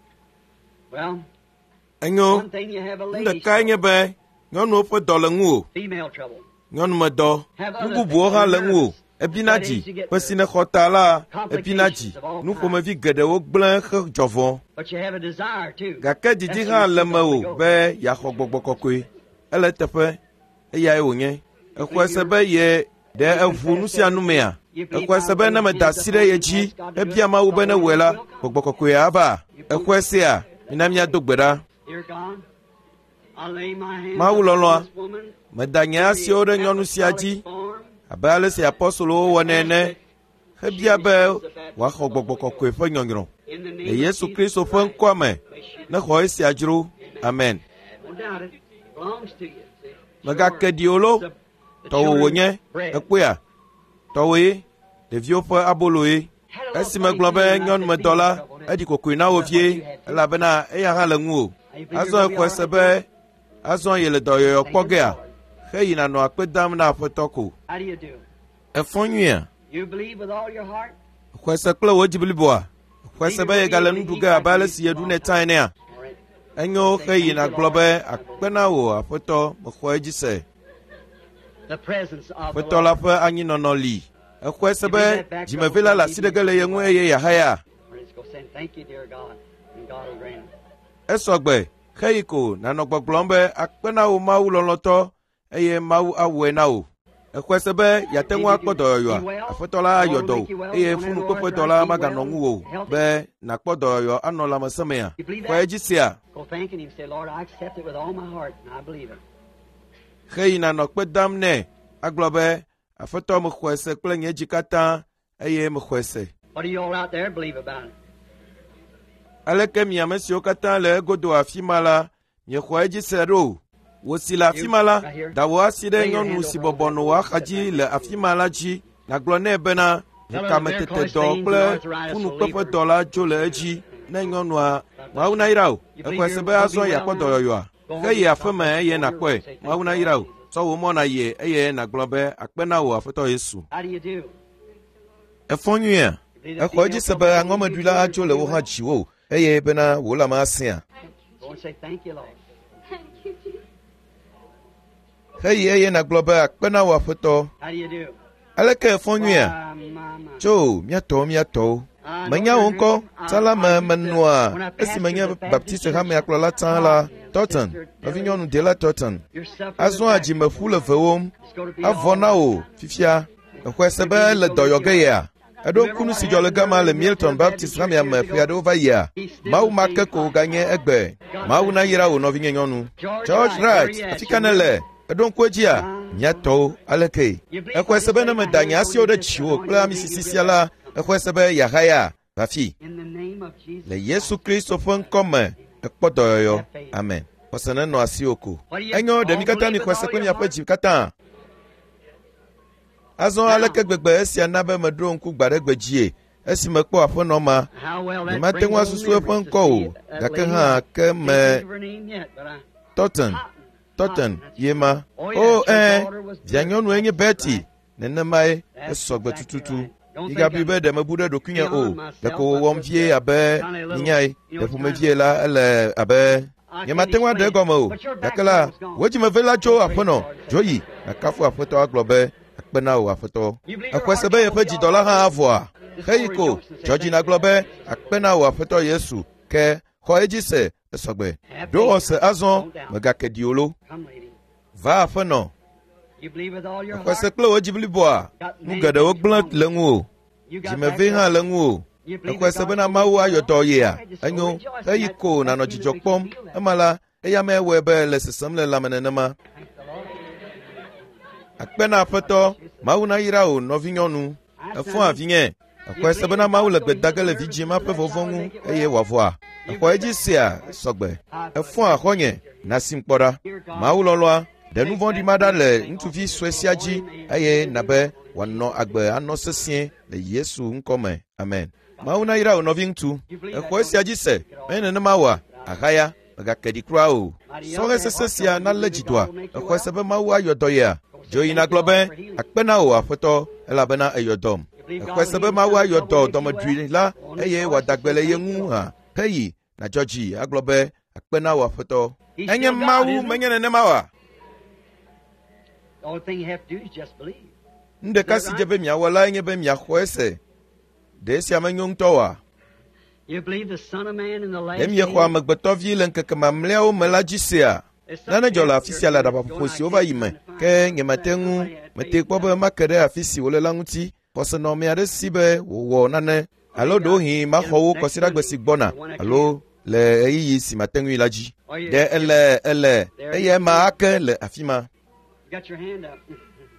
Well, Enyo, one thing you have a lady ɖekae nye be nyɔnuwo ƒe dɔ le ŋu o. female trouble. Nyɔnumedɔ, nu bubuwo hã le ŋu o. Ebina dzi, ƒe si ne xɔ ta la, ebina dzi. Nu ƒomevi geɖewo gblẽ xe dzɔvɔ. But you have a desire too. Gake didi hã le me o be yeaxɔ gbɔgbɔ kɔkɔe. Ele teƒe, eyae wònye. Exɔe se be ye ɖe eʋu nu sia nu mea. Exɔe se be ne meda asi ɖe ye dzi, ebia Mawu be ne wɔe la, gbɔgbɔ kɔkɔe ava. Exɔe sea, mina míado gbe ɖa. Dear God, I lay my hands Mawu upon lɔlɔa, this woman. meda nye asiwo ɖe nyɔnu sia dzi, abe ale si apɔstolowo wɔnɛ ene, hebia be wòaxɔ gbɔgbɔ kɔkɔe ƒe nyɔnyrɔ. In the Le name of Yesu Jesus Kristo ƒe ŋkɔ me, ne xɔ esia dzro. Amen. No doubt it belongs to you. See? Megake ɖi wo lo, The tɔwo wònye, children's bread. ekpɔea, tɔwoe, ɖeviwo ƒe aboloe. Esi megblɔ be nyɔnumedɔ la, eɖi kokoe na wo vie, elabena eya hã le ŋu o. Azɔ exɔe se be, azɔ ye le dɔyɔyɔ kpɔ gea, heyina nɔ akpe dam na Aƒetɔ ko. How do you do? Efɔ nyuia, You believe with all your heart? exɔe se kple wò dzi bliboa, exɔe se be ye gale nu ɖu ge abe ale si yeɖu nɛ tsã enea. All right. Enyo heyina gblɔ be akpe na wò Aƒetɔ, mexɔ edzi se. The presence of the Aƒetɔ la Lord. ƒe anyinɔnɔ li. Exɔe se be dzimevi la le asi ɖege le ye ŋu eye yahaya. Let's go say thank you, dear God, and God will grant it. Esɔgbe, heyi ko nanɔ gbɔgblɔm be akpe na wò Mawu lɔlɔtɔ, eye Mawu awɔe na wò. Exɔe se be yate ŋu akpɔ dɔyɔyɔa, Aƒetɔ la ayɔ dɔ wò, eye funukpeƒe dɔ la maganɔ ŋu wò be nakpɔ dɔyɔyɔ anɔ lãmesẽ mea. Xɔ edzi sia, Go thanking Him. Say, Lord, I accept it with all my heart, and I believe it. heyi nanɔ kpe dam nɛ, agblɔ be Aƒetɔ mexɔe se kple nye dzi katã, eye mexɔe se. What do you all out there believe about it? Aleke mi ame siwo katã le egodo afi ma la, miexɔ edzi se ɖo. Wò si le afi ma la, da wò asi ɖe nyɔnu si bɔbɔ nɔ wò axadzi le afi ma la dzi, nàgblɔ nɛ bena kametete dɔ kple funukpeƒe dɔ la dzo le edzi. Ne nyɔnua, Mawu nayra o. Exɔe se be azɔ yeakpɔ dɔyɔyɔa. Heyi aƒe me eye nàkpɔe, Mawu nayra o. Sɔ wò mɔ nayi eye nàgblɔ be akpe na wò Aƒetɔ Yesu. How do you do? Efɔ nyuia, exɔ edzi se be aŋɔmeɖula atso le wo hã dziwo, eye bena wò lãme asẽa. Go and say thank you, Lord. Heyi eye nàgblɔ be akpe na wò Aƒetɔ. How do you do? Aleke efɔ nyuia, My. tso miatɔwo. Menya wo ŋkɔ, tsã la me menɔa, esi menye baptiste hamea kplɔla tsã la, Tɔten, nɔvinyɔnu Dela Tɔten. You're suffering. Azɔ adzimeƒu le vewom, avɔ na wò fifia. Exɔe se be le dɔyɔge yea. Eɖo ŋku nu si dzɔ le gama le Milton Baptist hamea me ƒe aɖewo va yia. Mawu ma ke ko ganye egbe. Mawu nayra wò nɔvinye nyɔnu. George Wright, afi ka ne le? Eɖo ŋku edzia, miatɔwo, aleke. Exɔe se be ne meda nye asiwo ɖe dziwò kple ami sisi sia la, exɔe se be yahaya, vafi. In the name of Jesus. Le Yesu Kristo ƒe ŋkɔ me, ekpɔ dɔyɔyɔ. Amen. Xɔse nenɔ asiwo ko. Enyo ɖe mi katã mi xɔse kple miaƒe dzi katã. Azɔ aleke gbegbe esia na be meɖo ŋku gba ɖe gbe dzie. Esi mekpɔ aƒenɔ ma, How well that nyemate brings ŋu asusu eƒe remembrance ŋkɔ o, to that gake lady. hã ke Can't me think of her name yet, but I- Tɔten, ye ma. O, via nyɔnue nye Betty, nenemae, esɔgbe tututu. Yigabi be ɖe mebu ɖe ɖokuinye o, ɖeko wɔwɔm vie abe minyae, ɖe ƒomevie la ele abe nyemate ŋu aɖe egɔme o, gake la, wo dzimeve la tso aƒenɔ, dzo yi, nakafu Aƒetɔ agblɔ be akpe na wò Aƒetɔ. Exɔe se be yeƒe dzidɔ la hã avɔa. Heyi ko, dzɔdzi nagblɔ be akpe na wò Aƒetɔ Yesu, ke xɔ edzi se esɔgbe. Ɖo wɔ se azɔ megake ɖi wo lo. Come, lady. Va aƒenɔ, You believe with all your Xɔe heart. se kple wò dzi bliboa. Nu geɖewo gblẽ le ŋu o. You got Dzimevi hã le ŋu o. Xɔe se bena Mawu ayɔ dɔ yea. Enyo, eyi ko nanɔ dzidzɔ kpɔm. Ema la, eya mewɔe be le sesem le lãme nenema. Akpe na Aƒetɔ, Mawu nayra wò nɔvinyɔnu. Efɔ avinye. Xɔe se bena Mawu le gbe dage le vidzĩ ma ƒe vɔvɔ ŋu eye wòavɔa. Exɔ edzi sea sɔgbe. Efɔ axɔnye nasim kpɔ ɖa. Mawu lɔlɔa, ɖe nu vɔ̃ɖi ma ɖa le ŋutsuvi sue sia dzi eye nabe wòanɔ agbe anɔ sesĩe le Yesu ŋkɔ me. Amen. Mawu nayra wò nɔvi ŋutsu. Exɔ esia dzi se, menye nenema wòa, ahaya, megake ɖi kura o. Sɔhe sese sia nalé dzidoa. Exɔ se be Mawu ayɔ dɔ yea. Dzo yina gblɔ be, akpe na wò Aƒetɔ, elabena eyɔ dɔm. Exɔ se be Mawu ayɔ dɔ dɔmedzoe la eye wòadagbe le ye ŋu hã. Heyi, nadzɔ dzi, agblɔ be, akpe na wò Aƒetɔ. Enye Mawu, menye nenema wòa. The only thing you have to do is just believe. Nu ɖeka si dze be miawɔ la nye be miaxɔ ese. Ɖe esia menyo ŋutɔ wòa. You believe the Son of Man in the last Ɖe miexɔ amegbetɔvi le ŋkeke mamlɛawo me la dzi sea. Nane dzɔ le afi sia le aɖabaƒoƒo siwo va yi me, ke nyemate ŋu mete kpɔ be make ɖe afi si wòle la ŋuti. Xɔsenɔme aɖe si be wòwɔ nane alo ɖewohĩ maxɔ wo kɔsiɖagbe si gbɔna alo le ɣeyiɣi si mate ŋui la dzi. Ɖe ele eye ema ake le afi ma. You got your hand up.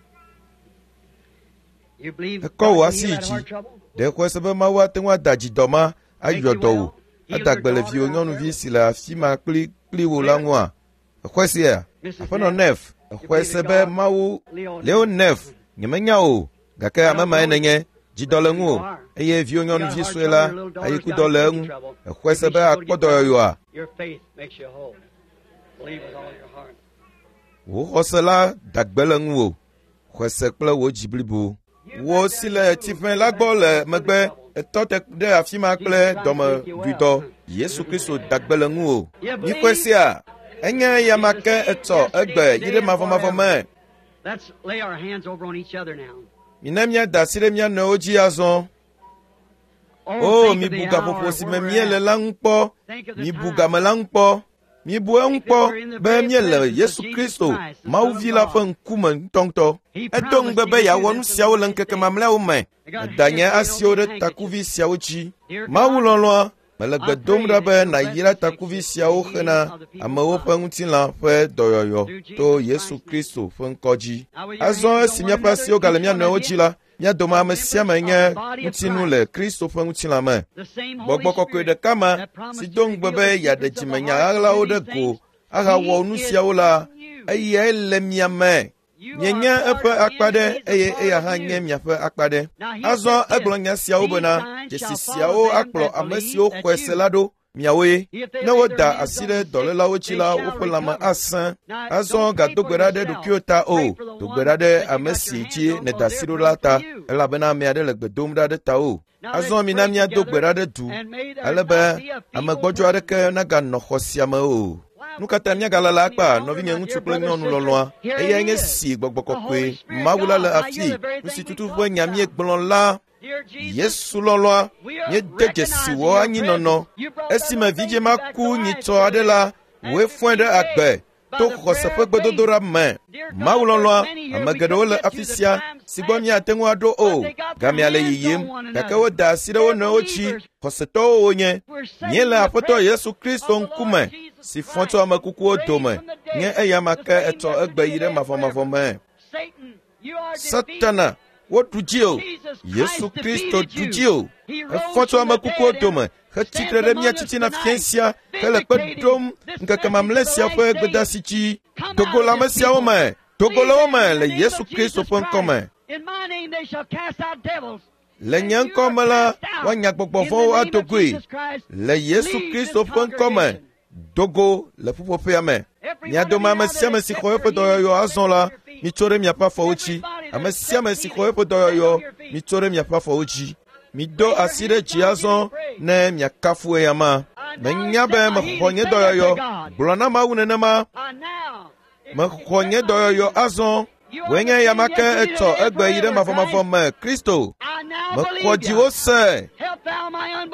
You believe Ekɔ God wò can asi heal that dzi. heart trouble? Ɖe xɔe se be Mawu ate ŋu ada dzidɔ ma ayɔ dɔ wò. Adagbe le viwò nyɔnuvi si le afi ma kpli wò la ŋua. Exɔe sia, Aƒenɔ Nef, exɔe se be Mawu Leo Nef, nyemenya o, gake ame mae nenye, dzidɔ le ŋu o, eye viwò nyɔnuvi sue la, ayikudɔ le eŋu. Exɔe se be akpɔ dɔyɔyɔa. Your faith makes you whole. Believe with all your heart. Wò xɔse la dagbe le ŋu o. Xɔe se kple wò dzi blibo. Wò si le tsiƒe la gbɔ le megbe, etɔ te ɖe afi ma kple dɔmedzoetɔ. Yesu Kristo dagbe le ŋu o. Mikɔe sia, enye yamake etɔ egbe yi ɖe mavɔmavɔ me. Let's lay our hands over on each other now. Mine miada asi ɖe mia nɔewo dzi azɔ. O, mibu gaƒoƒo si me miele la ŋu kpɔ. Mibu game la ŋu kpɔ. Mibu eŋu kpɔ be miele Yesu Kristo, Mawu vi la ƒe ŋkume ŋutɔŋutɔ. Edo ŋugbe be yeawɔ nu siawo le ŋkeke mamlɛawo me. Meda nye asiwo ɖe takuvi siawo dzi. Mawu lɔlɔa, mele gbe dom ɖa be nàyra takuvi siawo hena amewo ƒe ŋutilã ƒe dɔyɔyɔ to Yesu Kristo ƒe ŋkɔ dzi. Azɔ esi míaƒe asiwo gale mía nɔewo dzi la, mía dome ame sia ame nye ŋutinu le Kristo ƒe ŋutilã me. Gbɔgbɔ kɔkɔe ɖeka ma si do ŋugbe be yeaɖe dzimenya ɣaɣlawo ɖe go ahawɔ nu siawo la, eyae le mia me. Mienye eƒe akpa ɖe eye eya hã nye miaƒe akpa ɖe. Azɔ egblɔ nya siawo bena dzesi siawo akplɔ ame siwo xɔe se la ɖo miawoe. Ne woda asi ɖe dɔlélawo dzi la, woƒe lãme asẽ. Azɔ gado gbe ɖa ɖe ɖokuiwo ta o, do gbe ɖa ɖe ame si dzi nèda asi ɖo la ta, elabena ame aɖe le gbe dom ɖa ɖe tawò. Azɔ mina míado gbe ɖa ɖe du, ale be ame gbɔdzɔ aɖeke naganɔ xɔ sia me o. Nu katã míagale le akpa nɔvinye ŋutsu kple nyɔnu lɔlɔa, eya nye si gbɔgbɔ kɔkɔe Mawu la le afi, nu si tutu ƒe nya míegblɔ la. Yesu lɔlɔa, míede dzesi wɔ anyinɔnɔ. Esime vidze ma ku nyitsɔ aɖe la, wòe fɔe ɖe agbe to xɔse ƒe gbedodoɖa me. Mawu lɔlɔa, ame geɖewo le afi sia si gbɔ míate ŋu aɖo o, gamea le yiyim, gake woda asi ɖe wo nɔewo dzi, xɔsetɔwo wonye. Míele Aƒetɔ Yesu Kristo ŋkume si fɔ tso ame kukuwo dome, nye eya ma ke etsɔ egbe yi ɖe mavɔmavɔ me. Satana, woɖu dzi o, Yesu Kristo ɖu dzi o, efɔ tso ame kukuwo dome, hetsitre ɖe mía titina fia sia, hele kpe ɖom ŋkeke mamlɛ sia ƒe gbedasi dzi. Dogo le ame siawo me, dogo le wo me le Yesu Kristo ƒe ŋkɔ me. Le nye ŋkɔ me la, woanya gbɔgbɔ vɔ̃wo ado goe. Le Yesu Kristo ƒe ŋkɔ me, dogo le ƒuƒoƒea me. Mia dome ame sia ame si xɔ eƒe dɔyɔyɔ azɔ la, mitso ɖe miaƒe afɔwo dzi. Ame sia ame si xɔ eƒe dɔyɔyɔ, mitso ɖe miaƒe afɔwo dzi. Mido asi ɖe dzi azɔ ne miakafu eya ma. Menya be mexɔ nye dɔyɔyɔ, gblɔ na Mawu nenema. Mexɔ nye dɔyɔyɔ azɔ, woe nye eya ma ke etsɔ egbe yi ɖe mavɔmavɔ me, Kristo. Mexɔ dziwo se.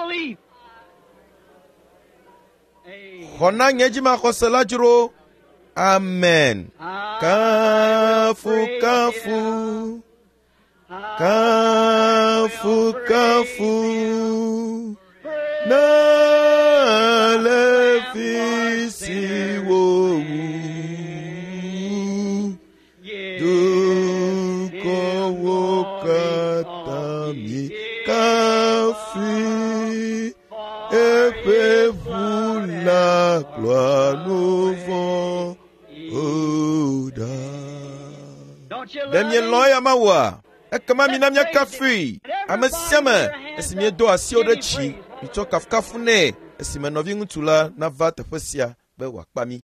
Xɔ na nye dzimaxɔse la dzro. Amen. Kafu, kafu. Kafu, kafu. Na le fisi wo. Du ko wo katami kafi. Et fais-vous la gloire nouveau. Demye loya mawa. Ekama minamya kafi. Amesiama. Esimye do asio de chi. Mito kafkafune. Esime novi ngutula na vata fesia. Be wakpami.